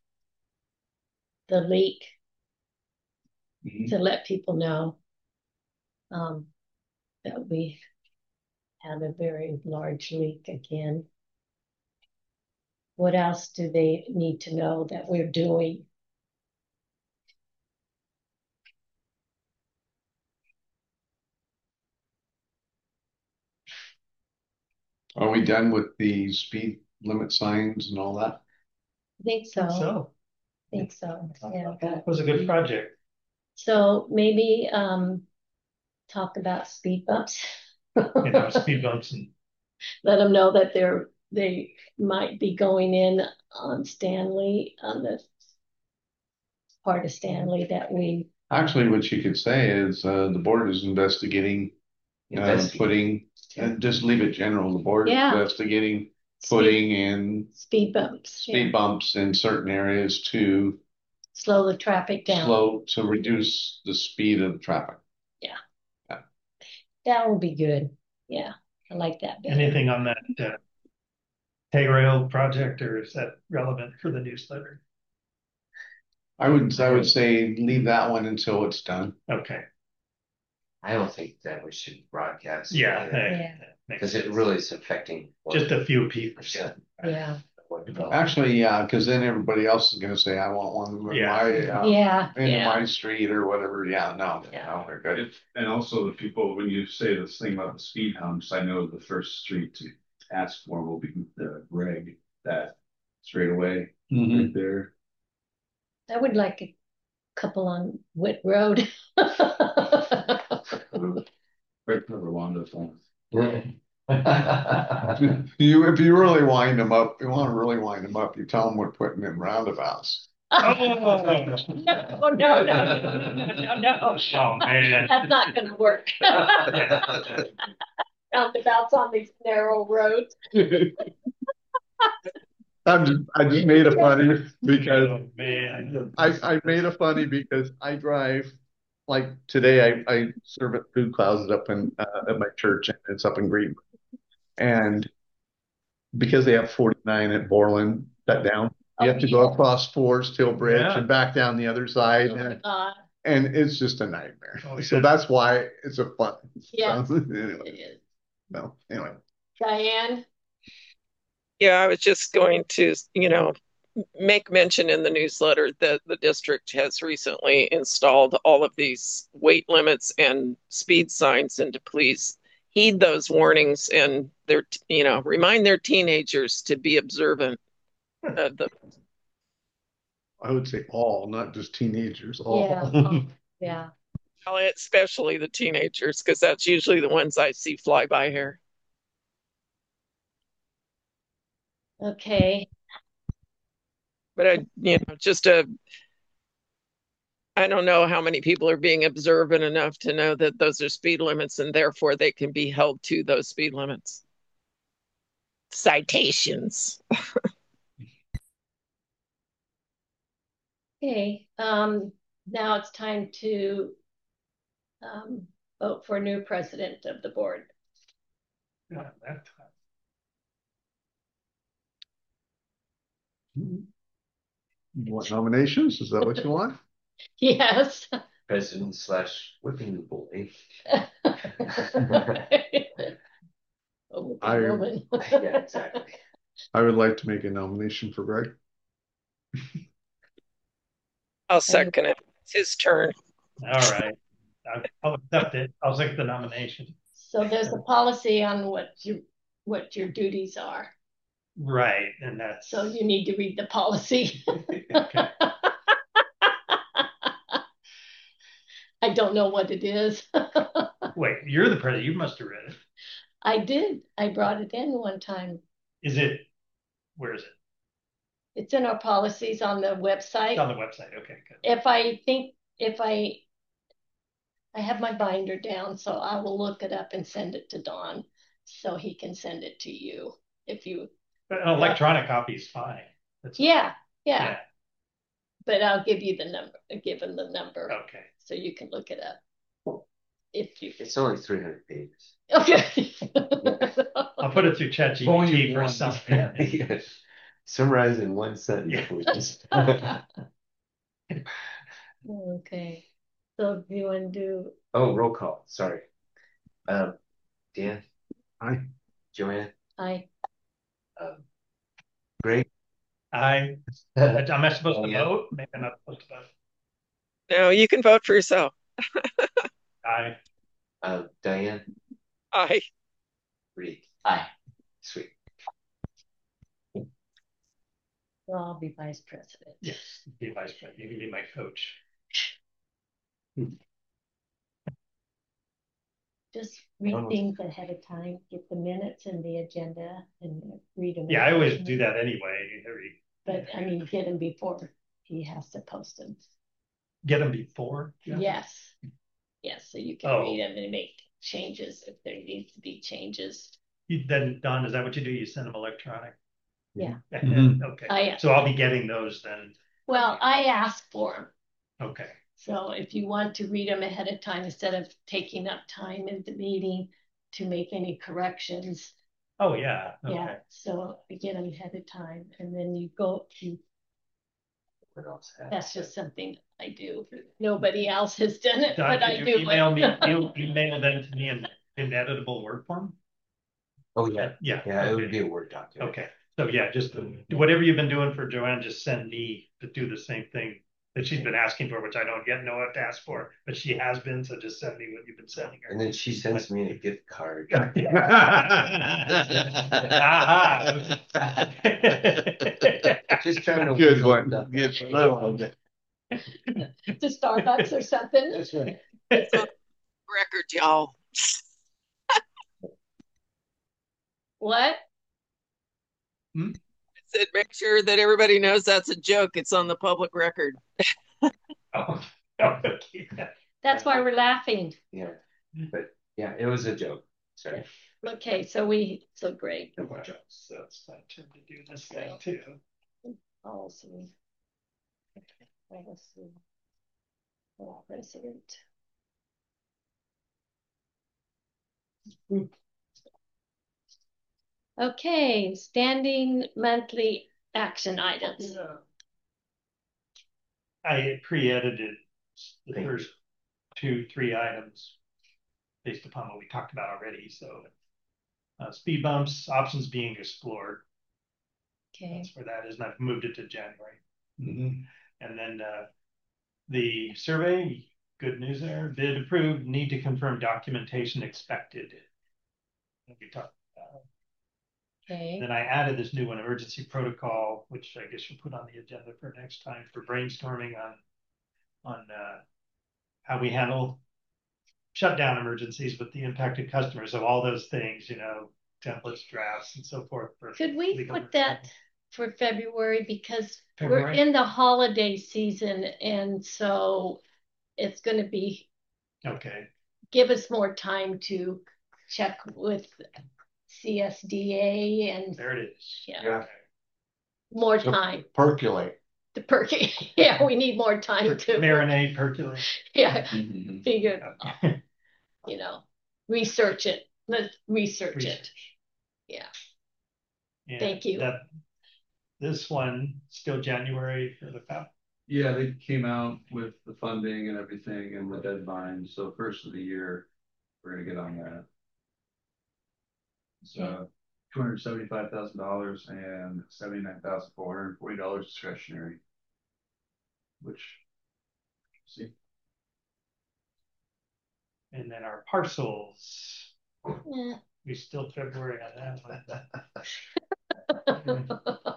the leak Mhm. to let people know, um, that we had a very large leak again. What else do they need to know that we're doing? Are we done with the speed limit signs and all that? I think so. So, I think so. Yeah. that was a good project. So maybe, um, talk about speed bumps. You know, speed bumps and Let them know that they're, they might be going in on Stanley, on the part of Stanley that we, Actually, what you could say is uh, the board is investigating, uh, Investigate. putting, and just leave it general. The board is Yeah. investigating speed, putting in speed bumps, speed yeah. bumps in certain areas to Slow the traffic down. slow to reduce the speed of the traffic. That will be good. Yeah, I like that better. anything on that uh, Tagrail project, or is that relevant for the newsletter? I would I would say leave that one until it's done. Okay. I don't think that we should broadcast. Yeah. it, hey, Yeah. that makes because it sense. really is affecting Just a few people. percent Yeah. of what developed. Actually, yeah, because then everybody else is gonna say, I want one in Yeah. my, uh, Yeah, into yeah. my street or whatever. Yeah, no, Yeah. no, they're good. It- And also the people, when you say this thing about the speed humps, I know the first street to ask for will be the Greg, that straight away Mhm. right there. I would like a couple on Whit Road. Right for Rwanda's one. You, if you really wind them up, you want to really wind them up, you tell them we're putting in roundabouts. No, no, no, no, no, no, no. Oh, man. That's not gonna work. Roundabouts on these narrow roads. I'm just, I just made a funny because Oh, man. I, I made a funny because I drive, like today I, I serve at Food Closet up in, uh, at my church and it's up in Greenwood. And because they have forty-nine at Borland shut down, you have to go across Forest Hill Bridge Yeah. and back down the other side. And, Uh, and it's just a nightmare. Oh, So yeah. that's why it's a fun. Yeah. So, it anyway, is. no, anyway. Diane? Yeah, I was just going to, you know, make mention in the newsletter that the district has recently installed all of these weight limits and speed signs, and to please heed those warnings and their, you know, remind their teenagers to be observant of the. I would say all, not just teenagers, Yeah. all. oh, Yeah. Especially the teenagers, because that's usually the ones I see fly by here. Okay. But I, you know, just a, I don't know how many people are being observant enough to know that those are speed limits and therefore they can be held to those speed limits. Citations. Okay. Um, now it's time to um, vote for a new president of the board. Not that time. You want nominations? Is that what you want? Yes. President slash whipping boy. Oh, I- woman. Yeah, exactly. I would like to make a nomination for Greg. I'll second it. It's his turn. All right. I'll- I'll accept it. I'll second the nomination. So there's a policy on what you what your duties are. Right, and that's. So you need to read the policy. Okay. I don't know what it is. Wait, you're the president. You must have read it. I did. I brought it in one time. Is it? Where is it? It's in our policies on the website. It's on the website. Okay, good. If I think, if I, I have my binder down, so I will look it up and send it to Don so he can send it to you if you. But an electronic copy is fine. That's Yeah, yeah, yeah. but I'll give you the number, give him the number Okay. so you can look it up. If you. It's only three hundred pages. Okay. I'll put it through ChatGPT Volume for one. something. Yes. Summarize in one sentence. Yeah. Which is Okay. So do you want to do, oh, roll call. Sorry. Um, Dan. Aye. Joanne. I, Um, Greg. I, am I supposed Oh, to yeah. vote? Maybe I'm not supposed to vote. No, you can vote for yourself. I, Uh, Diane. I. Reed. Aye. Sweet. well, I'll be vice president. yes, be vice president. You can be my coach. Just read Oh. things ahead of time, get the minutes and the agenda and read them. Yeah, I always do that anyway. Every But I mean, get them before he has to post them. get them before. Yes. Yes, so you can Oh. read them and make changes if there needs to be changes. You then, Don, is that what you do? You send them electronic? Yeah. Mhm. Okay. I, So I'll be getting those then. well, I ask for them. Okay. So if you want to read them ahead of time, instead of taking up time in the meeting to make any corrections, Oh, yeah. Okay. yeah, so you get them ahead of time and then you go, you, What else? that's just something I do. Nobody else has done it, Don, but I could do you email me, it. you email them to me in, in editable Word form? Oh, yeah. Yeah. Yeah, it would okay. be a Word document. Okay. So yeah, just whatever you've been doing for Joanne, just send me to do the same thing that she's been asking for, which I don't yet know what to ask for, but she has been. So just send me what you've been sending her. And then she sends me a gift card. Just trying to Good wheedle one. stuff. Good Little To Starbucks or something. That's right. Record, y'all. What? I said, make sure that everybody knows that's a joke. It's on the public record. Oh, okay. That's why we're laughing. Yeah, but yeah, it was a joke. Sorry. Okay, so we, so great. So it's my turn to do this thing too. Policy. Policy. Oh, President. Okay, standing monthly action items. I pre-edited the first two, three items based upon what we talked about already. So uh, speed bumps, options being explored. Okay. That's where that is. And I've moved it to January. Mm-hmm. And then uh, the survey, good news there. Bid approved, need to confirm documentation expected. We talked about. Okay. Then I added this new one, emergency protocol, which I guess you'll put on the agenda for next time for brainstorming on on uh, how we handle shutdown emergencies with the impacted customers. So all those things, you know, templates, drafts, and so forth. For Could we put that for February, because February? we're in the holiday season, and so it's going to be okay. Give us more time to check with C S D A and there it is. Yeah, Yeah. more time Percolate. to percolate. Yeah, we need more time to marinate, percolate. Yeah, Mhm. figure, you know, research it. Let's research, Research. it. Yeah. And Thank you. That, this one still January for the F A P. Yeah, they came out with the funding and everything and the deadline. So first of the year, we're gonna get on that. So two hundred seventy-five thousand dollars and seventy-nine thousand four hundred forty dollars discretionary. Which, see, And then our parcels, Yeah. we still February on that one.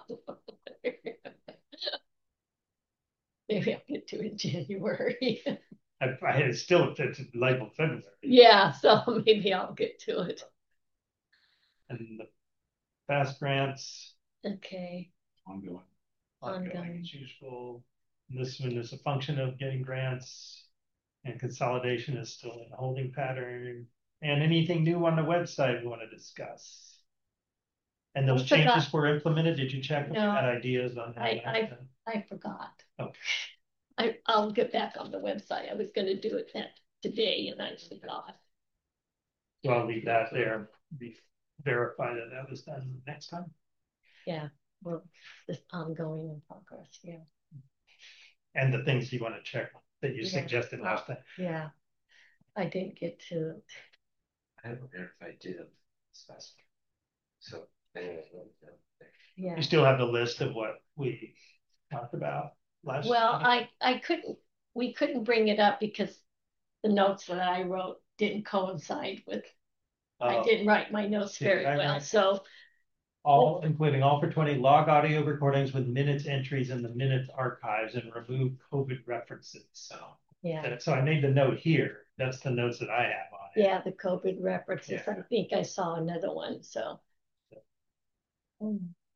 Maybe I'll get to it in January. I, I had still it's labeled February. Yeah, so maybe I'll get to it. And the fast grants Okay. ongoing. ongoing Ongoing. as usual. And this one is a function of getting grants, and consolidation is still in a holding pattern. And anything new on the website we want to discuss. And those I changes forgot. were implemented. Did you check if No. you had ideas on how I- that- I- I forgot. Okay. I, I'll get back on the website. I was going to do it that today and I forgot. So I'll leave that there. Be verify that that was done next time. Yeah, well, this ongoing in progress. Yeah. And the things you want to check that you Yeah. suggested last time. Yeah. I didn't get to. I don't know if I did them this last week. So anyway, Yeah. You still have the list of what we talked about last. Well, time? I, I couldn't, we couldn't bring it up because the notes that I wrote didn't coincide with, I Uh, didn't write my notes did very I well. write- So, all, including all for twenty log audio recordings with minutes entries in the minutes archives and remove COVID references. So, yeah. so I made the note here. That's the notes that I have on it. Yeah, the COVID references. Yeah. I think I saw another one. So. Mm.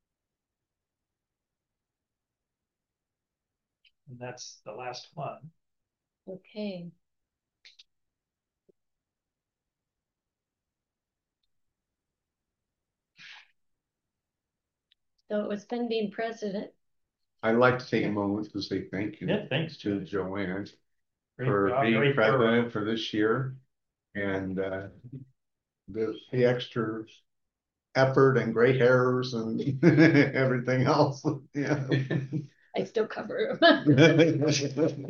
And that's the last one. Okay. So it's been being president. I'd like to take a moment to say thank you Yeah, thanks to to Joanne Great for job, being great thorough. president for this year. And uh, the, the extra effort and gray hairs and everything else. Yeah. I still cover him.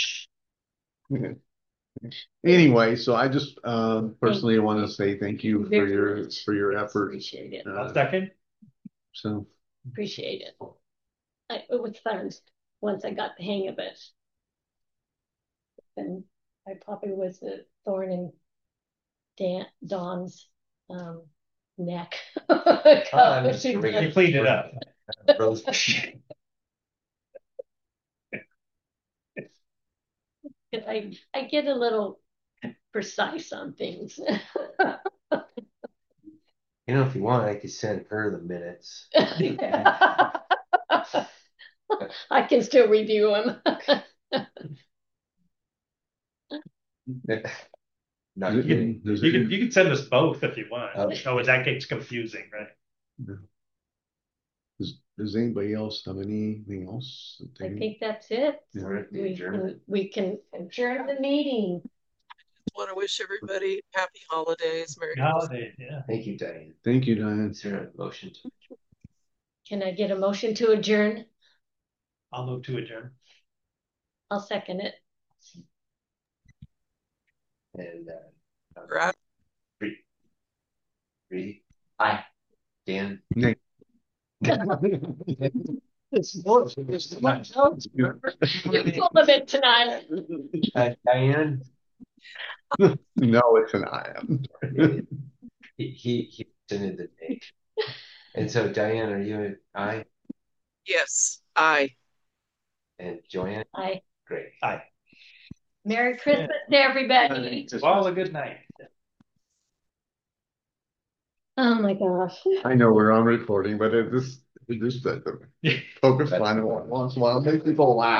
Anyway, so I just uh, personally want to say thank you for Very your much. for your effort. Appreciate it. Uh, I'll second. So appreciate it. I, it was fun once I got the hang of it. And I probably was a thorn in Dan, Dawn's um, neck. I'm just You bringing- cleaned it up. Rose- I, I get a little precise on things. You know, if you want, I could send her the minutes. I can still review them. Not Does it- kidding. does You it- can, you can send us both if you want. Oh. Oh, that gets confusing, right? Does, does anybody else have anything else? that I they- think that's it. We're at the We adjournment. can, we can adjourn the meeting. Want to wish everybody happy holidays. Merry Christmas. Holidays, yeah. Thank you, Diane. Thank you, Diane. Is there a motion to? Can I get a motion to adjourn? I'll move to adjourn. I'll second it. And uh, Right. Reedy? Aye. Dan? Nick. You're full of it tonight. Uh, Diane? No, it's an I am. He, he, he presented the date. And so Diane, are you an aye? Yes, I. And Joanne? Aye. Great. Aye. Merry Christmas to everybody. Well, a good night. Oh my gosh. I know we're on recording, but it just, it just, uh, poke fun once in a while, make people laugh.